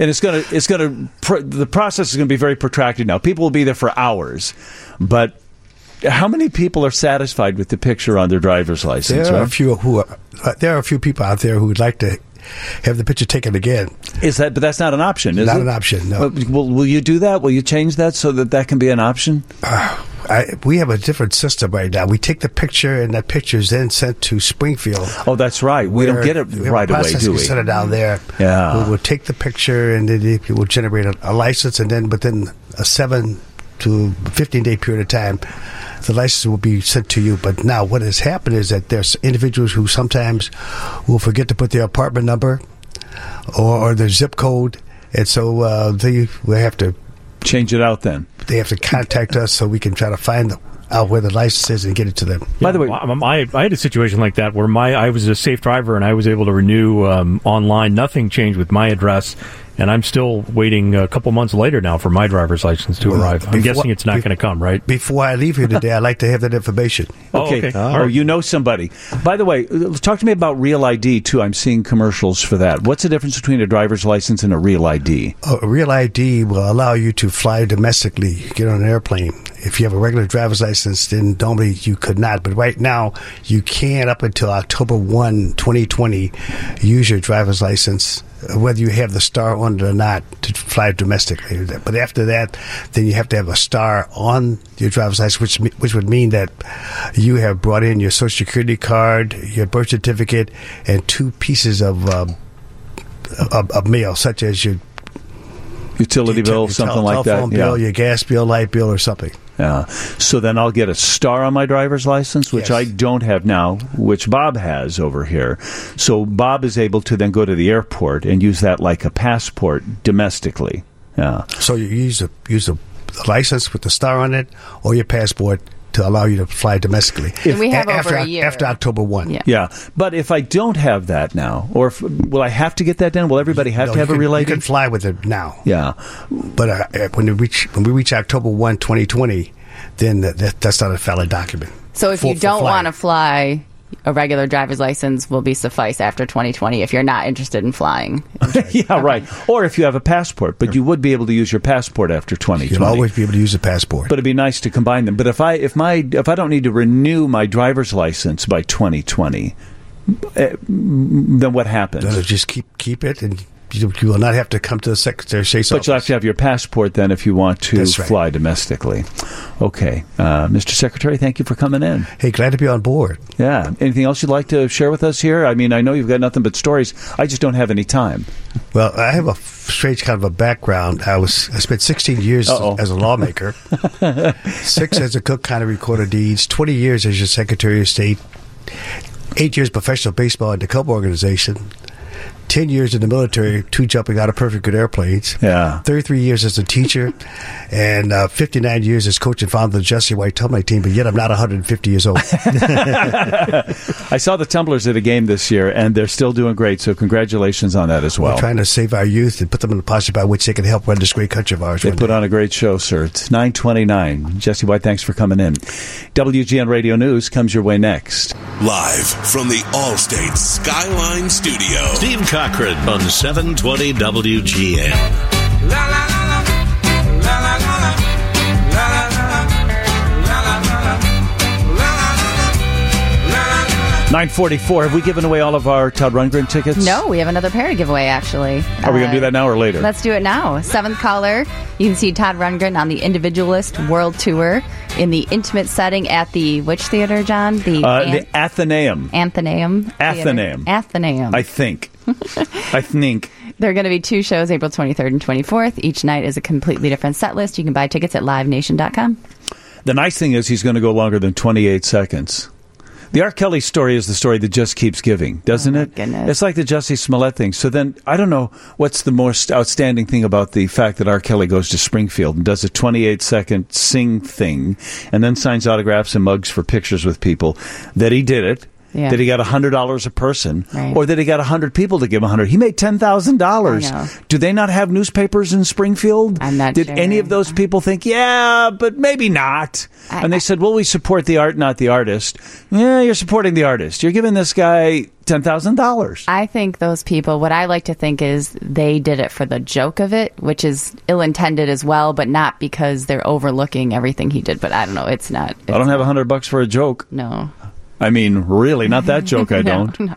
Speaker 3: the process is going to be very protracted now. People will be there for hours, but how many people are satisfied with the picture on their driver's license?
Speaker 17: There are a few people out there who would like to have the picture taken again.
Speaker 3: But that's not an option, is it?
Speaker 17: Not an option, no.
Speaker 3: Will you do that? Will you change that so that can be an option?
Speaker 17: We have a different system right now. We take the picture, and that picture is then sent to Springfield.
Speaker 3: Oh, that's right. We don't get it right away, do we?
Speaker 17: We send it down there.
Speaker 3: Yeah.
Speaker 17: We will take the picture, and then it will generate a license, and then within a 7 to 15-day period of time, the license will be sent to you. But now what has happened is that there's individuals who sometimes will forget to put their apartment number or their zip code, and so they will have to
Speaker 3: change it out then.
Speaker 17: They have to contact us so we can try to find out where the license is and get it to them.
Speaker 7: By the way, I had a situation like that where I was a safe driver and I was able to renew online. Nothing changed with my address. And I'm still waiting a couple months later now for my driver's license to arrive. I'm guessing it's not going to come, right?
Speaker 17: Before I leave here today, I'd like to have that information.
Speaker 3: Okay. You know somebody. By the way, talk to me about Real ID, too. I'm seeing commercials for that. What's the difference between a driver's license and a Real ID?
Speaker 17: A Real ID will allow you to fly domestically, get on an airplane. If you have a regular driver's license, then normally you could not. But right now, you can, up until October 1, 2020, use your driver's license, whether you have the star on it or not, to fly domestically. But after that, then you have to have a star on your driver's license, which would mean that you have brought in your Social Security card, your birth certificate, and 2 pieces of mail, such as your
Speaker 3: utility bill, something like that.
Speaker 17: Telephone bill, your gas bill, light bill, or something.
Speaker 3: Yeah. So then I'll get a star on my driver's license, which I don't have now, which Bob has over here. So Bob is able to then go to the airport and use that like a passport domestically. Yeah.
Speaker 17: So you use a license with the star on it or your passport to allow you to fly domestically.
Speaker 5: And we have over a year.
Speaker 17: After October 1.
Speaker 3: Yeah. But if I don't have that now, or will I have to get that done? Will everybody have to have a Real ID?
Speaker 17: You can fly with it now.
Speaker 3: Yeah.
Speaker 17: But when we reach October 1, 2020, then that's not a valid document.
Speaker 5: So if you don't want to fly, a regular driver's license will be suffice after 2020 if you're not interested in flying.
Speaker 3: Yeah, right. Or if you have a passport, but you would be able to use your passport after 2020.
Speaker 17: You'll always be able to use a passport.
Speaker 3: But it'd be nice to combine them. But if I don't need to renew my driver's license by 2020, then what happens?
Speaker 17: Just keep it, and You will not have to come to the Secretary of State's office.
Speaker 3: But you'll have to have your passport then if you want to
Speaker 17: That's right.
Speaker 3: fly domestically. Okay. Mr. Secretary, thank you for coming in.
Speaker 17: Hey, glad to be on board.
Speaker 3: Yeah. Anything else you'd like to share with us here? I mean, I know you've got nothing but stories. I just don't have any time.
Speaker 17: Well, I have a strange kind of a background. I spent 16 years as a lawmaker, 6 as a Cook County Recorder of Deeds, 20 years as your Secretary of State, 8 years professional baseball in the Cub organization, 10 years in the military, 2 jumping out of perfect good airplanes.
Speaker 3: Yeah.
Speaker 17: 33 years as a teacher, and 59 years as coach and founder of the Jesse White Tumbling team, but yet I'm not 150 years old.
Speaker 3: I saw the Tumblers at a game this year, and they're still doing great, so congratulations on that as well.
Speaker 17: We're trying to save our youth and put them in a posture by which they can help run this great country of ours.
Speaker 3: They put on a great show, sir. It's 9:29. Jesse White, thanks for coming in. WGN Radio News comes your way next.
Speaker 1: Live from the Allstate Skyline Studio, Steve Cochran on 720 WGN. La, la, la, la. La, la, la, la. La, la, la, la. La, la, la, la. La, la, la, la.
Speaker 3: 9:44. Have we given away all of our Todd Rundgren tickets?
Speaker 5: No, we have another pair to give away, actually.
Speaker 3: Are we going to do that now or later?
Speaker 5: Let's do it now. 7th caller, you can see Todd Rundgren on the Individualist World Tour in the intimate setting at the, which theater, John? The
Speaker 3: Athenaeum.
Speaker 5: Athenaeum.
Speaker 3: I think. I think.
Speaker 5: There are going to be 2 shows, April 23rd and 24th. Each night is a completely different set list. You can buy tickets at livenation.com.
Speaker 3: The nice thing is he's going to go longer than 28 seconds. The R. Kelly story is the story that just keeps giving, doesn't it?
Speaker 5: Goodness.
Speaker 3: It's like the Jussie Smollett thing. So then, I don't know what's the most outstanding thing about the fact that R. Kelly goes to Springfield and does a 28-second sing thing and then signs autographs and mugs for pictures with people, that he did it.
Speaker 5: Yeah.
Speaker 3: That he got $100 a person,
Speaker 5: right.
Speaker 3: or that he got 100 people to give him 100. He made $10,000. Do they not have newspapers in Springfield?
Speaker 5: I'm not
Speaker 3: Did
Speaker 5: sure.
Speaker 3: any of those people think, yeah, but maybe not? And they said, well, we support the art, not the artist. Yeah, you're supporting the artist. You're giving this guy $10,000.
Speaker 5: I think those people, what I like to think is they did it for the joke of it, which is ill-intended as well, but not because they're overlooking everything he did. But I don't know. It's not.
Speaker 3: I don't have $100 for a joke.
Speaker 5: No.
Speaker 3: I mean, really, not that joke, I don't.
Speaker 5: No.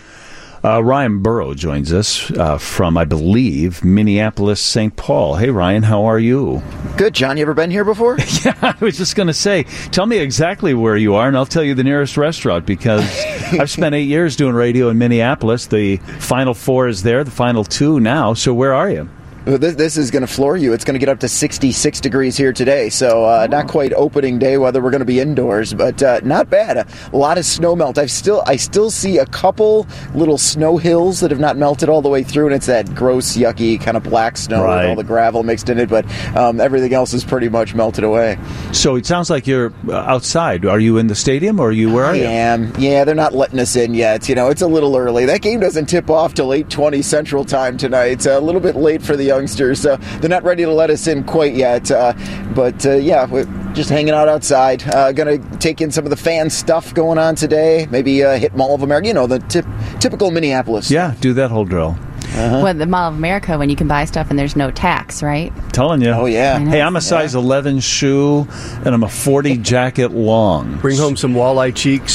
Speaker 3: Ryan Burrow joins us from, I believe, Minneapolis, St. Paul. Hey, Ryan, how are you?
Speaker 18: Good, John. You ever been here before?
Speaker 3: Yeah, I was just going to say, tell me exactly where you are, and I'll tell you the nearest restaurant, because I've spent 8 years doing radio in Minneapolis. The Final 4 is there, the Final 2 now. So where are you?
Speaker 18: This is going to floor you. It's going to get up to 66 degrees here today, so not quite opening day, whether we're going to be indoors, but not bad. A lot of snow melt. I still see a couple little snow hills that have not melted all the way through, and it's that gross, yucky kind of black snow with all the gravel mixed in it, but everything else is pretty much melted away.
Speaker 3: So it sounds like you're outside. Are you in the stadium, or where are you?
Speaker 18: I am. Yeah, they're not letting us in yet. You know, it's a little early. That game doesn't tip off till 8:20 Central Time tonight. It's a little bit late for the youngsters, so they're not ready to let us in quite yet. But we're just hanging out outside. Going to take in some of the fan stuff going on today. Maybe hit Mall of America. You know, the typical Minneapolis.
Speaker 3: Yeah, do that whole drill.
Speaker 5: Well, the Mall of America, when you can buy stuff and there's no tax, right?
Speaker 3: Telling you.
Speaker 18: Oh, yeah.
Speaker 3: Hey, I'm a size 11 shoe, and I'm a 40 jacket long.
Speaker 19: Bring home some walleye cheeks.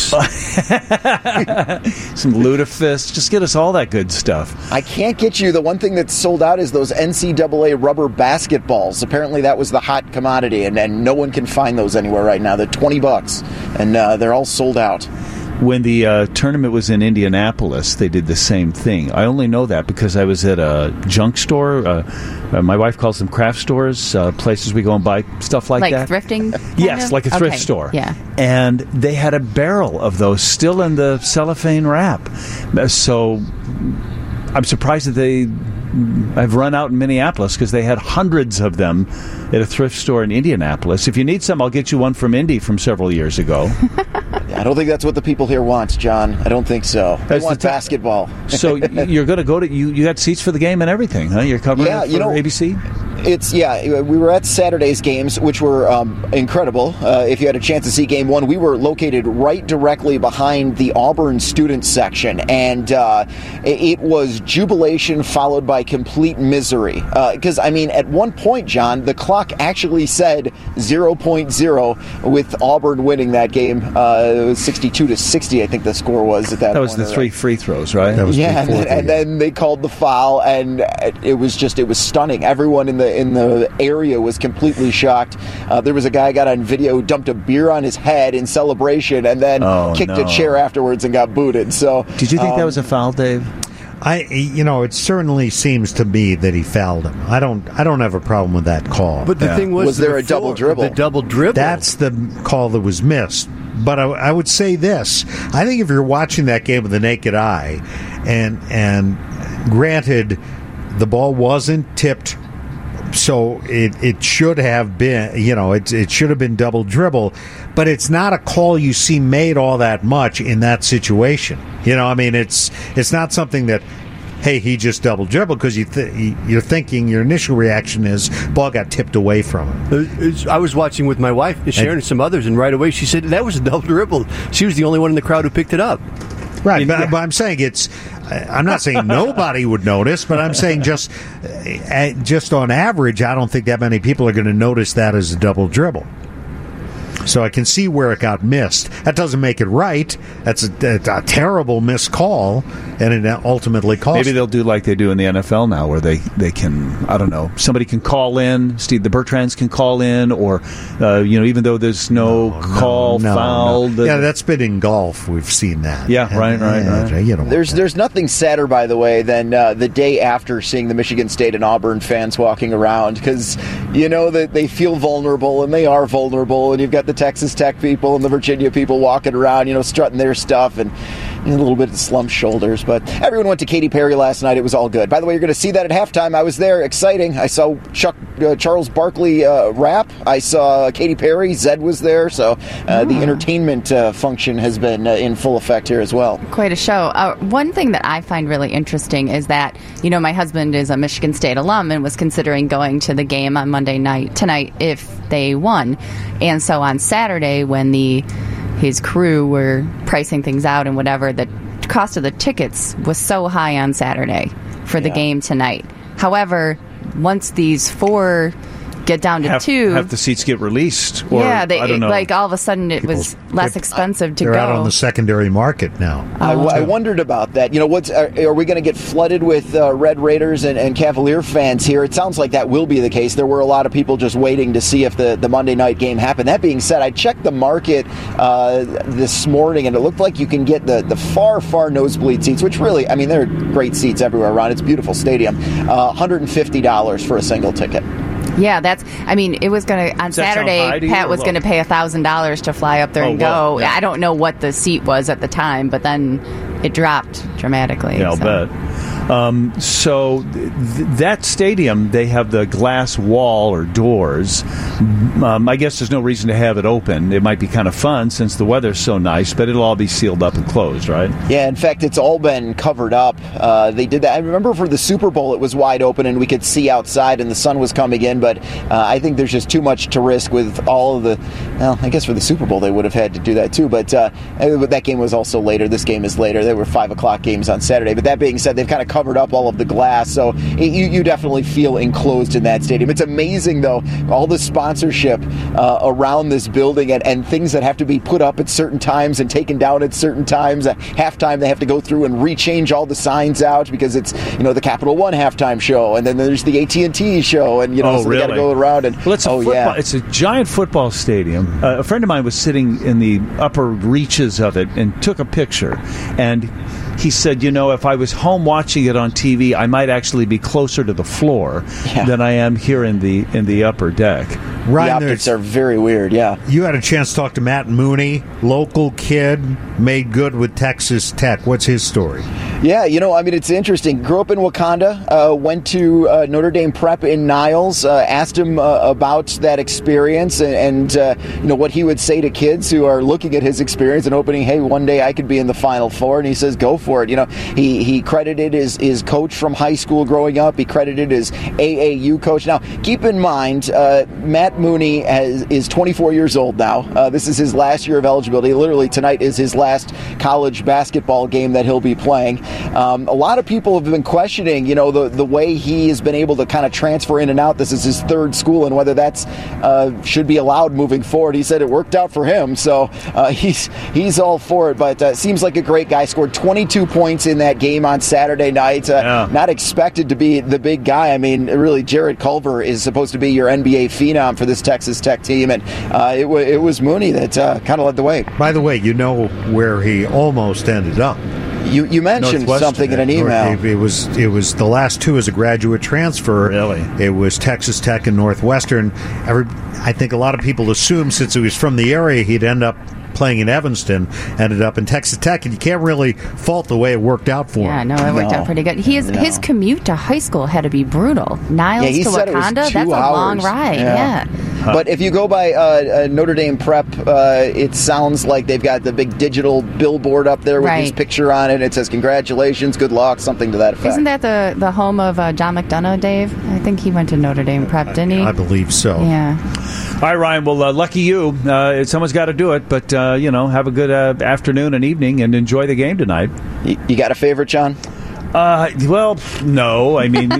Speaker 3: Some lutefisk. Just get us all that good stuff.
Speaker 18: I can't get you. The one thing that's sold out is those NCAA rubber basketballs. Apparently that was the hot commodity, and no one can find those anywhere right now. They're $20, and they're all sold out.
Speaker 3: When the tournament was in Indianapolis, they did the same thing. I only know that because I was at a junk store. My wife calls them craft stores, places we go and buy stuff like that.
Speaker 5: Like thrifting?
Speaker 3: Yes, like a thrift store.
Speaker 5: Yeah.
Speaker 3: And they had a barrel of those still in the cellophane wrap. So I'm surprised that I've run out in Minneapolis because they had hundreds of them at a thrift store in Indianapolis. If you need some, I'll get you one from Indy from several years ago.
Speaker 18: I don't think that's what the people here want, John. I don't think so. They want basketball.
Speaker 3: So you're going to go to you got seats for the game and everything, huh? You're covering it for ABC?
Speaker 18: We were at Saturday's games, which were incredible. If you had a chance to see Game 1, we were located right directly behind the Auburn student section, and it was jubilation followed by complete misery. Because, at one point, John, the clock actually said 0.0 with Auburn winning that game. It was 62-60, I think the score was at that point.
Speaker 3: That was the 3 free throws, right?
Speaker 18: That was and then they called the foul, and it was stunning. Everyone in the area was completely shocked. There was a guy got on video, dumped a beer on his head in celebration, and then kicked a chair afterwards and got booted. So,
Speaker 3: did you think that was a foul, Dave?
Speaker 4: It certainly seems to me that he fouled him. I don't have a problem with that call.
Speaker 19: But the thing was
Speaker 18: there a double dribble?
Speaker 19: The double dribble.
Speaker 4: That's the call that was missed. But I would say this: I think if you're watching that game with the naked eye, and granted, the ball wasn't tipped, so it should have been, it should have been double dribble, but it's not a call you see made all that much in that situation. It's not something that, hey, he just double dribbled, because you're thinking, your initial reaction is ball got tipped away from him.
Speaker 19: I was watching with my wife, Sharon, and some others, and right away she said that was a double dribble. She was the only one in the crowd who picked it up.
Speaker 4: Right, but I'm saying I'm not saying nobody would notice, but I'm saying just on average, I don't think that many people are going to notice that as a double dribble. So I can see where it got missed. That doesn't make it right. That's a terrible missed call, and it ultimately cost.
Speaker 3: Maybe they'll do like they do in the NFL now, where they can, I don't know, somebody can call in, Steve, the Bertrands can call in, or, even though there's no foul.
Speaker 4: Yeah, that's been in golf. We've seen that.
Speaker 3: Yeah, right.
Speaker 18: There's nothing sadder, by the way, than the day after seeing the Michigan State and Auburn fans walking around, because that they feel vulnerable, and they are vulnerable, and you've got the Texas Tech people and the Virginia people walking around, strutting their stuff, and a little bit of slumped shoulders. But everyone went to Katy Perry last night. It was all good. By the way, you're going to see that at halftime. I was there. Exciting. I saw Charles Barkley rap. I saw Katy Perry. Zed was there. So the entertainment function has been in full effect here as well.
Speaker 5: Quite a show. One thing that I find really interesting is that, my husband is a Michigan State alum and was considering going to the game on Monday night tonight if they won. And so on Saturday, when his crew were pricing things out and whatever, the cost of the tickets was so high on Saturday for the game tonight. However, once these 4 get down to 2,
Speaker 3: have the seats get released? Or,
Speaker 5: I don't know.
Speaker 3: Like
Speaker 5: all of a sudden it was less expensive to go.
Speaker 4: They're out on the secondary market now.
Speaker 18: I wondered about that. Are we going to get flooded with Red Raiders and Cavalier fans here? It sounds like that will be the case. There were a lot of people just waiting to see if the Monday night game happened. That being said, I checked the market this morning, and it looked like you can get the far nosebleed seats, which really, there are great seats everywhere around. It's a beautiful stadium. $150 for a single ticket.
Speaker 5: Yeah, it was going to, on Saturday, Pat was going to pay $1,000 to fly up there and go. Yeah. I don't know what the seat was at the time, but then it dropped dramatically.
Speaker 3: Yeah, I'll bet. That stadium, they have the glass wall or doors. I guess there's no reason to have it open. It might be kind of fun since the weather's so nice, but it'll all be sealed up and closed, right?
Speaker 18: Yeah, in fact, it's all been covered up. They did that. I remember for the Super Bowl, it was wide open and we could see outside and the sun was coming in, but I think there's just too much to risk with all of the... Well, I guess for the Super Bowl, they would have had to do that too, but that game was also later. This game is later. There were 5 o'clock games on Saturday, but that being said, they've kind of covered up all of the glass, so you definitely feel enclosed in that stadium. It's amazing, though, all the sponsorship around this building and things that have to be put up at certain times and taken down at certain times. At halftime, they have to go through and rechange all the signs out because it's the Capital One halftime show, and then there's the AT&T show, and so
Speaker 3: really?
Speaker 18: They got to go around and
Speaker 3: it's a giant football stadium. A friend of mine was sitting in the upper reaches of it and took a picture, and he said, if I was home watching it on TV, I might actually be closer to the floor than I am here in the upper deck.
Speaker 18: Right, the optics are very weird, yeah.
Speaker 4: You had a chance to talk to Matt Mooney, local kid, made good with Texas Tech. What's his story?
Speaker 18: Yeah, it's interesting. Grew up in Wakanda, went to Notre Dame Prep in Niles, asked him about that experience and what he would say to kids who are looking at his experience and hoping, hey, one day I could be in the Final Four. And he says, go for it. He credited his coach from high school growing up. He credited his AAU coach. Now, keep in mind, Matt Mooney is 24 years old now. This is his last year of eligibility. Literally, tonight is his last college basketball game that he'll be playing. A lot of people have been questioning, the way he has been able to kind of transfer in and out. This is his third school, and whether that's should be allowed moving forward. He said it worked out for him, so he's all for it. But seems like a great guy. Scored 22 points in that game on Saturday night. Not expected to be the big guy. I mean, really, Jared Culver is supposed to be your NBA phenom for this Texas Tech team, and it was Mooney that kind of led the way.
Speaker 4: By the way, where he almost ended up.
Speaker 18: You mentioned something in an email.
Speaker 4: It was the last two as a graduate transfer.
Speaker 3: Really?
Speaker 4: It was Texas Tech and Northwestern. I think a lot of people assumed since he was from the area he'd end up playing in Evanston, ended up in Texas Tech, and you can't really fault the way it worked out for him.
Speaker 5: Yeah, no, it worked out pretty good. His commute to high school had to be brutal. Niles to Wakanda, that's a long ride. Yeah.
Speaker 18: But if you go by Notre Dame Prep, it sounds like they've got the big digital billboard up there with his picture on it. It says, congratulations, good luck, something to that effect.
Speaker 5: Isn't that the home of John McDonough, Dave? I think he went to Notre Dame Prep, didn't he?
Speaker 4: I believe so.
Speaker 5: Yeah.
Speaker 3: All right, Ryan. Well, lucky you. Someone's got to do it, but, have a good afternoon and evening and enjoy the game tonight.
Speaker 18: You got a favorite, John?
Speaker 3: Well, no. I mean,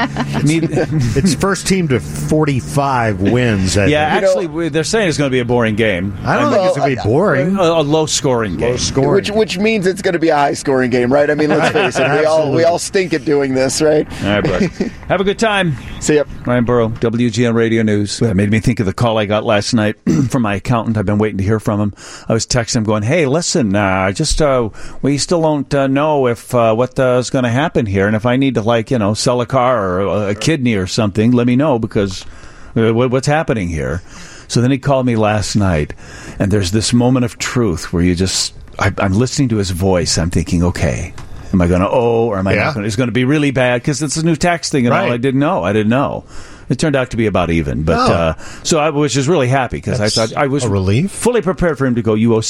Speaker 4: it's first team to 45 wins.
Speaker 3: Actually, they're saying it's going to be a boring game.
Speaker 4: I don't think it's going to be boring.
Speaker 3: A low-scoring game.
Speaker 18: Which means it's going to be a high-scoring game, right? I mean, let's face it. We all stink at doing this, right?
Speaker 3: All right, bud. Have a good time.
Speaker 18: See ya.
Speaker 3: Ryan Burrow, WGN Radio News. That made me think of the call I got last night from my accountant. I've been waiting to hear from him. I was texting him going, hey, listen, we still don't know if what's going to happen here, and if I need to sell a car or a kidney or something, let me know, because what's happening here. So then he called me last night, and there's this moment of truth where I'm listening to his voice. I'm thinking, okay, am I going to or am I not going to? It's going to be really bad because it's a new tax thing and all. I didn't know. It turned out to be about even, but so I was just really happy because I thought I was
Speaker 20: a relief,
Speaker 3: fully prepared for him to go. You owe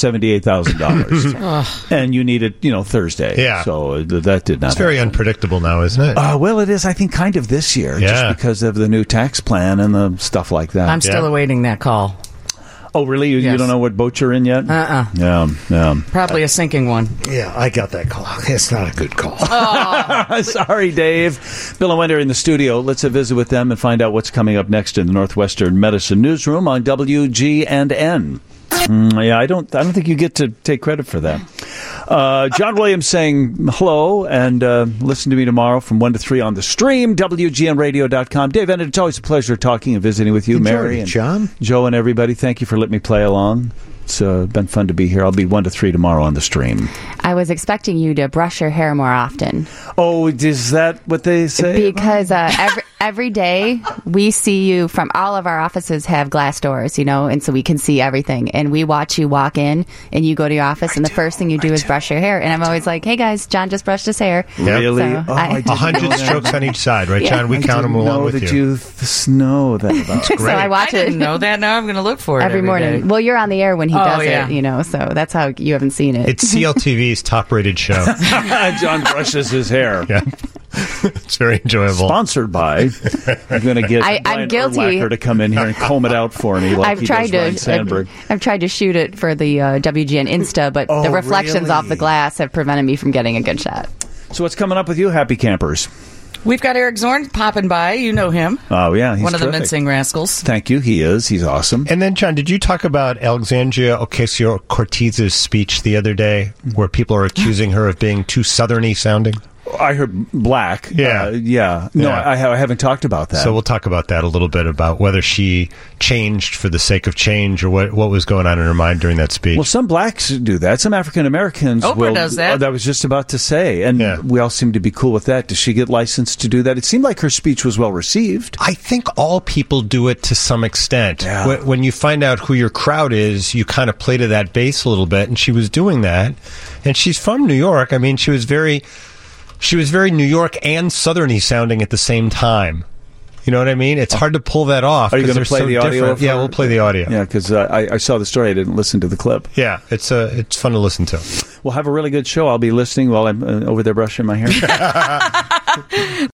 Speaker 3: $78,000, and you need it, Thursday.
Speaker 20: Yeah,
Speaker 3: so that did not.
Speaker 20: It's very unpredictable now, isn't it?
Speaker 3: Well, it is. I think kind of this year, just because of the new tax plan and the stuff like that.
Speaker 10: I'm still awaiting that call.
Speaker 3: Oh, really? You don't know what boat you're in yet? Yeah.
Speaker 10: Probably a sinking one.
Speaker 4: Yeah, I got that call. It's not a good call.
Speaker 3: Sorry, Dave. Bill and Wender in the studio. Let's visit with them and find out what's coming up next in the Northwestern Medicine Newsroom on WGNN. I don't think you get to take credit for that. John Williams saying hello, and listen to me tomorrow from 1 to 3 on the stream, WGNradio.com. Dave, and it's always a pleasure talking and visiting with you, Mary, and
Speaker 4: John,
Speaker 3: Joe, and everybody. Thank you for letting me play along. It's been fun to be here. I'll be 1 to 3 tomorrow on the stream.
Speaker 5: I was expecting you to brush your hair more often.
Speaker 3: Oh, is that what they say?
Speaker 5: Because every day we see you from all of our offices have glass doors, and so we can see everything. And we watch you walk in, and you go to your office, and the first thing you do is brush your hair. And I'm always like, hey, guys, John just brushed his hair.
Speaker 3: Really?
Speaker 5: So
Speaker 20: 100 strokes on each side, right, John? We count them along with you.
Speaker 3: Know that about.
Speaker 5: So I watch
Speaker 10: it. I didn't know that. Now I'm going to look for it
Speaker 5: every morning.
Speaker 10: day.
Speaker 5: Well, you're on the air when he does it, so that's how you haven't seen it.
Speaker 20: It's CLTV's top-rated show.
Speaker 3: John brushes his hair.
Speaker 20: Yeah. It's very enjoyable.
Speaker 3: Sponsored by. I'm going to get
Speaker 5: I'm guilty
Speaker 3: Urlacher to come in here and comb it out for me. Like
Speaker 5: I've tried to shoot it for the WGN Insta, but the reflections off the glass have prevented me from getting a good shot.
Speaker 3: So what's coming up with you, happy campers?
Speaker 10: We've got Eric Zorn popping by. You know him.
Speaker 3: Oh, yeah. He's
Speaker 10: one of
Speaker 3: terrific.
Speaker 10: the Mincing Rascals.
Speaker 3: Thank you. He is. He's awesome.
Speaker 20: And then, John, did you talk about Alexandria Ocasio-Cortez's speech the other day where people are accusing her of being too southerny sounding?
Speaker 3: I heard black.
Speaker 20: Yeah.
Speaker 3: No, I haven't talked about that.
Speaker 20: So we'll talk about that a little bit, about whether she changed for the sake of change or what was going on in her mind during that speech.
Speaker 3: Well, some blacks do that. Some African Americans
Speaker 10: Oprah does that.
Speaker 3: I was just about to say. And we all seem to be cool with that. Does she get licensed to do that? It seemed like her speech was well received.
Speaker 20: I think all people do it to some extent.
Speaker 3: Yeah.
Speaker 20: When you find out who your crowd is, you kind of play to that base a little bit. And she was doing that. And she's from New York. I mean, she was very She was very New York and Southerny sounding at the same time. You know what I mean? It's hard to pull that off.
Speaker 3: Are you going to play the audio?
Speaker 20: Yeah, we'll play the audio.
Speaker 3: Yeah, because I saw the story. I didn't listen to the clip.
Speaker 20: Yeah, it's fun to listen to.
Speaker 3: We'll have a really good show. I'll be listening while I'm over there brushing my hair.